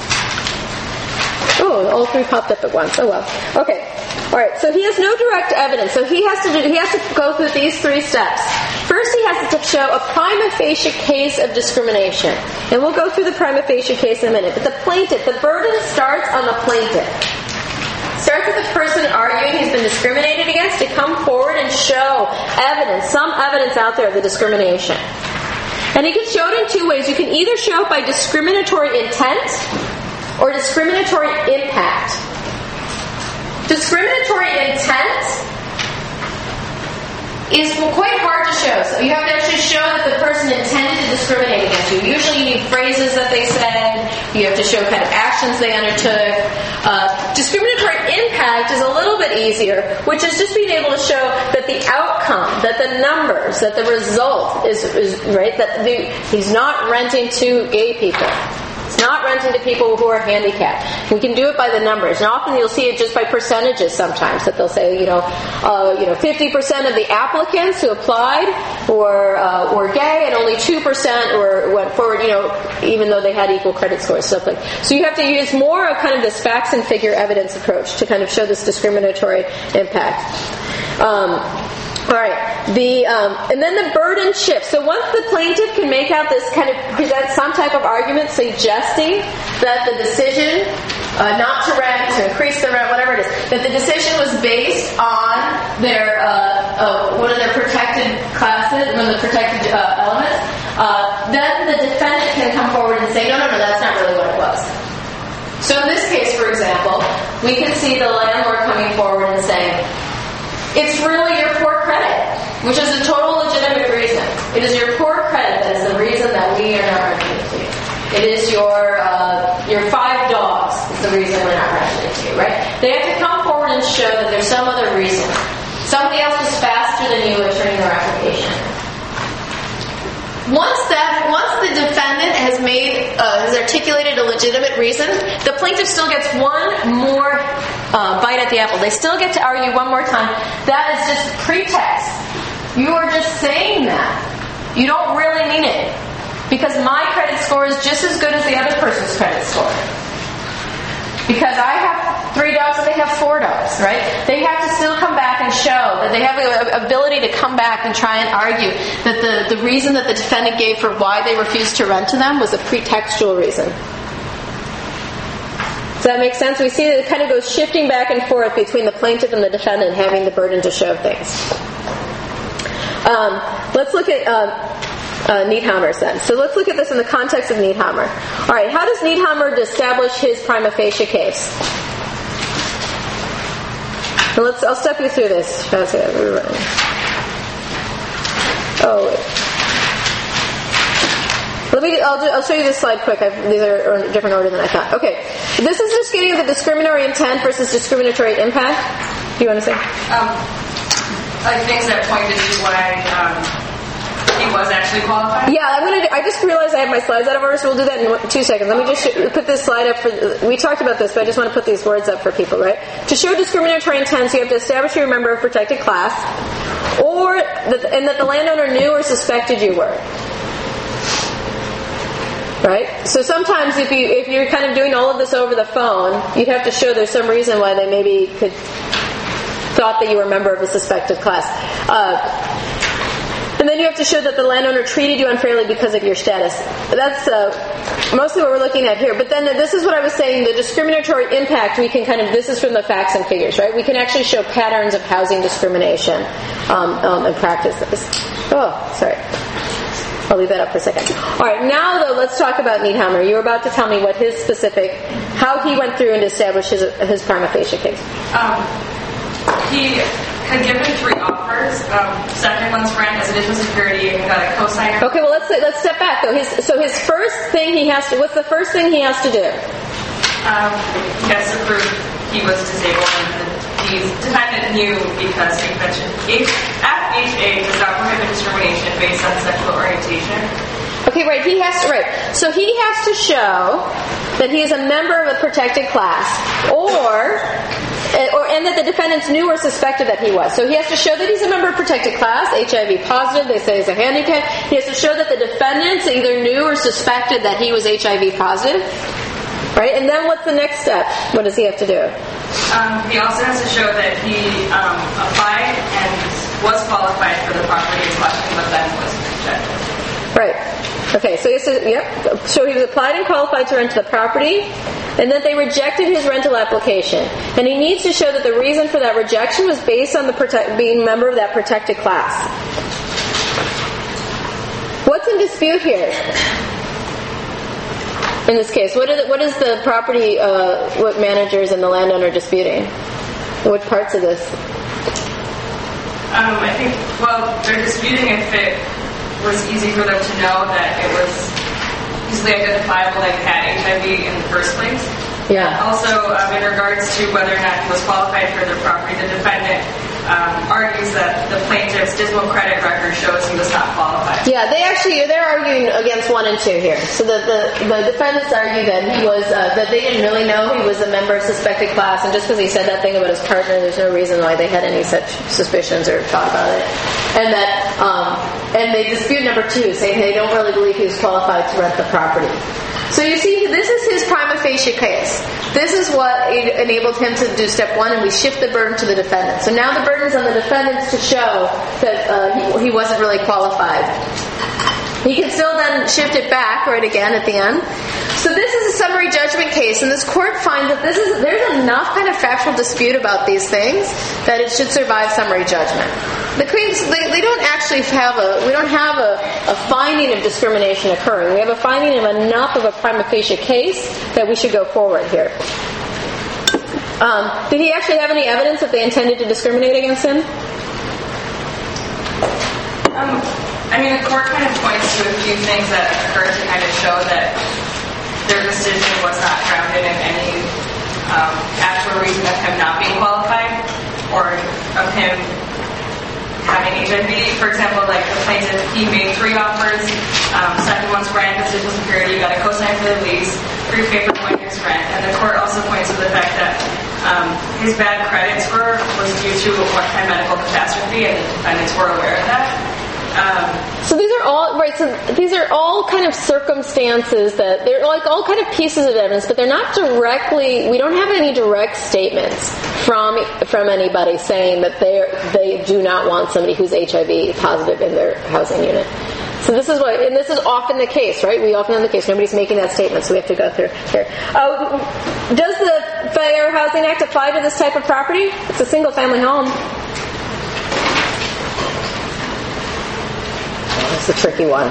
Oh, all three popped up at once. Oh well. Okay. All right. So he has no direct evidence. So he has to do, he has to go through these three steps. First, he has to show a prima facie case of discrimination. And we'll go through the prima facie case in a minute. But the plaintiff, the burden starts on the plaintiff. Starts with the person arguing he's been discriminated against to come forward and show evidence, some evidence out there of the discrimination. And you can show it in two ways. You can either show it by discriminatory intent or discriminatory impact. Discriminatory intent is quite hard to show. So you have to actually show that the person intended to discriminate against you. Usually you need phrases that they said. You have to show kind of actions they undertook. Uh, discriminatory impact is a little bit easier, which is just being able to show that the outcome, that the numbers, that the result is, is right, that the, he's not renting to gay people. It's not renting to people who are handicapped. We can do it by the numbers. And often you'll see it just by percentages sometimes, that they'll say, you know, uh, you know, fifty percent of the applicants who applied were, uh, were gay and only two percent were, went forward, you know, even though they had equal credit scores. So, like, so you have to use more of kind of this facts and figure evidence approach to kind of show this discriminatory impact. Um, All right, the um, and then the burden shifts. So once the plaintiff can make out this kind of present some type of argument suggesting that the decision uh, not to rent, to increase the rent, whatever it is, that the decision was based on their uh, uh, one of their protected classes, one of the protected uh, elements, uh, then the defendant can come forward and say, no, no, no, that's not really what it was. So in this case, for example, we can see the landlord coming forward and saying, it's really your poor credit, which is a total legitimate reason. It is your poor credit that is the reason that we are not renting it to you. It is your uh, your five dogs is the reason we're not renting it to you, right? They have to come forward and show that there's some other reason. Somebody else was faster than you at turning their application. Once that, once the defendant has made, uh, has articulated a legitimate reason, the plaintiff still gets one more uh, bite at the apple. They still get to argue one more time. That is just pretext. You are just saying that. You don't really mean it. Because my credit score is just as good as the other person's credit score. Because I have three dogs and they have four dogs, right? They have to still come back and show that they have the ability to come back and try and argue that the, the reason that the defendant gave for why they refused to rent to them was a pretextual reason. Does that make sense? We see that it kind of goes shifting back and forth between the plaintiff and the defendant having the burden to show things. Um, let's look at uh, uh, Niethammer's then. So let's look at this in the context of Niethammer. All right, how does Niethammer establish his prima facie case? Well, let's. I'll step you through this. Oh, wait. Let me. I'll, do, I'll show you this slide quick. I've, these are in a different order than I thought. Okay, this is just getting the discriminatory intent versus discriminatory impact. Do you want to say? Um, like things that pointed to why um, he was actually qualified. Yeah, I'm gonna. Do, I just realized I have my slides out of order, so we'll do that in two seconds. Let me just sh- put this slide up for. We talked about this, but I just want to put these words up for people, right? To show discriminatory intent, so you have to establish you're a member of a protected class, or that, and that the landowner knew or suspected you were. Right? So sometimes if you if you're kind of doing all of this over the phone, you'd have to show there's some reason why they maybe could thought that you were a member of a suspected class. Uh, and then you have to show that the landowner treated you unfairly because of your status. That's uh, mostly what we're looking at here. But then this is what I was saying, the discriminatory impact, we can kind of, this is from the facts and figures, right? We can actually show patterns of housing discrimination um, um, and practice this. Oh, sorry. I'll leave that up for a second. All right, now though, let's talk about Niethammer. You were about to tell me what his specific, how he went through and established his, his prima facie case. Um, he had given three offers. Um, second one's rent as additional security and got a cosigner. Okay, well let's let's step back though. His so his first thing he has to. What's the first thing he has to do? Um, he has to prove he was disabled and he's defendant knew because he mentioned F H A does not prohibit discrimination based on sexual orientation. Okay, right. He has to right. So he has to show that he is a member of a protected class, or. Or, and that the defendants knew or suspected that he was. So he has to show that he's a member of protected class, H I V positive, they say he's a handicap. He has to show that the defendants either knew or suspected that he was H I V positive. Right? And then what's the next step? What does he have to do? Um, he also has to show that he um, applied and was qualified for the property in question, but then was rejected. Right. Okay, so he says, yep. So he was applied and qualified to rent the property, and that they rejected his rental application. And he needs to show that the reason for that rejection was based on the protect, being a member of that protected class. What's in dispute here? In this case, what, are the, what is the property, uh, what managers and the landowner disputing? What parts of this? Um, I think, well, they're disputing if it was easy for them to know that it was easily identifiable that he had H I V in the first place. Yeah. Also, um, in regards to whether or not he was qualified for the property, the defendant um, argues that the plaintiff's dismal credit record shows he was not qualified. Yeah, they actually, they're arguing against one and two here. So the, the, the defendants argue that he was, uh, that they didn't really know he was a member of suspected class, and just because he said that thing about his partner, there's no reason why they had any such suspicions or thought about it. And that, um, and they dispute number two, saying they don't really believe he was qualified to rent the property. So you see, this is his prima facie case. This is what enabled him to do step one, and we shift the burden to the defendant. So now the burden's on the defendants to show that uh, he, he wasn't really qualified. He can still then shift it back, right, again at the end. So this is a summary judgment case, and this court finds that this is there's enough kind of factual dispute about these things that it should survive summary judgment. The claims, they, they don't actually have a, we don't have a, a finding of discrimination occurring. We have a finding of enough of a prima facie case that we should go forward here. Um, did he actually have any evidence that they intended to discriminate against him? Um, I mean, the court kind of points to a few things that occurred to kind of show that their decision was not grounded in any um, actual reason of him not being qualified or of him having H I V. For example, like the plaintiff, he made three offers. Um, second one's rent, the social security, got a cosign for the lease, three favors one year's rent. And the court also points to the fact that um, his bad credit score was due to a one-time medical catastrophe, and the defendants were aware of that. Um, so these are all right. So these are all kind of circumstances that they're like all kind of pieces of evidence, but they're not directly. We don't have any direct statements from from anybody saying that they they do not want somebody who's H I V positive in their housing unit. So this is what, and this is often the case, right? We often have the case. Nobody's making that statement, so we have to go through here. Uh, does the Fair Housing Act apply to this type of property? It's a single-family home. That's a tricky one.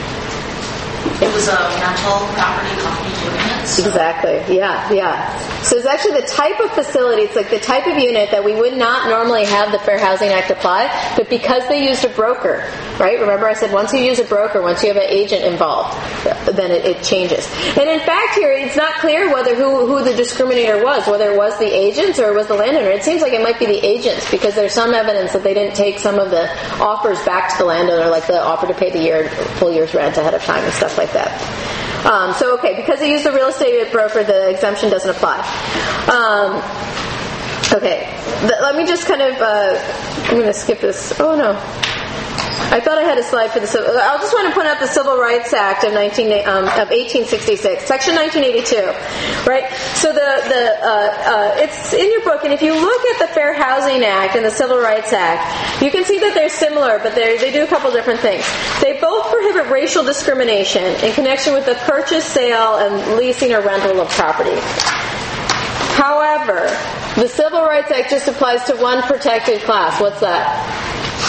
It was a rental property company doing it. So. Exactly. Yeah, yeah. So it's actually the type of facility, it's like the type of unit that we would not normally have the Fair Housing Act apply, but because they used a broker, right? Remember I said once you use a broker, once you have an agent involved, then it, it changes. And in fact here, it's not clear whether who, who the discriminator was, whether it was the agents or it was the landowner. It seems like it might be the agents because there's some evidence that they didn't take some of the offers back to the landowner, like the offer to pay the year, full year's rent ahead of time and stuff like that. Um, so, okay, because they use the real estate broker, the exemption doesn't apply. Um, okay, the, let me just kind of, uh, I'm going to skip this. Oh, no. I thought I had a slide for the civil. I just want to point out the Civil Rights Act of nineteen um, of eighteen sixty-six, Section nineteen eighty-two, right? So the the uh, uh, it's in your book, and if you look at the Fair Housing Act and the Civil Rights Act, you can see that they're similar, but they they do a couple different things. They both prohibit racial discrimination in connection with the purchase, sale, and leasing or rental of property. However, the Civil Rights Act just applies to one protected class. What's that?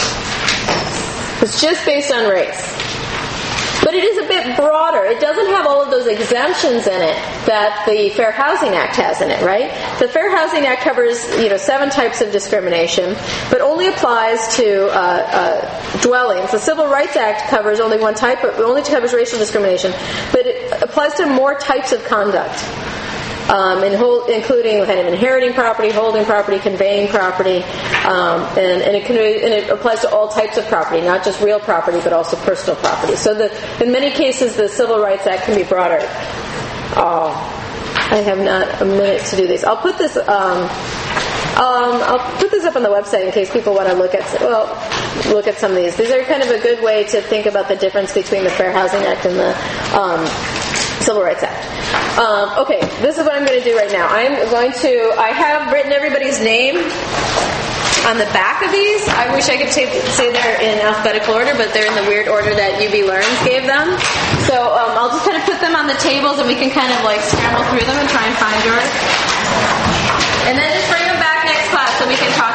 It's just based on race. But it is a bit broader. It doesn't have all of those exemptions in it that the Fair Housing Act has in it, right? The Fair Housing Act covers, you know, seven types of discrimination, but only applies to uh, uh, dwellings. The Civil Rights Act covers only one type, of, only covers racial discrimination, but it applies to more types of conduct. Um, and hold, including kind of inheriting property, holding property, conveying property, um, and, and, it can, and it applies to all types of property, not just real property, but also personal property. So the, in many cases, the Civil Rights Act can be broader. Oh, I have not a minute to do this. I'll put this. Um, um, I'll put this up on the website in case people want to look at well, look at some of these. These are kind of a good way to think about the difference between the Fair Housing Act and the um, Civil Rights Act. Um, okay, this is what I'm going to do right now. I'm going to, I have written everybody's name on the back of these, I wish I could say, say they're in alphabetical order, but they're in the weird order that U B Learns gave them. So um, I'll just kind of put them on the tables, and we can kind of like scramble through them and try and find yours. And then just bring them back next class so we can talk